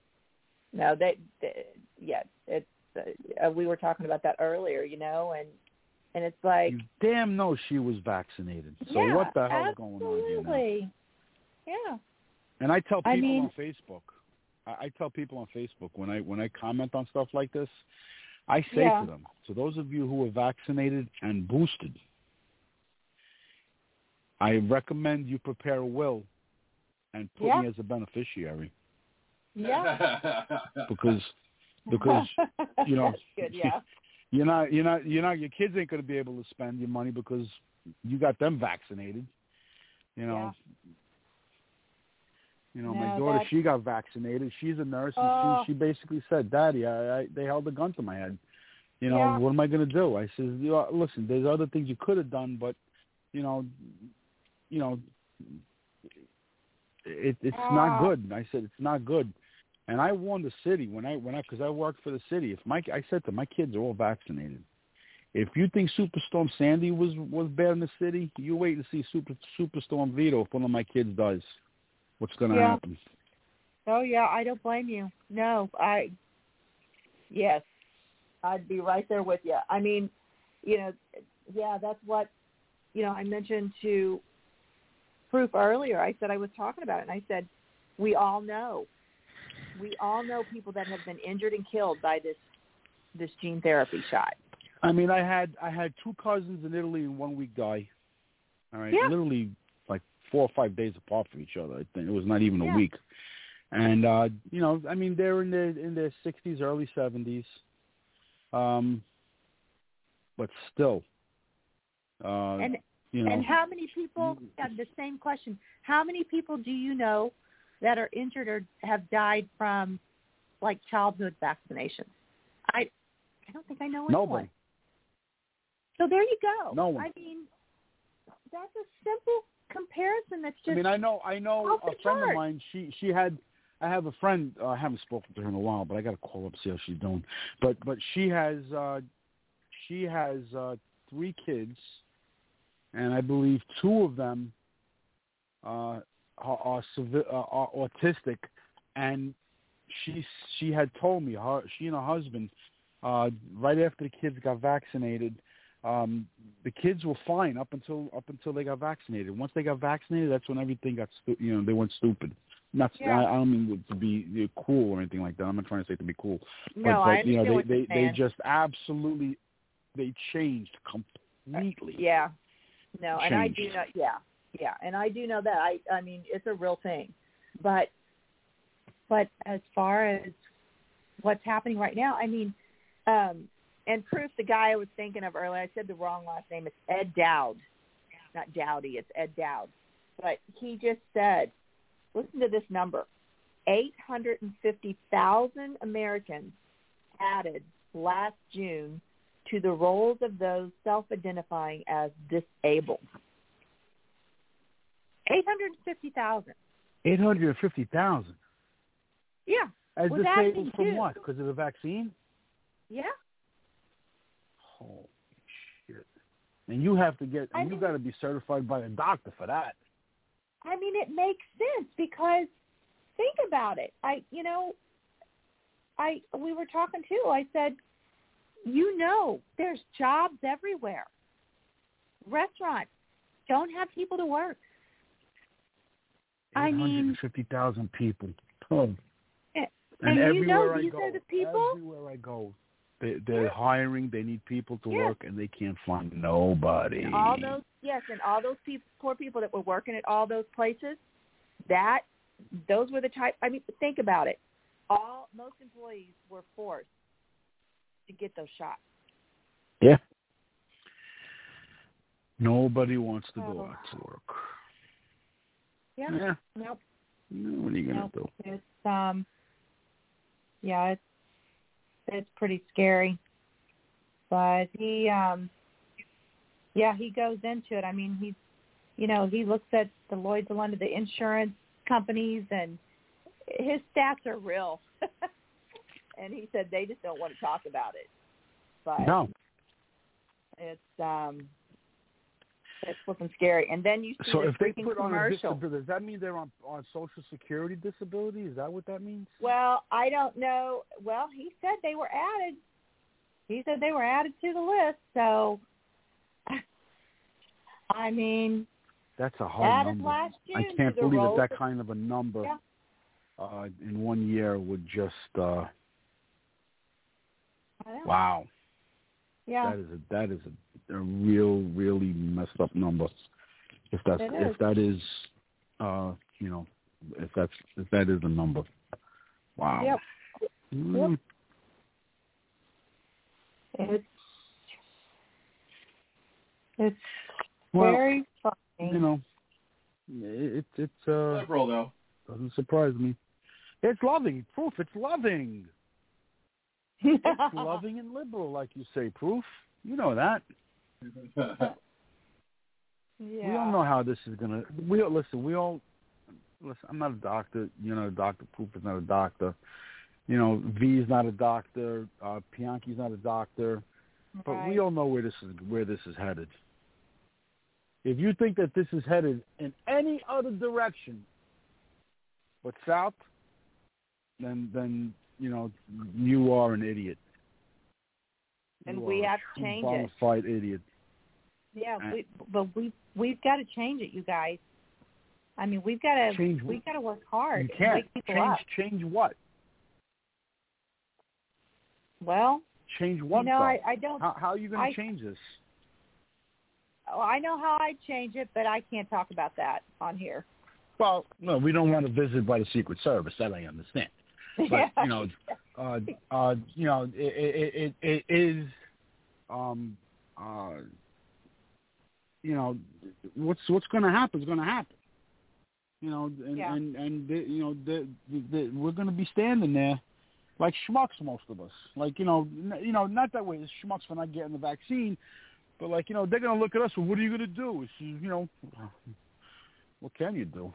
O: No, they, they yeah, it's uh, we were talking about that earlier, you know, and and it's like
B: you damn know she was vaccinated. So
O: yeah,
B: what the hell's
O: absolutely.
B: going on here now?
O: Yeah.
B: And I tell people
O: I mean,
B: on Facebook, I, I tell people on Facebook when I when I comment on stuff like this, I say
O: yeah.
B: to them, to those of you who are vaccinated and boosted, I recommend you prepare a will and put
O: yeah.
B: me as a beneficiary.
O: Yeah.
B: because because you know
O: good, yeah.
B: you're not you're not you're not your kids ain't going to be able to spend your money because you got them vaccinated. You know.
O: Yeah.
B: You know,
O: no,
B: my daughter,
O: that's...
B: she got vaccinated. She's a nurse, and
O: oh.
B: she she basically said, "Daddy, I, I they held a gun to my head. You know,
O: yeah.
B: what am I going to do?" I says, you know, "Listen, there's other things you could have done, but you know, you know, it, it's
O: oh.
B: not good." And I said, "It's not good." And I warned the city when I when I because I worked for the city. If my I said to my kids are all vaccinated. If you think Superstorm Sandy was was bad in the city, you wait and see Super Superstorm Vito if one of my kids does. What's going to
P: yeah.
B: happen?
P: Oh, yeah, I don't blame you. No, I...
O: Yes, I'd be right there with you. I mean, you know, yeah, that's what, you know, I mentioned to Proof earlier. I said I was talking about it, and I said, we all know. We all know people that have been injured and killed by this this gene therapy shot.
B: I mean, I had I had two cousins in Italy in one week die. All right,
O: yeah.
B: literally like four or five days apart from each other. I think it was not even
O: yeah.
B: a week. And uh, you know, I mean, they're in their in their sixties, early seventies. Um, but still, uh,
P: and
B: you know,
P: and how many people? Yeah, the same question. How many people do you know that are injured or have died from like childhood vaccinations? I I don't think I know anyone.
B: Nobody.
P: So there you go.
B: No one.
P: I mean, that's a simple comparison. That's just.
B: I mean, I know, I know a friend
P: chart.
B: of mine. She she had. I have a friend. Uh, I haven't spoken to her in a while, but I got to call up see how she's doing. But but she has uh, she has uh, three kids, and I believe two of them uh, are are, civi- uh, are autistic, and she she had told me her she and her husband uh, right after the kids got vaccinated. Um, the kids were fine up until up until they got vaccinated. Once they got vaccinated, that's when everything got stu- you know they went stupid. Not
P: yeah.
B: I, I don't mean to be cool or anything like that. I'm not trying to say to be cool.
P: No,
B: but,
P: I
B: but
P: understand
B: you know they
P: what
B: they,
P: you're
B: they
P: saying.
B: just absolutely they changed completely.
O: Yeah, no, and I
B: Changed.
O: do know. Yeah, yeah, and I do know that. I I mean, it's a real thing, but
P: but as far as what's happening right now, I mean.
O: um And Proof, the guy I was thinking of earlier, I said the wrong last name. It's Ed Dowd. Not Dowdy, it's Ed Dowd. But he just said, listen to this number, eight hundred fifty thousand Americans added last June to the rolls of those self-identifying as disabled? eight hundred fifty thousand.
B: eight hundred fifty thousand.
O: Yeah.
B: As
O: was
B: disabled from
O: too.
B: what? Because of the vaccine?
O: Yeah.
B: Holy shit. And you have to get,
O: I
B: and you
O: mean,
B: got to be certified by a doctor for that.
O: I mean, it makes sense because think about it. I, you know, I, we were talking too. I said, you know, there's jobs everywhere. Restaurants don't have people to work. I mean,
B: eight hundred fifty thousand people. Oh.
O: And,
B: and
O: and
B: everywhere
O: you know,
B: I
O: these
B: go,
O: are the people.
B: everywhere I go, they, they're yeah. hiring. They need people to
O: yeah.
B: work, and they can't find nobody.
O: And all those, yes, and all those people, poor people that were working at all those places, that those were the type. I mean, think about it. All most employees were forced to get those shots.
B: Yeah. Nobody wants to
O: oh.
B: go out to work.
O: Yeah.
B: yeah.
O: Nope.
B: No, what are you gonna
O: nope.
B: do?
O: It's um. Yeah, it's it's pretty scary. But he um. Yeah, he goes into it. I mean, he's, you know, he looks at the Lloyd's of London, the insurance companies, and his stats are real. And he said they just don't want to talk about it. But
B: no.
O: It's um. It's looking scary. And then you see
B: so
O: the
B: if they
O: freaking
B: put
O: commercial.
B: On a disability, does that mean they're on, on Social Security disability? Is that what that means?
O: Well, I don't know. Well, he said they were added. He said they were added to the list. So, I mean,
B: that's a hard
O: added
B: number.
O: Last June
B: I can't
O: to the
B: believe that that
O: of,
B: kind of a number
O: yeah.
B: uh, in one year would just. Uh, wow.
O: Yeah.
B: That is a that is a, a real really messed up number. If that's
O: it
B: if
O: is.
B: that is, uh, you know, if that's if that is a number. Wow.
O: Yep.
B: Mm.
O: Yep. It's it's
B: well,
O: very funny.
B: You know, it, it's uh.
M: Liberal though.
B: Doesn't surprise me. It's loving. Proof. It's loving. It's loving and liberal, like you say, Proof. You know that.
O: Yeah.
B: We all know how this is gonna. We all, listen. We all listen. I'm not a doctor. You're not a doctor. Proof is not a doctor. You know, V is not a doctor. Uh, Bianchi's not a doctor. But
O: right.
B: we all know where this is where this is headed. If you think that this is headed in any other direction but south, then then. You know, you are an idiot.
O: And
B: you
O: we have to change it.
B: Bona fide idiot.
O: Yeah, we, but we we've got to change it, you guys. I mean, we've got to
B: change,
O: we've got to work hard.
B: You can't
O: and wake people
B: change.
O: Up.
B: Change what?
O: Well,
B: change what?
O: You know, I, I don't.
B: How, how are you going
O: I,
B: to change this?
O: Oh, I know how I'd change it, but I can't talk about that on here.
B: Well, no, we don't want to visit by the Secret Service. That I understand. But you know, uh, uh, you know, it, it, it, it is, um, uh, you know, what's what's going to happen is going to happen. You know, and
O: yeah.
B: and, and the, you know, the, the, the, we're going to be standing there like schmucks, most of us. Like you know, n- you know, not that way, it's schmucks for not getting the vaccine, but like you know, they're going to look at us. Well, what are you going to do? It's, you know, what can you do?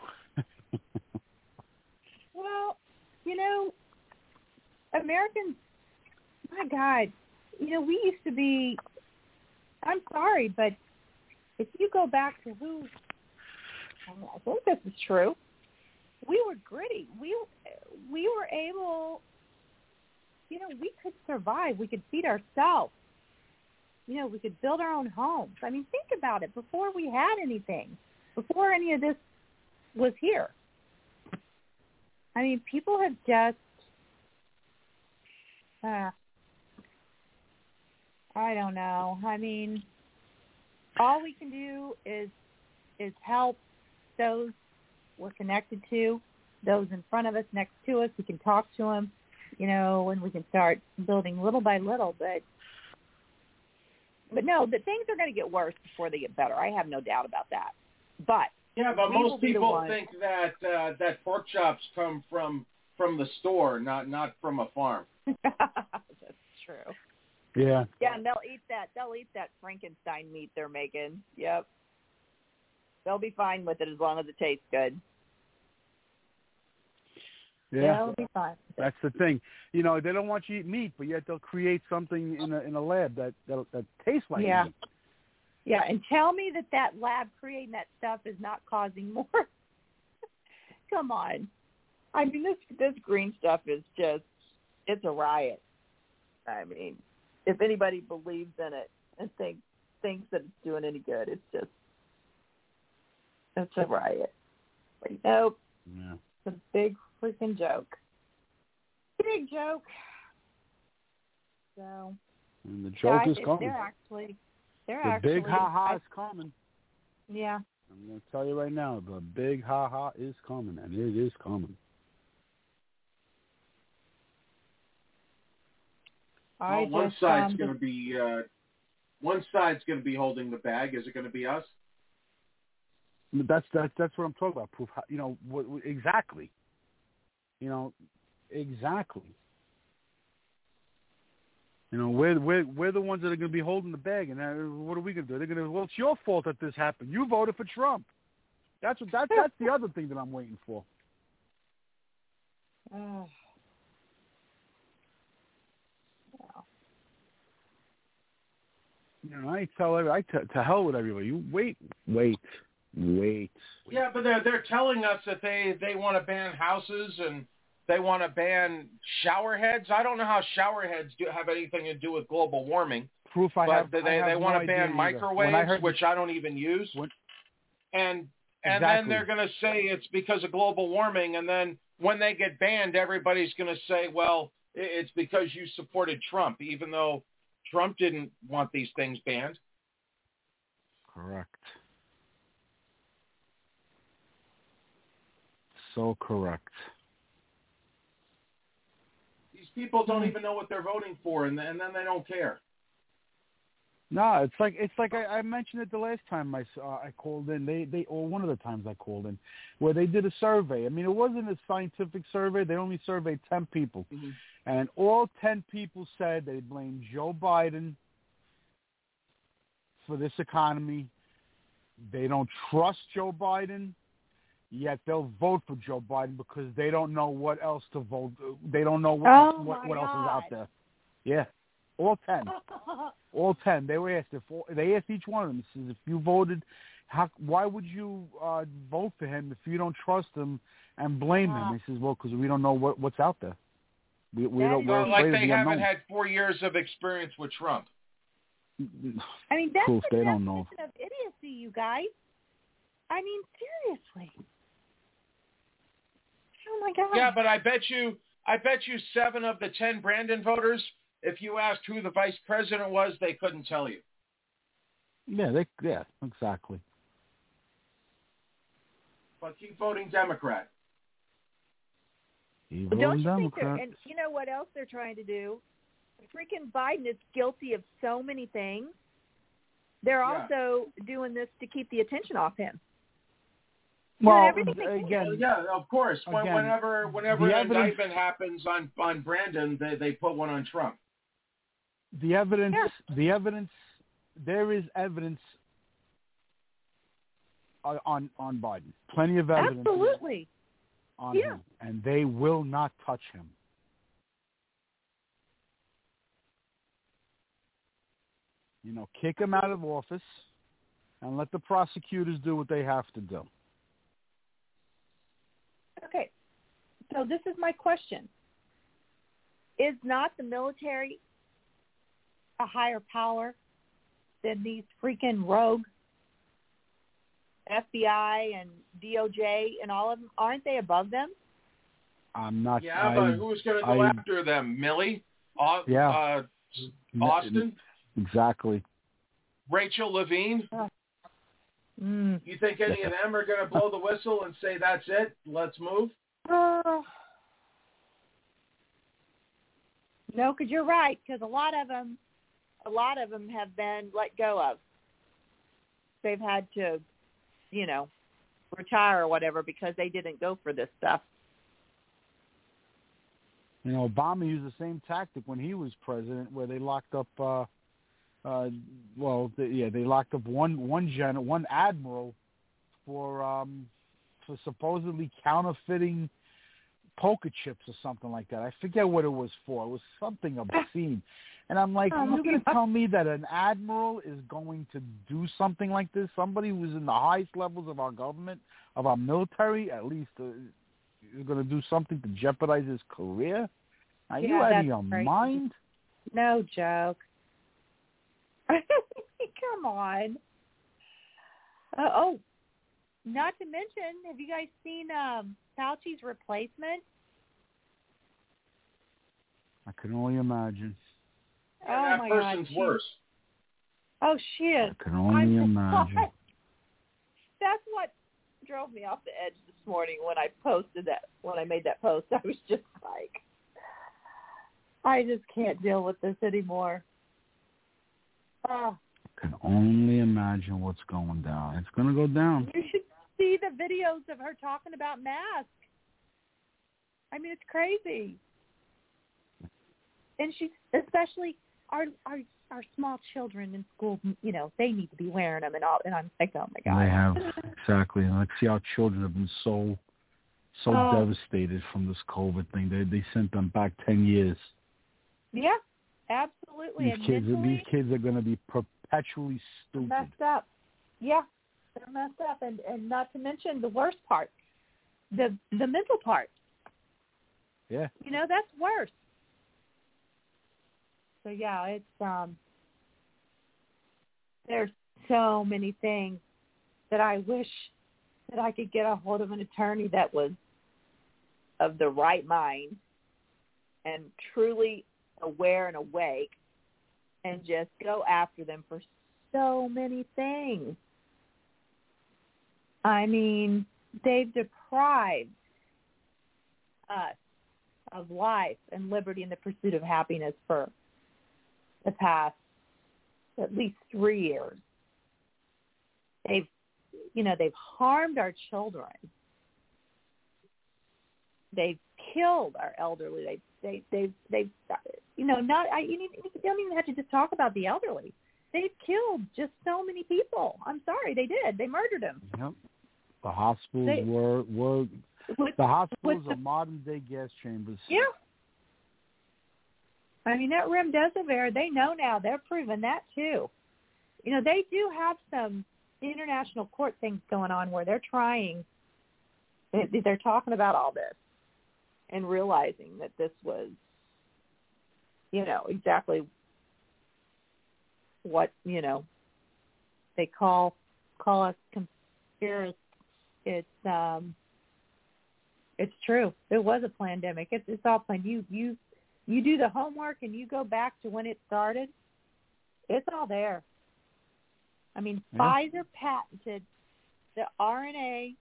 O: Well. You know, Americans, my God, you know, we used to be, I'm sorry, but if you go back to who, I think this is true, we were gritty. We, we were able, you know, we could survive. We could feed ourselves. You know, we could build our own homes. I mean, think about it. Before we had anything, before any of this was here. I mean, people have just, uh, I don't know. I mean, all we can do is is help those we're connected to, those in front of us, next to us. We can talk to them, you know, and we can start building little by little. But, but no, the things are going to get worse before they get better. I have no doubt about that. But
M: yeah, but
O: we
M: most people
O: think
M: that uh, that pork chops come from from the store, not not from a farm.
O: That's true.
B: Yeah.
O: Yeah, and they'll eat that. They'll eat that Frankenstein meat they're making. Yep. They'll be fine with it as long as it tastes good.
B: Yeah,
O: yeah they'll be fine.
B: That's the thing. You know, they don't want you to eat meat, but yet they'll create something in a in a lab that that, that tastes like
O: yeah.
B: meat.
O: Yeah, and tell me that that lab creating that stuff is not causing more. Come on. I mean, this this green stuff is just, it's a riot. I mean, if anybody believes in it and think, thinks that it's doing any good, it's just, it's a riot. But nope.
B: Yeah.
O: It's a big freaking joke. Big joke. So.
B: And the joke
O: yeah,
B: is coming.
O: They're actually, they're
B: the
O: actually.
B: big ha-ha
O: I,
B: is coming.
O: Yeah.
B: I'm going to tell you right now, the big ha-ha is coming, and it is coming.
M: Well,
O: I
M: one
O: just,
M: side's
O: um,
M: going to be uh, one side's going to be holding the bag. Is it going to be us?
B: That's that's that's what I'm talking about. Proof, you know, what, what, exactly. You know, exactly. You know, we're we're we're the ones that are going to be holding the bag, and uh, what are we going to do? They're going to, well, it's your fault that this happened. You voted for Trump. That's what that that's the other thing that I'm waiting for.
O: Oh.
B: You know, I tell every, I t- to hell with everybody. You wait, wait, wait.
M: Yeah, but they're they're telling us that they they want to ban houses and they want to ban shower heads. I don't know how shower heads do have anything to do with global warming.
B: Proof I
M: but
B: have.
M: they
B: I have
M: they want
B: no
M: to ban
B: idea
M: microwaves,
B: I
M: which
B: this,
M: I don't even use.
B: when,
M: and and
B: exactly.
M: then they're going to say it's because of global warming, and then when they get banned, everybody's going to say, well, it's because you supported Trump, even though Trump didn't want these things banned.
B: Correct. So correct.
M: These people don't even know what they're voting for, and, and then they don't care.
B: No, it's like it's like I, I mentioned it the last time I uh, I called in. They they or one of the times I called in, where they did a survey. I mean, it wasn't a scientific survey. They only surveyed ten people,
M: mm-hmm.
B: and all ten people said they blamed Joe Biden for this economy. They don't trust Joe Biden, yet they'll vote for Joe Biden because they don't know what else to vote. They don't know what
O: oh
B: what, what
O: God.
B: else is out there. Yeah, all ten. All ten. They were asked if they asked each one of them. Says, if you voted, how, why would you uh, vote for him if you don't trust him and blame
O: wow.
B: him? He says, well, because we don't know what, what's out there. We, we don't.
M: Well,
B: We're
M: like
B: afraid
M: they
B: of the
M: haven't
B: unknown.
M: had four years of experience with Trump.
O: I mean, that's
B: Proof
O: the
B: they
O: definition
B: don't know.
O: of idiocy, you guys. I mean, seriously. Oh my God.
M: Yeah, but I bet you, I bet you, seven of the ten Brandon voters, if you asked who the vice president was, they couldn't tell you.
B: Yeah, they. Yeah, exactly.
M: But keep voting Democrat.
B: Keep
O: Well, don't
B: voting
O: you think they're,
B: Democrat.
O: and you know what else they're trying to do? Freaking Biden is guilty of so many things. They're
M: Yeah.
O: also doing this to keep the attention off him.
B: Well,
O: everything they
B: again,
O: can.
M: Yeah, of course. When,
B: Again,
M: whenever whenever
B: the
M: an
B: evidence-
M: indictment happens on on Brandon, they they put one on Trump.
B: The evidence. The evidence. There is evidence on on, on Biden. Plenty of evidence.
O: Absolutely.
B: On
O: Yeah.
B: him, and they will not touch him. You know, kick him out of office and let the prosecutors do what they have to do.
O: Okay. So this is my question. Is not the military a higher power than these freaking rogue F B I and D O J and all of them? Aren't they above them?
B: I'm not.
M: Yeah,
B: I,
M: but who's going to go
B: I,
M: after them? Millie? Uh,
B: Yeah.
M: Uh, Austin?
B: Exactly.
M: Rachel Levine?
O: Mm.
M: You think any of them are going to blow the whistle and say, that's it, let's move?
O: Uh, no, because you're right. Because a lot of them, a lot of them have been let go of. They've had to, you know, retire or whatever because they didn't go for this stuff.
B: You know, Obama used the same tactic when he was president, where they locked up. Uh, uh, well, the, yeah, they locked up one one gen one admiral for um, for supposedly counterfeiting poker chips or something like that. I forget what it was for. It was something obscene. And I'm like,
P: Oh,
B: you're going to tell me that an admiral is going to do something like this? Somebody who's in the highest levels of our government, of our military, at least, uh, is going to do something to jeopardize his career? Are
P: Yeah,
B: you out of
P: that's
B: your
P: crazy.
B: mind?
P: No joke. Come on. Uh, oh, not to mention, have you guys seen um, Fauci's replacement?
B: I can only imagine.
M: Yeah,
P: oh
M: that
P: my
M: person's
P: God, she-
M: worse.
P: Oh, she is.
B: I can only
P: I'm
B: imagine.
O: That's what drove me off the edge this morning when I posted that, when I made that post. I was just like,
P: I just can't deal with this anymore. Oh,
B: I can only imagine what's going down. It's going to go down.
P: you should see the videos of her talking about masks. I mean, it's crazy. And she's, especially our our our small children in school, you know, they need to be wearing them and all. And I'm like, oh my God.
B: They have, exactly. And like, see, our children have been so, so
P: Oh.
B: devastated from this COVID thing. They they sent them back ten years.
P: Yeah, absolutely.
B: These
P: and
B: kids,
P: mentally,
B: these kids are going to be perpetually stupid.
P: messed up. Yeah, they're messed up. And, and not to mention the worst part, the the mental part.
B: Yeah.
P: You know, that's worse. So yeah, it's um. There's so many things that I wish that I could get a hold of an attorney that was
O: of the right mind and truly aware and awake and just go after them for
P: so many things. I mean, they've deprived us of life and liberty and the pursuit of happiness for the past at least three years. They've, you know, they've harmed our children. They've killed our elderly. They, they, they've, they've, you know, not. I, you, need, you don't even have to just talk about the elderly. They've killed just so many people. I'm sorry, they did. They murdered them.
B: Yep. The hospitals
P: They-
B: were were
P: With-
B: the hospitals
P: with the-
B: are modern day gas chambers.
P: Yeah. I mean, that remdesivir, they know now. They're proving that, too. You know, they do have some international court things going on where they're trying, they- they're talking about all this
O: and realizing that this was, you know, exactly
P: what, you know, they call call us conspiracists. It's um, it's true. It was a pandemic. It's it's all planned. You you you do the homework and you go back to when it started. It's all there. I mean,
B: Yeah.
P: Pfizer patented the R N A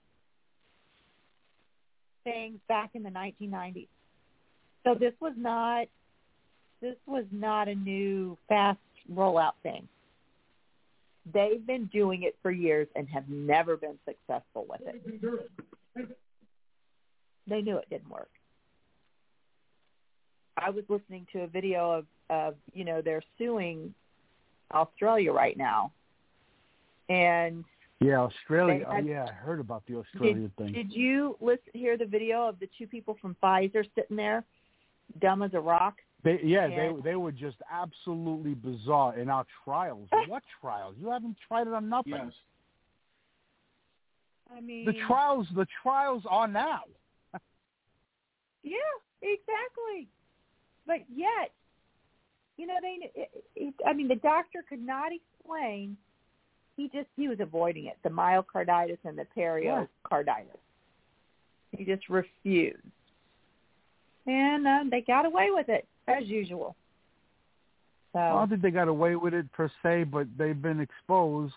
P: things back in the nineteen nineties. So this was not this was not a new fast rollout thing.
O: they've been doing it for years and have never been successful with it.
P: They knew it didn't work.
O: I was listening to a video of, of you know, they're suing Australia right now. And
B: yeah, Australia.
O: had,
B: oh, yeah, I heard about the Australia
O: did,
B: thing.
O: Did you listen, hear the video of the two people from Pfizer sitting there, dumb as a rock?
B: They, yeah,
O: and,
B: they they were just absolutely bizarre in our trials. What trials? You haven't tried it on nothing.
M: Yes.
P: I mean,
B: The trials, the trials are now.
P: Yeah, exactly. But yet, you know, they. It, it, I mean, the doctor could not explain. He just he was avoiding it, the myocarditis and the pericarditis. He just refused, and um, they got away with it as usual. So
B: I don't think they got away with it per se, but they've been exposed.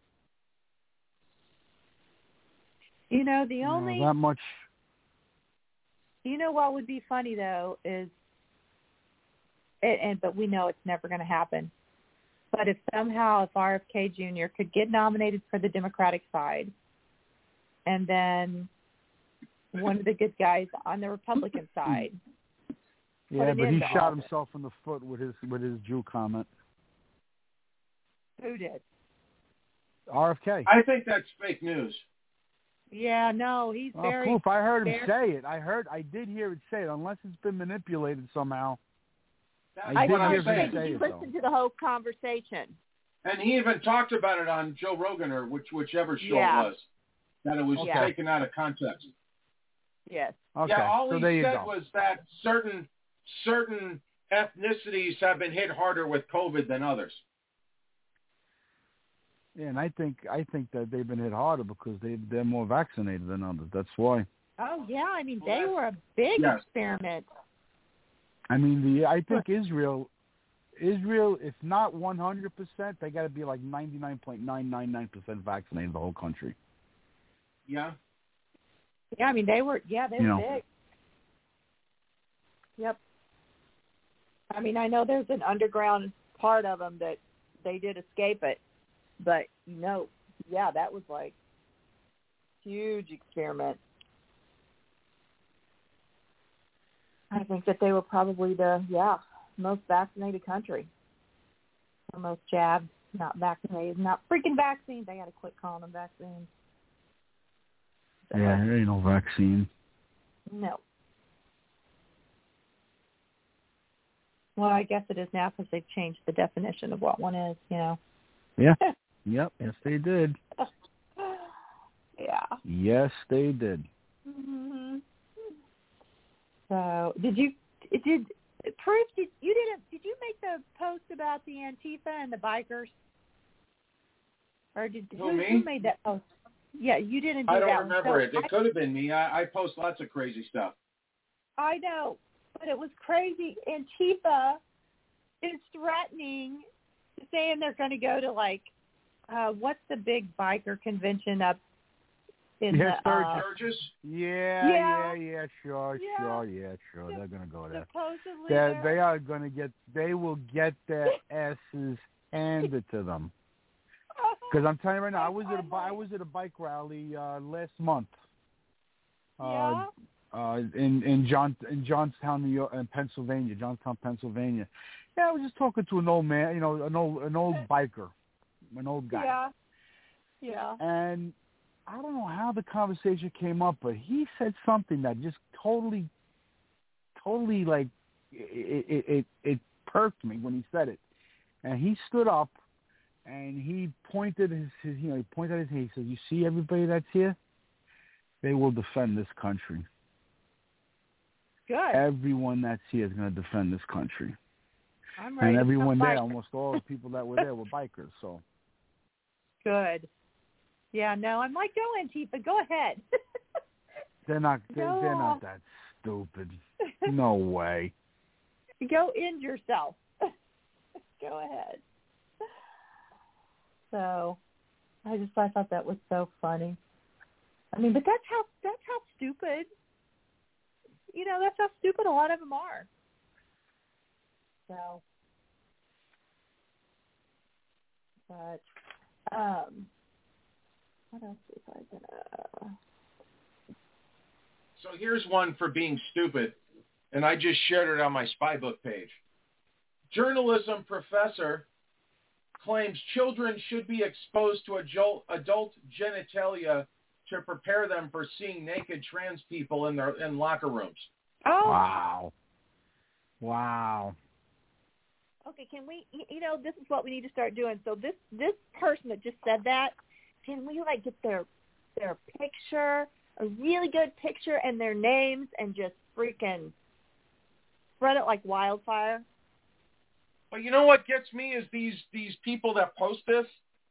P: You know, the
B: You
P: only
B: know, that much.
P: You know what would be funny though is, and, and but we know it's never going to happen. But if somehow if R F K Junior could get nominated for the Democratic side, and then one of the good guys on the Republican side
B: Yeah,
O: an
B: but
O: end
B: he
O: to
B: shot
O: all this.
B: himself in the foot with his with his Jew comment.
O: Who did?
B: R F K.
M: I think that's fake news.
O: Yeah, no, he's
B: Uh,
O: very.
B: proof. I heard him
O: very,
B: say it. I heard. I did hear it say it. Unless it's been manipulated somehow.
M: That's
B: I
O: I
B: did
M: what
O: was
B: hear
M: I'm
O: going to
B: him
O: say,
M: saying.
O: did you
B: say it,
O: listen
B: though.
O: to the whole conversation?
M: And he even talked about it on Joe Rogan or which whichever show
O: Yeah.
M: it was. That it was
O: Yeah.
M: taken out of context.
O: Yes.
B: Okay.
M: Yeah, all
B: so
M: he
B: there you
M: said
B: go.
M: was that certain certain ethnicities have been hit harder with COVID than others.
B: Yeah, and I think I think that they've been hit harder because they they're more vaccinated than others. That's why.
O: Oh yeah, I mean
M: Well,
O: they were a big
M: yes.
O: experiment.
B: I mean, the I think Israel, Israel, if not one hundred percent, they got to be like ninety-nine point nine nine nine percent vaccinated, the whole country.
M: Yeah.
O: Yeah, I mean they were. Yeah, they
B: You
O: were
B: know.
O: big. Yep. I mean, I know there's an underground part of them that they did escape it, but you know, yeah, that was like huge experiment. I think that they were probably the yeah most vaccinated country, or most jabbed, not vaccinated, not freaking vaccines. They got to quit calling them vaccines. So,
B: Yeah, there ain't no vaccine.
O: no. Well, I guess it is now because they've changed the definition of what one is, you know.
B: Yeah. Yep. Yes, they did.
O: Yeah.
B: Yes, they did.
O: Mm-hmm. So, did you did proof? Did you didn't? Did you make the post about the Antifa and the bikers? Or did
M: Who,
O: who,
M: me?
O: who made that post? Yeah, you didn't do
M: I don't
O: that
M: remember
O: one.
M: it.
O: So
M: It could have been me. I, I post lots of crazy stuff.
O: I, I know, but it was crazy. Antifa is threatening, saying they're going to go to like, uh, what's the big biker convention up in
B: Yes,
O: the uh,
M: Sturgis?
B: Yeah,
O: Yeah.
B: yeah, yeah, sure,
O: Yeah.
B: sure, yeah, sure. They're gonna go there.
O: supposedly
B: They're,
O: they're-
B: they are gonna get. They will get their asses handed to them. Because I'm telling you right now, I was at a bi- I was at a bike rally uh, last month. Uh,
O: Yeah.
B: uh, in in John in Johnstown, New York, in Pennsylvania, Johnstown, Pennsylvania. Yeah, I was just talking to an old man, you know, an old an old biker, an old guy.
O: Yeah. Yeah.
B: And I don't know how the conversation came up, but he said something that just totally, totally like it it it, it perked me when he said it. And he stood up and he pointed his, his you know he pointed at his hand. He said, "You see everybody that's here? They will defend this country.
O: Good.
B: Everyone that's here is going to defend this country."
O: I'm ready
B: And
O: to
B: everyone
O: become
B: there,
O: biker.
B: almost all the people that were there were bikers. So
O: Good. Yeah, no, I'm like, go Antifa, go ahead.
B: they're not they're,
O: Go
B: they're
O: off.
B: not that stupid. No way.
O: Go end yourself. Go ahead. So, I just I thought that was so funny. I mean, but that's how that's how stupid. You know, that's how stupid a lot of them are. So, but um, what else was I gonna?
M: So here's one for being stupid, and I just shared it on my Spybook page. Journalism professor claims children should be exposed to adult, adult genitalia to prepare them for seeing naked trans people in their in locker rooms.
O: Oh.
B: Wow. Wow.
O: Okay, can we? You know, this is what we need to start doing. So this this person that just said that, can we like get their their picture, a really good picture, and their names, and just freaking spread it like wildfire?
M: But you know what gets me is these these people that post this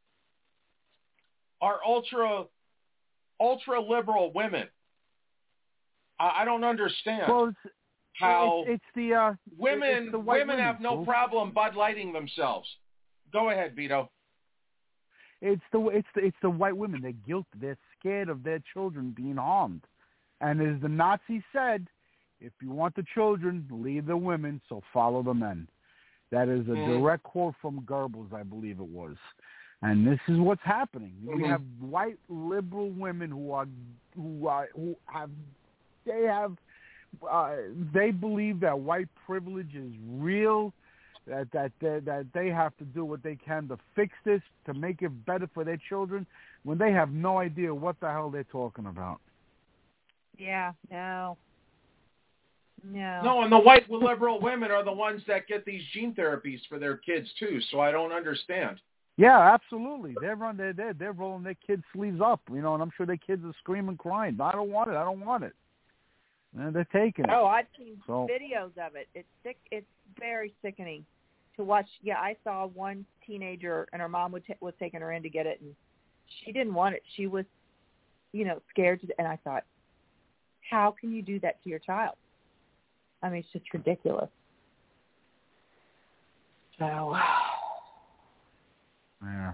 M: are ultra ultra liberal women. I, I don't understand
B: Well, it's,
M: how
B: it's, it's the uh,
M: women
B: it's the white
M: women have no
B: Proof.
M: problem Bud Lighting themselves. Go ahead, Vito.
B: It's the it's the it's the white women. They're guilty. They're scared of their children being harmed. And as the Nazis said, if you want the children, leave the women, so follow the men. That is a
M: Mm-hmm.
B: direct quote from Goebbels, I believe it was. And this is what's happening.
M: Mm-hmm.
B: We have white liberal women who are who are who have they have uh, they believe that white privilege is real, that that that that they have to do what they can to fix this, to make it better for their children, when they have no idea what the hell they're talking about.
P: Yeah, no. No.
M: No, and the white liberal women are the ones that get these gene therapies for their kids too. So I don't understand.
B: Yeah, absolutely. They're run. They're they're, they're rolling their kids' sleeves up, you know, and I'm sure their kids are screaming, crying. I don't want it. I don't want it. And they're taking it.
O: Oh, I've seen
B: so.
O: videos of it. It's sick. It's very sickening to watch. Yeah, I saw one teenager, and her mom would t- was taking her in to get it, and she didn't want it. She was, you know, scared. To, and I thought, how can you do that to your child? I mean, it's just ridiculous. So,
B: yeah.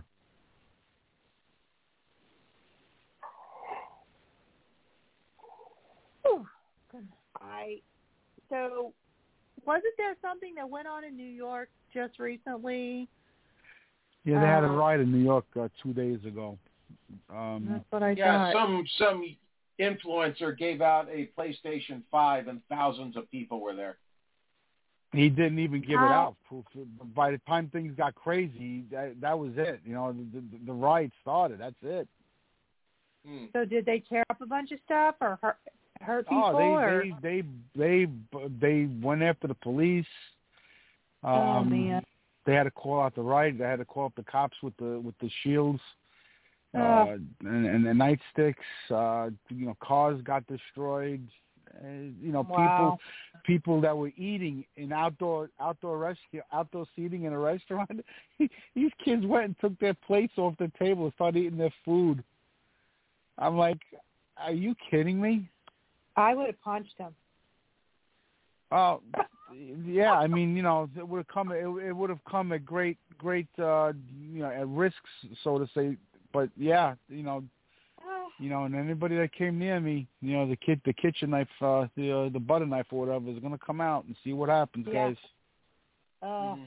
O: I so wasn't there something that went on in New York just recently?
B: Yeah, they had a
O: Uh,
B: riot in New York uh, two days ago. Um,
O: That's what I
M: Yeah,
O: thought.
M: some some influencer gave out a PlayStation five, and thousands of people were there.
B: He didn't even give it
O: How-
B: out. By the time things got crazy, that, that was it. You know, the, the, the riot started. That's it.
M: Hmm.
P: So did they tear up a bunch of stuff or hurt, hurt people?
B: Oh, they,
P: or?
B: they they they they went after the police. Um,
P: Oh, man.
B: They had to call out the riot. They had to call up the cops with the with the shields
P: Oh.
B: uh, and, and the nightsticks. Uh, you know, cars got destroyed. Uh, you know,
P: Wow.
B: people people that were eating in outdoor outdoor rest outdoor seating in a restaurant. These kids went and took their plates off the table and started eating their food. I'm like, are you kidding me?
P: I would have punched him.
B: Oh, yeah. I mean, you know, it would have come. It, it would have come at great, great, uh, you know, at risks, so to say. But yeah, you know, you know, and anybody that came near me, you know, the kid, the kitchen knife, uh, the uh, the butter knife or whatever, is going to come out and see what happens,
P: Yeah.
B: guys.
P: Uh,
M: Mm-hmm.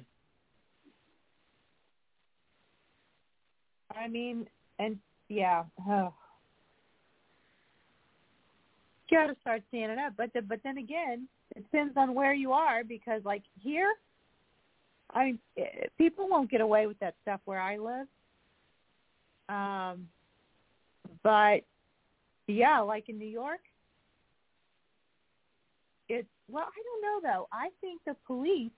P: I mean, and yeah, oh. You got to start standing up. But the, but then again, it depends on where you are, because like here, I mean, eh, people won't get away with that stuff where I live. Um, but yeah, like in New York, it's well, I don't know though. I think the police.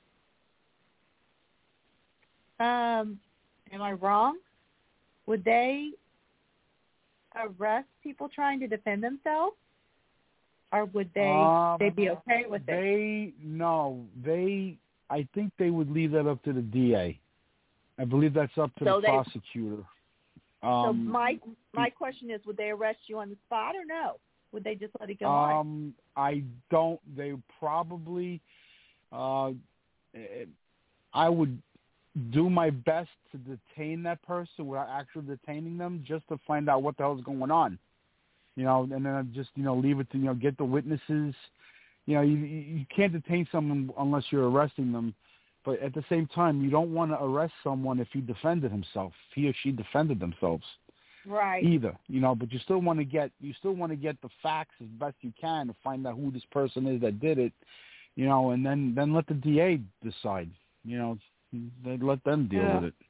P: Um, am I wrong? Would they arrest people trying to defend themselves, or would they
B: Um,
P: they be okay with it?
B: They no, they. I think they would leave that up to the D A. I believe that's up to
O: So
B: the
O: they-
B: prosecutor. Um,
O: so my my question is, would they arrest you on the spot or no? Would they just let it go on?
B: Um, I don't. They probably. Uh, I would do my best to detain that person without actually detaining them, just to find out what the hell is going on. You know, and then I'd just you know leave it to you know get the witnesses. You know, you you can't detain someone unless you're arresting them. But at the same time, you don't want to arrest someone if he defended himself, if he or she defended themselves.
O: Right.
B: Either, you know, but you still want to get you still want to get the facts as best you can to find out who this person is that did it, you know, and then, then let the D A decide, you know, they let them deal
P: Yeah.
B: with it.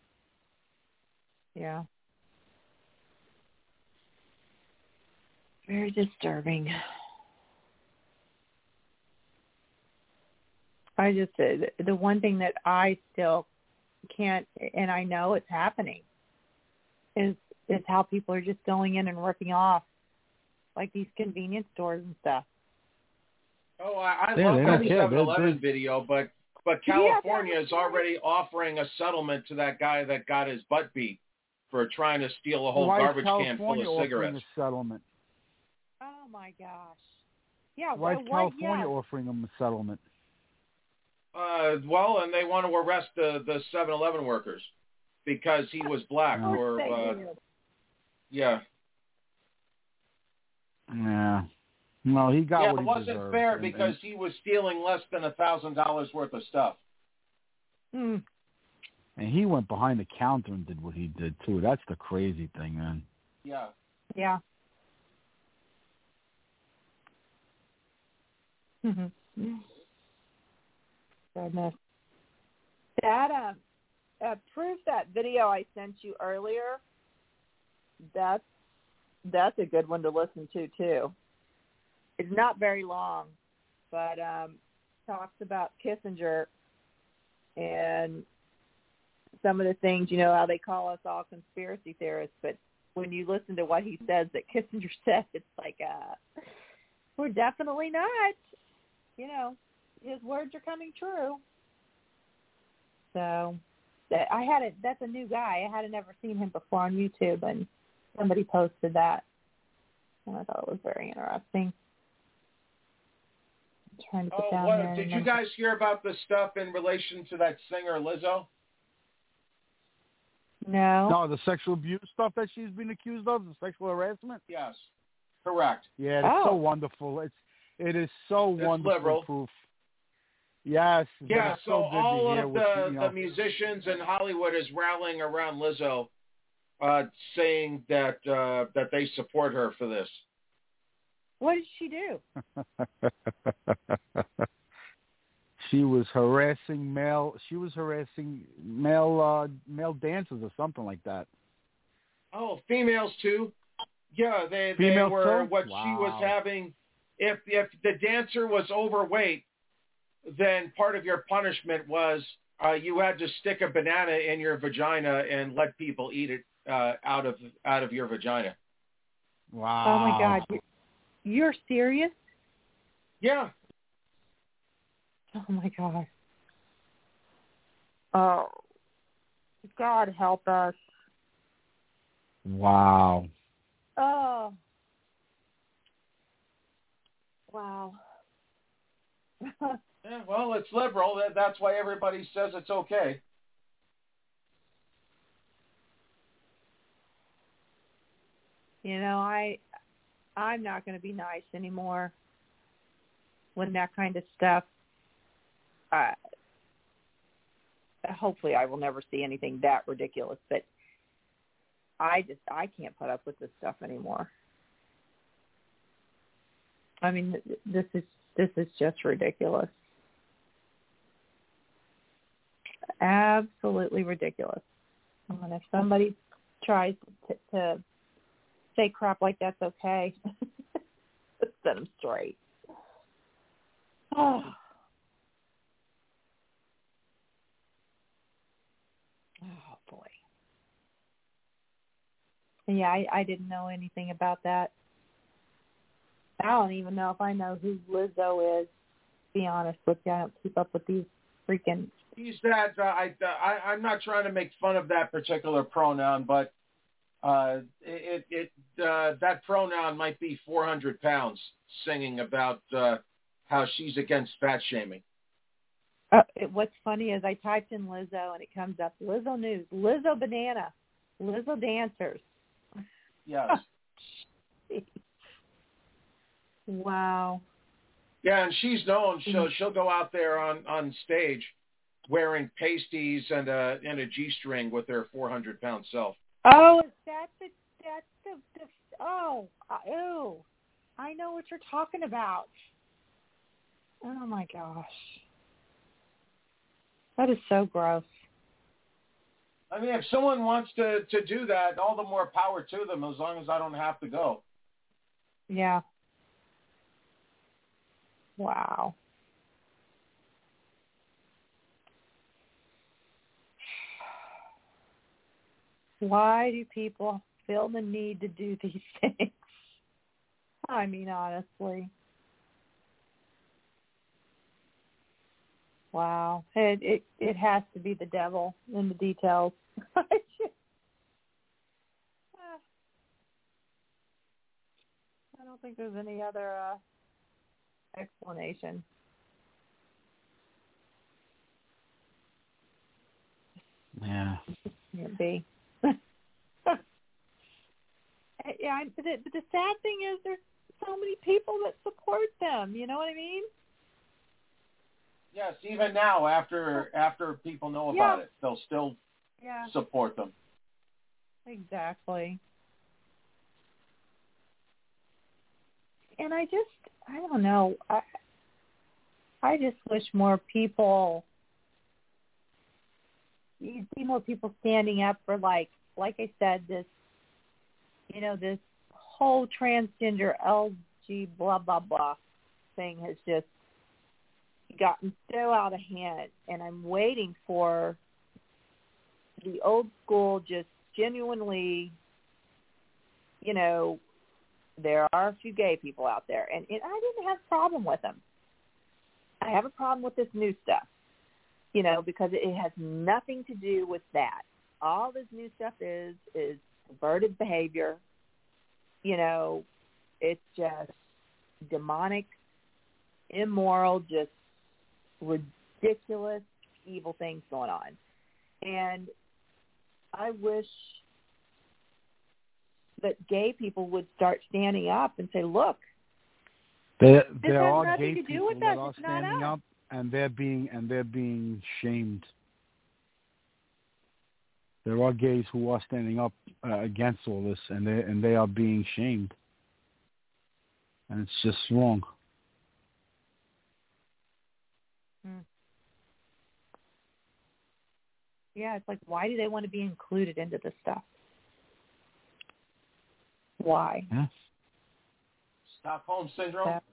P: Yeah. Very disturbing. I just the the one thing that I still can't, and I know it's happening, is is how people are just going in and ripping off like these convenience stores and stuff.
M: Oh, I, I
B: Yeah,
M: love
B: they
M: that
B: don't care.
M: seven
B: They're-
M: eleven
B: they're-
M: video, but but
O: Yeah,
M: California is already offering a settlement to that guy that got his butt beat for trying to steal a whole
B: Why is
M: garbage can full
B: California
M: of
B: offering
M: cigarettes.
B: a settlement?
P: Oh my gosh. Yeah.
B: Why
P: why,
B: is
P: why,
B: California
P: yeah.
B: offering them a settlement?
M: Uh, well, and they want to arrest the the seven eleven workers because he was black
B: Oh.
M: or uh, yeah.
B: Yeah. No, he got
M: yeah,
B: what
M: it
B: he
M: wasn't
B: deserved.
M: fair
B: and-
M: because he was stealing less than a thousand dollars worth of stuff.
P: Hmm.
B: and, and he went behind the counter and did what he did too. That's the crazy thing, man.
M: Yeah.
P: Yeah.
O: Goodness. That uh, uh, proof that video I sent you earlier. That's that's a good one to listen to too. It's not very long, but um, talks about Kissinger and some of the things, you know, how they call us all conspiracy theorists, but when you listen to what he says that Kissinger said, it's like, uh, we're definitely not. You know, his words are coming true. So that I had it. That's a new guy. I hadn't never seen him before on YouTube, and somebody posted that, and I thought it was very interesting. I'm trying to get
M: oh,
O: down
M: what,
O: there.
M: did you guys hear about the stuff in relation to that singer Lizzo?
O: No.
B: No, the sexual abuse stuff that she's been accused of, the sexual harassment.
M: Yes, correct.
B: Yeah, it's
O: oh.
B: so wonderful. It's it is so
M: it's
B: wonderful
M: liberal.
B: proof. Yes.
M: Yeah, so,
B: so
M: all of
B: what,
M: the,
B: you know,
M: the musicians in Hollywood is rallying around Lizzo, uh, saying that uh, that they support her for this.
O: What did she do?
B: She was harassing male. She was harassing male uh, male dancers or something like that.
M: Oh, females too. Yeah, they
B: females
M: they were
B: too?
M: what
B: Wow.
M: she was having. If if the dancer was overweight, then part of your punishment was uh, you had to stick a banana in your vagina and let people eat it uh, out of out of your vagina.
B: Wow!
O: Oh my God, you're serious?
M: Yeah.
O: Oh my God. Oh, God help us.
B: Wow.
O: Oh. Wow.
M: Yeah, well, it's liberal. That, that's why everybody says it's okay.
O: You know, I, I'm not going to be nice anymore when that kind of stuff. Uh, hopefully, I will never see anything that ridiculous. But I just, I can't put up with this stuff anymore. I mean, this is this is just ridiculous. Absolutely ridiculous. And if somebody tries to, to say crap like that's okay, set them straight. Oh. Oh, boy. Yeah, I, I didn't know anything about that. I don't even know if I know who Lizzo is, to be honest with you. I don't keep up with these freaking...
M: He's that, uh, I, uh, I, I'm not trying to make fun of that particular pronoun, but uh, it, it, uh, that pronoun might be four hundred pounds singing about uh, how she's against fat shaming.
O: Uh, it, what's funny is I typed in Lizzo and it comes up Lizzo News, Lizzo Banana, Lizzo Dancers.
M: Yes.
O: Wow.
M: Yeah, and she's known. She'll she'll go out there on, on stage wearing pasties and a and a G-string with her four hundred pound self.
O: Oh, is that the that's the, the oh uh, ew. I know what you're talking about. Oh my gosh. That is so gross.
M: I mean, if someone wants to, to do that, all the more power to them, as long as I don't have to go.
O: Yeah. Wow. Why do people feel the need to do these things? I mean, honestly. Wow. It, it, it has to be the devil in the details. I don't think there's any other uh, explanation.
B: Yeah.
O: Can't be. Yeah, I, but, the, but the sad thing is there's so many people that support them. You know what I mean?
M: Yes, even now, after after people know about
O: yeah.
M: it, they'll still
O: yeah.
M: support them.
O: Exactly. And I just, I don't know. I,
P: I just wish more people, you see more people standing up for, like, like I said, this, you know, this whole transgender L G blah, blah, blah thing has just gotten so out of hand. And I'm waiting for the old school, just genuinely, you know, there are a few gay people out there, and, and I didn't have a problem with them. I have a problem with this new stuff, you know, because it has nothing to do with that. All this new stuff is is perverted behavior. You know, it's just demonic, immoral, just ridiculous, evil things going on. And I wish that gay people would start standing up and say, look,
B: there,
P: this
B: there
P: has
B: are
P: nothing
B: gay
P: to do
B: people
P: with
B: that
P: us.
B: are
P: It's not
B: standing
P: us.
B: up, and they're being and they're being shamed. There are gays who are standing up uh, against all this, and they and they are being shamed, and it's just wrong.
P: Hmm. Yeah, it's like, why do they want to be included into this stuff? Why?
B: Yeah.
M: Stockholm Syndrome?
P: Yeah.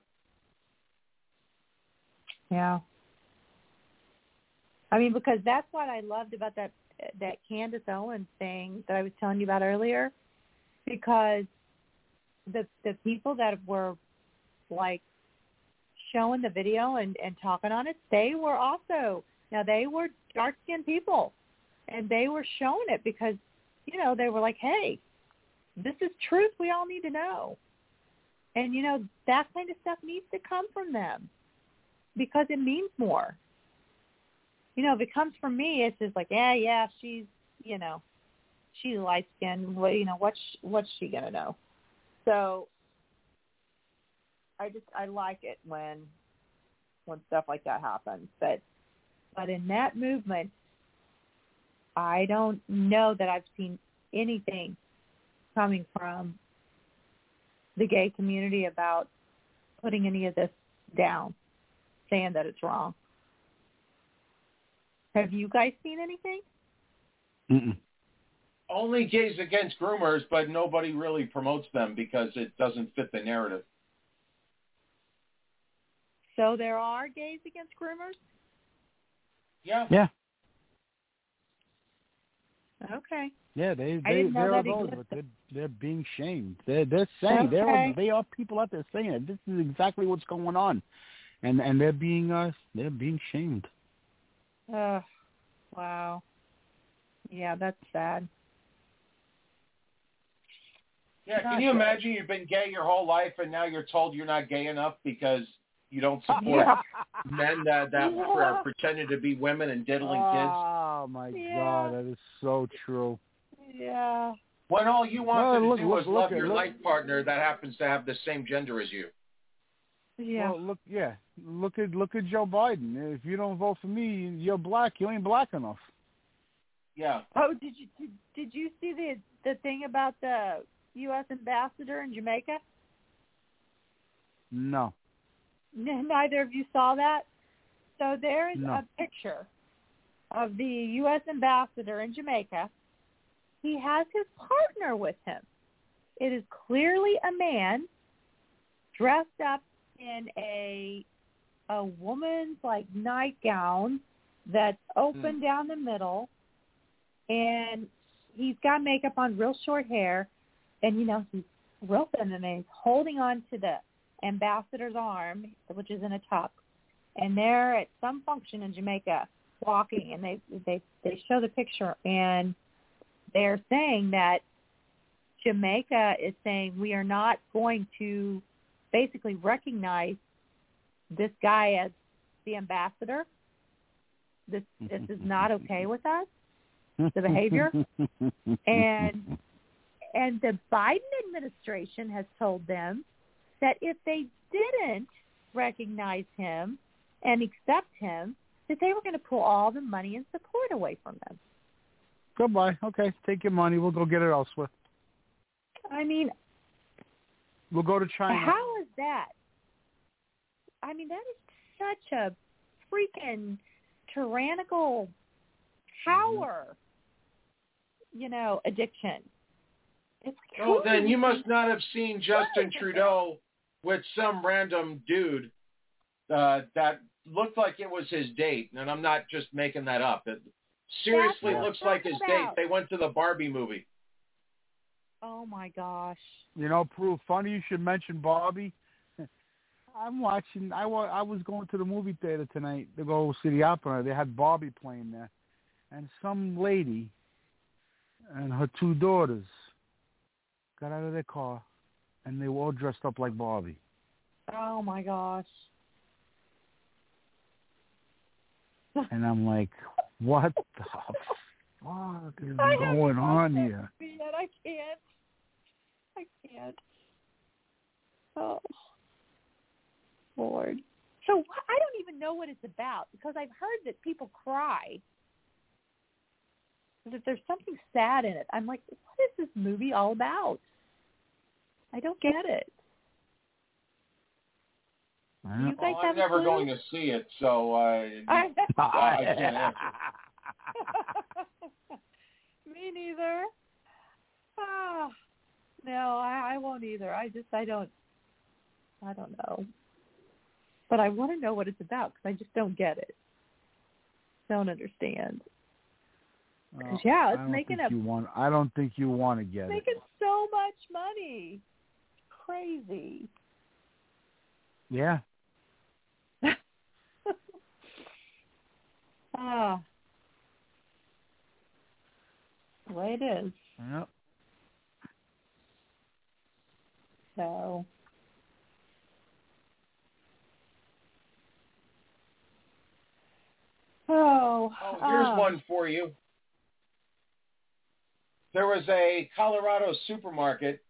P: yeah. I mean, because that's what I loved about that that Candace Owens thing that I was telling you about earlier, because the the people that were, like, showing the video and, and talking on it, they were also, now they were dark-skinned people, and they were showing it because, you know, they were like, hey, this is truth we all need to know. And, you know, that kind of stuff needs to come from them because it means more. You know, if it comes from me, it's just like, yeah, yeah, she's, you know, she's light-skinned. Well, you know, what's, what's she going to know? So I just, I like it when, when stuff like that happens. But, but in that movement, I don't know that I've seen anything coming from the gay community about putting any of this down, saying that it's wrong. Have you guys seen anything?
B: Mm-mm.
M: Only Gays Against Groomers, but nobody really promotes them because it doesn't fit the narrative.
P: So there are Gays Against Groomers?
M: Yeah.
B: Yeah.
P: Okay.
B: Yeah, they
P: I
B: they
P: didn't know
B: there are
P: that
B: those,
P: existed.
B: but they're they're being shamed. They're they're saying there are
P: Okay.
B: they are people out there saying it. This is exactly what's going on, and and they're being uh they're being shamed.
P: Uh, wow. Yeah, that's sad.
M: Yeah,
P: Not
M: can you
P: good.
M: imagine you've been gay your whole life and now you're told you're not gay enough because you don't support
P: Yeah.
M: men that, that
P: Yeah.
M: are pretending to be women and diddling kids?
B: Oh my
P: Yeah.
B: God, that is so true.
P: Yeah.
M: When all you wanted
B: Well, look-
M: to do
B: look-
M: was
B: look
M: love
B: at-
M: your
B: look-
M: life partner that happens to have the same gender as you.
P: Yeah.
B: Well, look, yeah, look at look at Joe Biden. If you don't vote for me, you're black. You ain't black enough.
M: Yeah.
P: Oh, did you did, did you see the the thing about the U S ambassador in Jamaica?
B: No.
P: N- Neither of you saw that. So there is
B: No.
P: a picture of the U S ambassador in Jamaica. He has his partner with him. It is clearly a man dressed up in a a woman's like nightgown that's open
M: Hmm.
P: down the middle, and he's got makeup on, real short hair, and you know he's real thin, and he's holding on to the ambassador's arm, which is in a tuck, and they're at some function in Jamaica walking, and they they they show the picture, and they're saying that Jamaica is saying we are not going to basically recognize this guy as the ambassador. This this is not okay with us, the behavior. And and the Biden administration has told them that if they didn't recognize him and accept him, that they were going to pull all the money and support away from them.
B: Goodbye. Okay, take your money. We'll go get it elsewhere.
P: I mean,
B: We'll go to China.
P: how is that? I mean, that is such a freaking tyrannical power, you know, addiction. It's like,
M: oh, then you must not have seen Justin Trudeau with some random dude uh, that looked like it was his date, and I'm not just making that up. It seriously looks like his date. They went to the Barbie movie.
P: Oh, my gosh.
B: You know, Prue, funny you should mention Barbie. I'm watching, I, wa- I was going to the movie theater tonight to go see the opera. They had Barbie playing there. And some lady and her two daughters got out of their car, and they were all dressed up like Barbie.
P: Oh, my gosh.
B: And I'm like, what the fuck is going on here?
P: Yet. I can't. I can't. Oh, Lord. So I don't even know what it's about, because I've heard that people cry, that there's something sad in it. I'm like, what is this movie all about? I don't get it. You guys
M: well,
P: have
M: I'm never
P: clue?
M: going to see it, so uh, I, I can't answer.
P: Me neither. Ah, no, I, I won't either. I just, I don't, I don't know. But I want to know what it's about, because I just don't get it. Don't understand. Because, yeah, it's
B: I don't
P: making
B: think
P: a...
B: You want, I don't think you want to get
P: making
B: it.
P: Making so much money. Crazy.
B: Yeah.
P: Ah. The way it is.
B: Yep.
P: So... Oh,
M: oh, here's
P: uh,
M: one for you. There was a Colorado supermarket,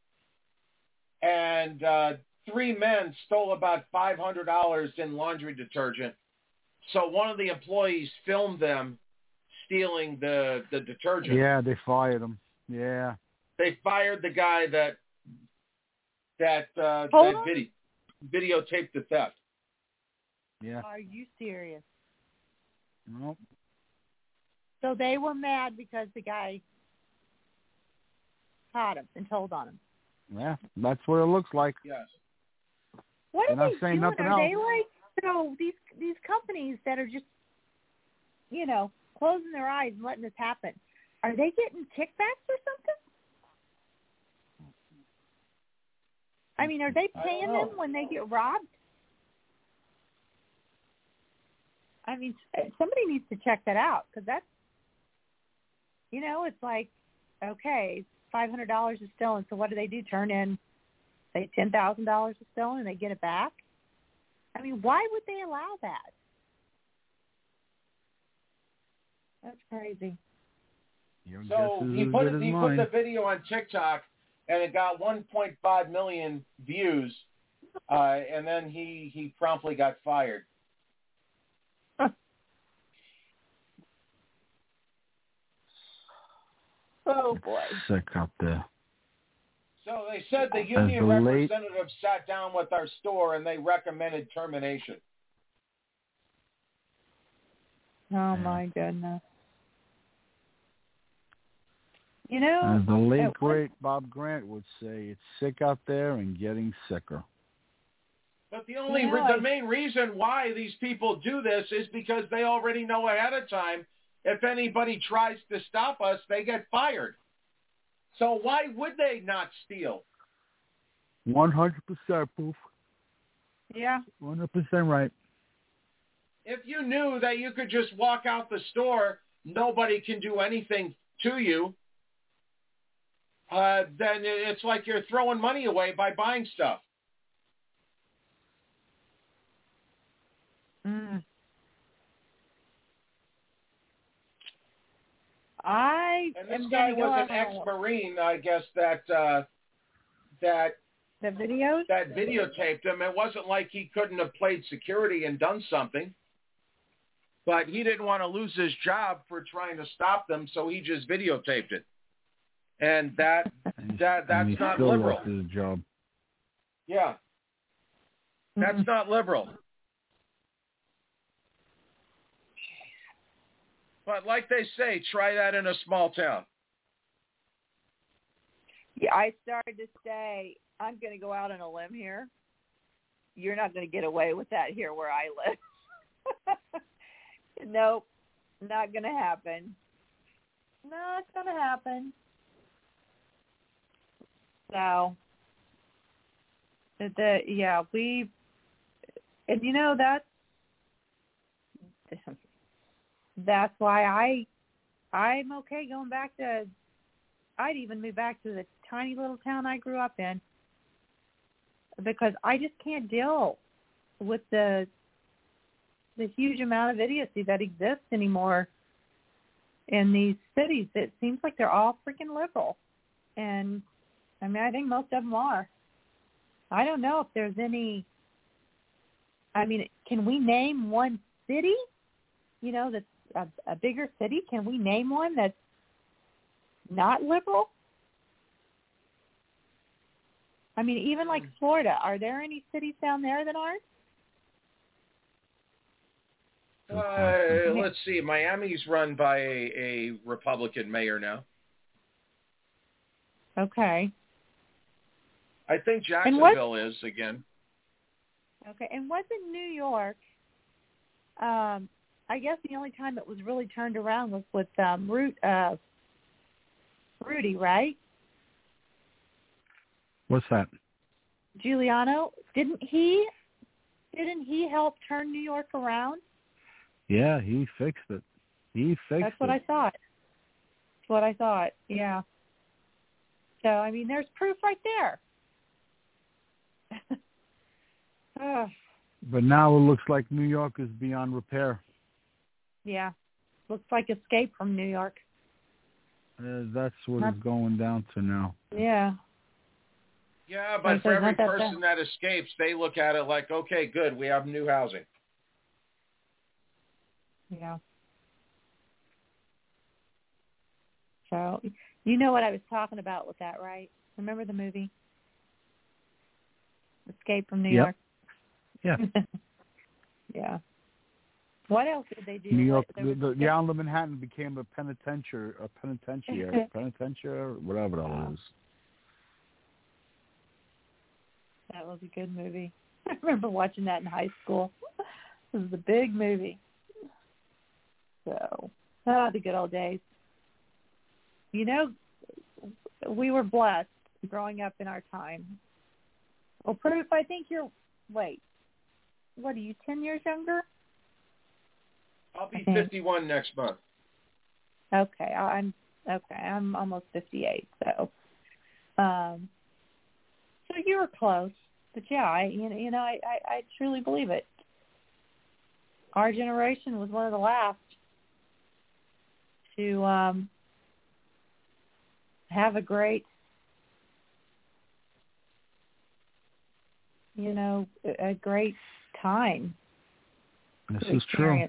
M: and uh, three men stole about five hundred dollars in laundry detergent. So one of the employees filmed them stealing the, the detergent.
B: Yeah, they fired him. Yeah.
M: They fired the guy that that, uh,
P: Hold
M: that
P: on.
M: video, videotaped the theft.
B: Yeah.
P: Are you serious?
B: Nope.
P: So they were mad because the guy caught him and told on him.
B: Yeah, that's what it looks like.
M: Yes.
P: What are
B: They're not
P: they
B: saying
P: doing?
B: nothing
P: Are
B: else.
P: they like, so these these companies that are just, you know, closing their eyes and letting this happen, are they getting kickbacks or something? I mean, are they paying them when they get robbed? I mean, somebody needs to check that out, because that's, you know, it's like, okay, five hundred dollars is stolen, so what do they do? Turn in, say, ten thousand dollars is stolen and they get it back? I mean, why would they allow that? That's crazy.
B: Your
M: So
B: guess is
M: he
B: as
M: put
B: good as
M: he
B: mine.
M: put the video on TikTok, and it got one point five million views, uh, and then he, he promptly got fired.
P: Oh, boy.
B: Sick up there.
M: So they said the
B: As
M: union
B: the late-
M: representative sat down with our store, and they recommended termination.
P: Oh, my goodness. You know,
B: As the late,
P: at one-
B: great Bob Grant would say, it's sick out there and getting sicker.
M: But the only
P: You know,
M: re-
P: I-
M: the main reason why these people do this is because they already know ahead of time if anybody tries to stop us, they get fired. So why would they not steal?
B: one hundred percent proof.
P: Yeah.
B: one hundred percent right.
M: If you knew that you could just walk out the store, nobody can do anything to you, uh, then it's like you're throwing money away by buying stuff.
P: Mm. I
M: And this
P: am
M: guy
P: gonna go
M: was an
P: out-
M: ex-Marine, I guess, that uh, that
P: the videos
M: that videotaped him. It wasn't like he couldn't have played security and done something, but he didn't want to lose his job for trying to stop them, so he just videotaped it. And that that that's
B: and he
M: not
B: still
M: liberal.
B: lost his job.
M: Yeah, that's
P: Mm-hmm.
M: not liberal. But like they say, try that in a small town.
O: Yeah, I started to say, I'm going to go out on a limb here. You're not going to get away with that here where I live. Nope, not going to happen. No, it's going to happen. So, the, the yeah, we, and you know, that's, that's why I, I'm okay going back to, I'd even move back to the tiny little town I grew up in, because I just can't deal with the the huge amount of idiocy that exists anymore in these cities. It seems like they're all freaking liberal. And, I mean, I think most of them are. I don't know if there's any, I mean, can we name one city, you know, that's a, a bigger city? Can we name one that's not liberal? I mean, even like Florida, are there any cities down there that aren't?
M: Uh, let's see. Miami's run by a, a Republican mayor now.
O: Okay.
M: I think Jacksonville is again.
O: Okay. And wasn't New York, um, I guess the only time it was really turned around was with um, Root, uh, Rudy, right?
B: What's that?
O: Giuliano. Didn't he, didn't he help turn New York around?
B: Yeah, he fixed it. He fixed
O: That's what
B: it.
O: I thought. That's what I thought, yeah. So, I mean, there's proof right there. uh,
B: But now it looks like New York is beyond repair.
O: Yeah. Looks like Escape from New York.
B: Uh, that's what
O: Not,
B: it's going down to now.
O: Yeah.
M: Yeah, but
O: so
M: for every
O: that
M: person that escapes, they look at it like, okay, good, we have new housing.
O: Yeah. So, you know what I was talking about with that, right? Remember the movie? Escape from New
B: yep.
O: York?
B: Yeah.
O: Yeah. What else did they do?
B: New York,
O: What,
B: the, the, the island of Manhattan became a penitentiary, a penitentiary, penitentiary, whatever that is.
O: That was a good movie. I remember watching that in high school. It was a big movie. So, ah, the good old days. You know, we were blessed growing up in our time. Well, Proof, I think you're, wait, what are you, ten years younger?
M: I'll be fifty-one next month.
O: Okay, I'm, okay, I'm almost fifty-eight, so, um, so you were close. But yeah, I, you know, you know I, I, I truly believe it. Our generation was one of the last to um, have a great, you know, a great time.
B: This is true.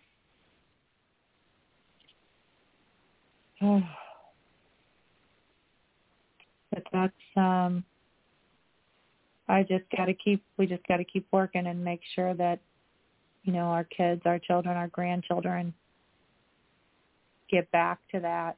O: But that's, um, I just got to keep, we just got to keep working and make sure that, you know, our kids, our children, our grandchildren get back to that.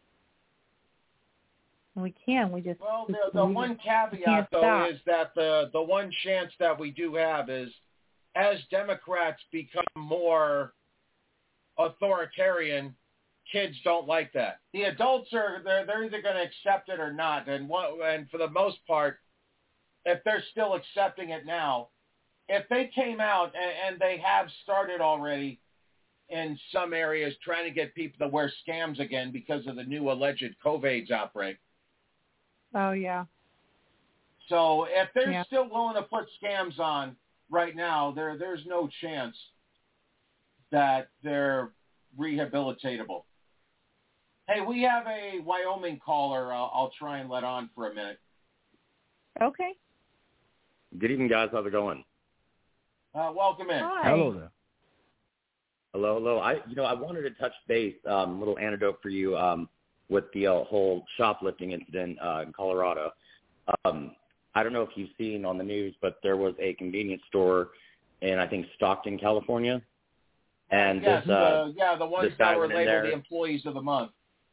O: And we can, we just...
M: Well, the, the
O: we,
M: one caveat, though,
O: stop.
M: is that the, the one chance that we do have is as Democrats become more authoritarian, kids don't like that. The adults are, they're, they're either going to accept it or not. And what, and for the most part, if they're still accepting it now, if they came out, and, and they have started already in some areas trying to get people to wear scams again because of the new alleged COVID outbreak.
O: Oh, yeah.
M: So if they're
O: yeah.
M: still willing to put scams on right now, there there's no chance that they're rehabilitatable. Hey, we have a Wyoming caller I'll, I'll try and let on for a minute.
O: Okay.
D: Good evening, guys. How's it going?
M: Uh, welcome in.
O: Hi.
B: Hello there.
D: Hello, hello. I, you know, I wanted to touch base. Um, little anecdote for you um, with the uh, whole shoplifting incident uh, in Colorado. Um, I don't know if you've seen on the news, but there was a convenience store in, I think, Stockton, California, And
M: yes,
D: this, uh,
M: the, yeah, the ones
D: this guy
M: that were
D: went in
M: labeled
D: there.
M: the employees of the month.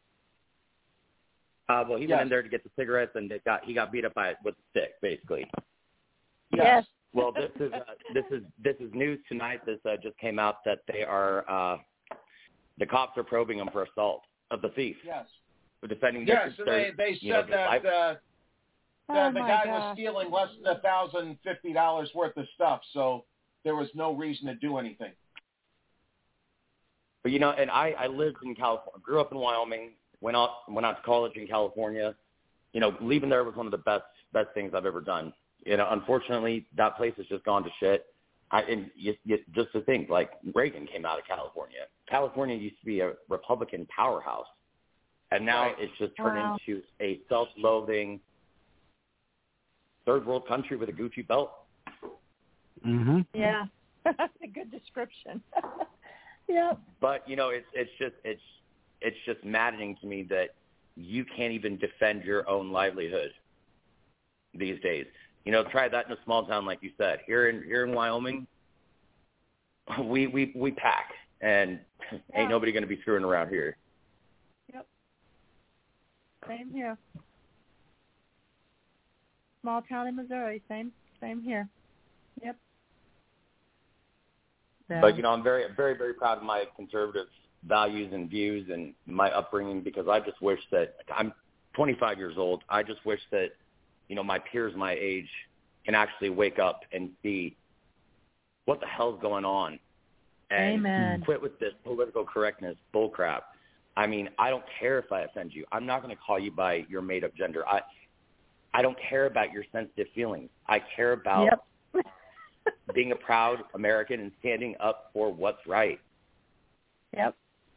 D: Uh, well, he
M: Yes.
D: went in there to get the cigarettes, and it got he got beat up by with a stick, basically.
M: Yes.
D: Well, this is uh, this is this is news tonight. This uh, just came out that they are uh, the cops are probing him for assault of the thief.
M: Yes.
D: For defending.
M: Yes,
D: their,
M: and they they
D: you know,
M: said
D: their
M: that
D: life.
M: uh, the,
P: Oh,
M: the
P: my
M: guy
P: gosh.
M: was stealing less than a thousand fifty dollars worth of stuff, so there was no reason to do anything.
D: But you know, and I I lived in California, grew up in Wyoming, went out went out to college in California. You know, leaving there was one of the best best things I've ever done. You know, unfortunately, that place has just gone to shit. I, and you, you, just to think, like Reagan came out of California. California used to be a Republican powerhouse, and now
M: Right.
D: it's just turned
P: Wow.
D: into a self-loathing third world country with a Gucci belt.
B: Mm-hmm.
P: Yeah. That's a good description. Yep.
D: But you know, it's it's just it's it's just maddening to me that you can't even defend your own livelihood these days. You know, try that in a small town like you said. Here in here in Wyoming, we we we pack, and
P: Yeah.
D: ain't nobody going to be screwing around here.
P: Yep. Same here. Small town in Missouri. Same same here. Yep. So,
D: But you know, I'm very very very proud of my conservative values and views and my upbringing, because I just wish that I'm twenty-five years old. I just wish that, you know, my peers my age can actually wake up and see what the hell's going on and
P: Amen.
D: quit with this political correctness bullcrap. I mean, I don't care if I offend you. I'm not going to call you by your made-up gender. I I don't care about your sensitive feelings. I care about
P: Yep.
D: being a proud American and standing up for what's right.
P: Yep.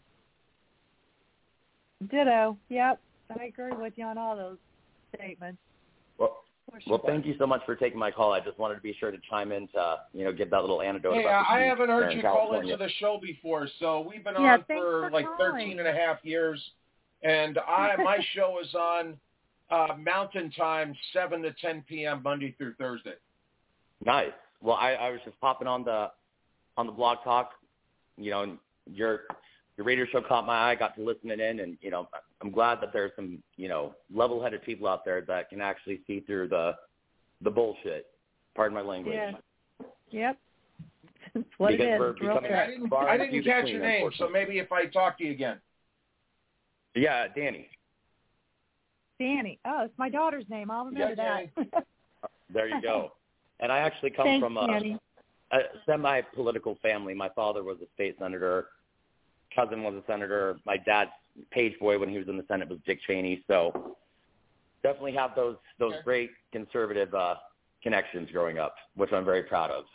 P: Ditto. Yep. I agree with you on all those statements.
D: Well,
P: For
D: well,
P: sure.
D: thank you so much for taking my call. I just wanted to be sure to chime in to, you know, give that little anecdote
M: Hey,
D: about the
M: I
D: beach
M: haven't
D: there
M: heard
D: in
M: you call
D: California.
M: into the show before, so we've been
P: Yeah,
M: on
P: thanks
M: for
P: for
M: like
P: calling.
M: thirteen and a half years, and I my show is on uh, Mountain Time, seven to ten p.m. Monday through Thursday.
D: Nice. Well, I, I was just popping on the on the Blog Talk, you know, and your your radio show caught my eye. Got to listening in, and you know, I'm glad that there's some, you know, level-headed people out there that can actually see through the the bullshit. Pardon my language.
P: Yeah. Yep. That's what
D: Because
P: it is.
D: we're
P: It's real
D: becoming
P: quick.
M: I didn't,
D: far
M: I
D: and
M: didn't
D: few
M: catch
D: between,
M: your name, so
D: unfortunately.
M: maybe if I talk to you again.
D: Yeah, Danny.
P: Danny. Oh, it's my daughter's name. I'll remember
M: Yeah,
P: that.
D: There you go. And I actually come
P: Thanks,
D: from a,
P: Danny.
D: a semi-political family. My father was a state senator. Cousin was a senator. My dad's page boy when he was in the Senate was Dick Cheney. So definitely have those those
M: Okay.
D: great conservative uh, connections growing up, which I'm very proud of.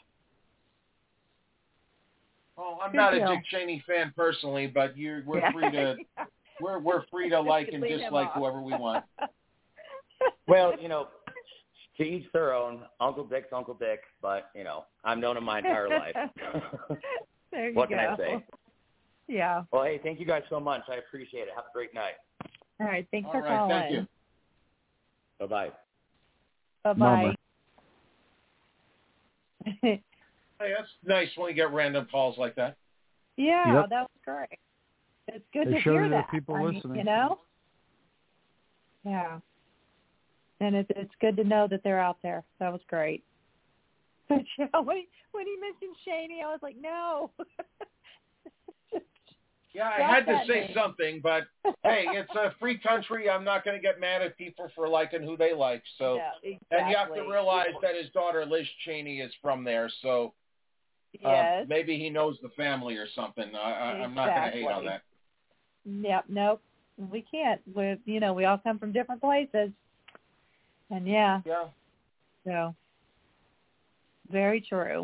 M: Well, I'm
P: Good
M: not
P: deal.
M: a Dick Cheney fan personally, but you we're
P: Yeah.
M: free to we're we're free to like and
P: Leave him
M: dislike
P: off.
M: whoever we want.
D: Well, you know, to each their own. Uncle Dick's Uncle Dick, but, you know, I've known him my entire life.
P: There you
D: What
P: go.
D: can I say?
P: Yeah.
D: Well, hey, thank you guys so much. I appreciate it. Have a great night.
P: All right. Thanks
M: All
P: for
M: right,
P: calling.
M: thank you.
D: Bye-bye.
P: Bye-bye.
M: Hey, that's nice when you get random calls like that.
P: Yeah,
B: Yep.
P: that was great. It's good
B: They
P: to
B: show
P: hear
B: that there are
P: that.
B: people
P: I mean,
B: listening.
P: you know? Yeah. And it's it's good to know that they're out there. That was great. But yeah, when he, when he mentioned Shaney, I was like, no.
M: Yeah, I
P: Drop
M: had to
P: that
M: say
P: name.
M: something, but hey, it's a free country. I'm not going to get mad at people for liking who they like. So,
P: Yeah, exactly.
M: and you have to realize that his daughter Liz Cheney is from there, so uh,
P: Yes.
M: maybe he knows the family or something. I, I, I'm not going to hate on
P: Exactly.
M: that.
P: Yep, nope. We can't. We you know, we all come from different places. And yeah.
M: Yeah.
P: So very true.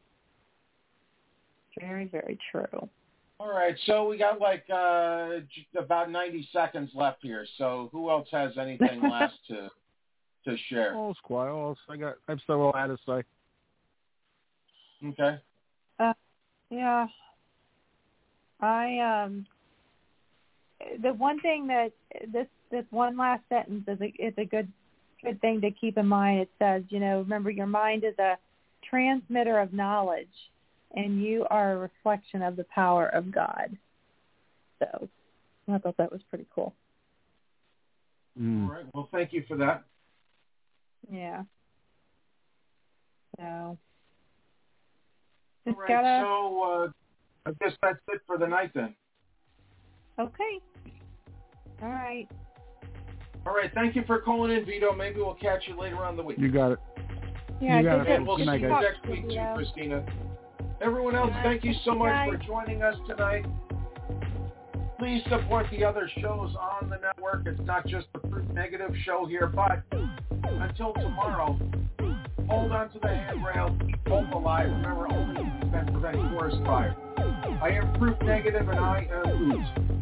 P: Very, very true.
M: All right, so we got like uh, j- about ninety seconds left here. So who else has anything last to to share?
B: All's quiet. All's, I got. I have several I had to say.
M: Okay.
P: Uh, yeah. I um the one thing that this this one last sentence is a is a good good thing to keep in mind. It says, you know, remember your mind is a transmitter of knowledge, and you are a reflection of the power of God. So I thought that was pretty cool.
B: Mm.
M: All right. Well, thank you for that.
P: Yeah. So.
M: All right. Gotta... So uh, I guess that's it for the night then.
P: Okay. All right.
M: All right. Thank you for calling in, Vito. Maybe we'll catch you later on in the week.
B: You got it.
P: Yeah,
B: you got it.
M: And we'll
B: Good
M: see
B: night,
M: you
B: guys.
M: next week too, Christina. Everyone else, thank you so much for joining us tonight. Please support the other shows on the network. It's not just the Proof Negative show here, but until tomorrow, hold on to the handrail, keep hope alive. Remember, only can prevent forest fire. I am Proof Negative, and I am Boots.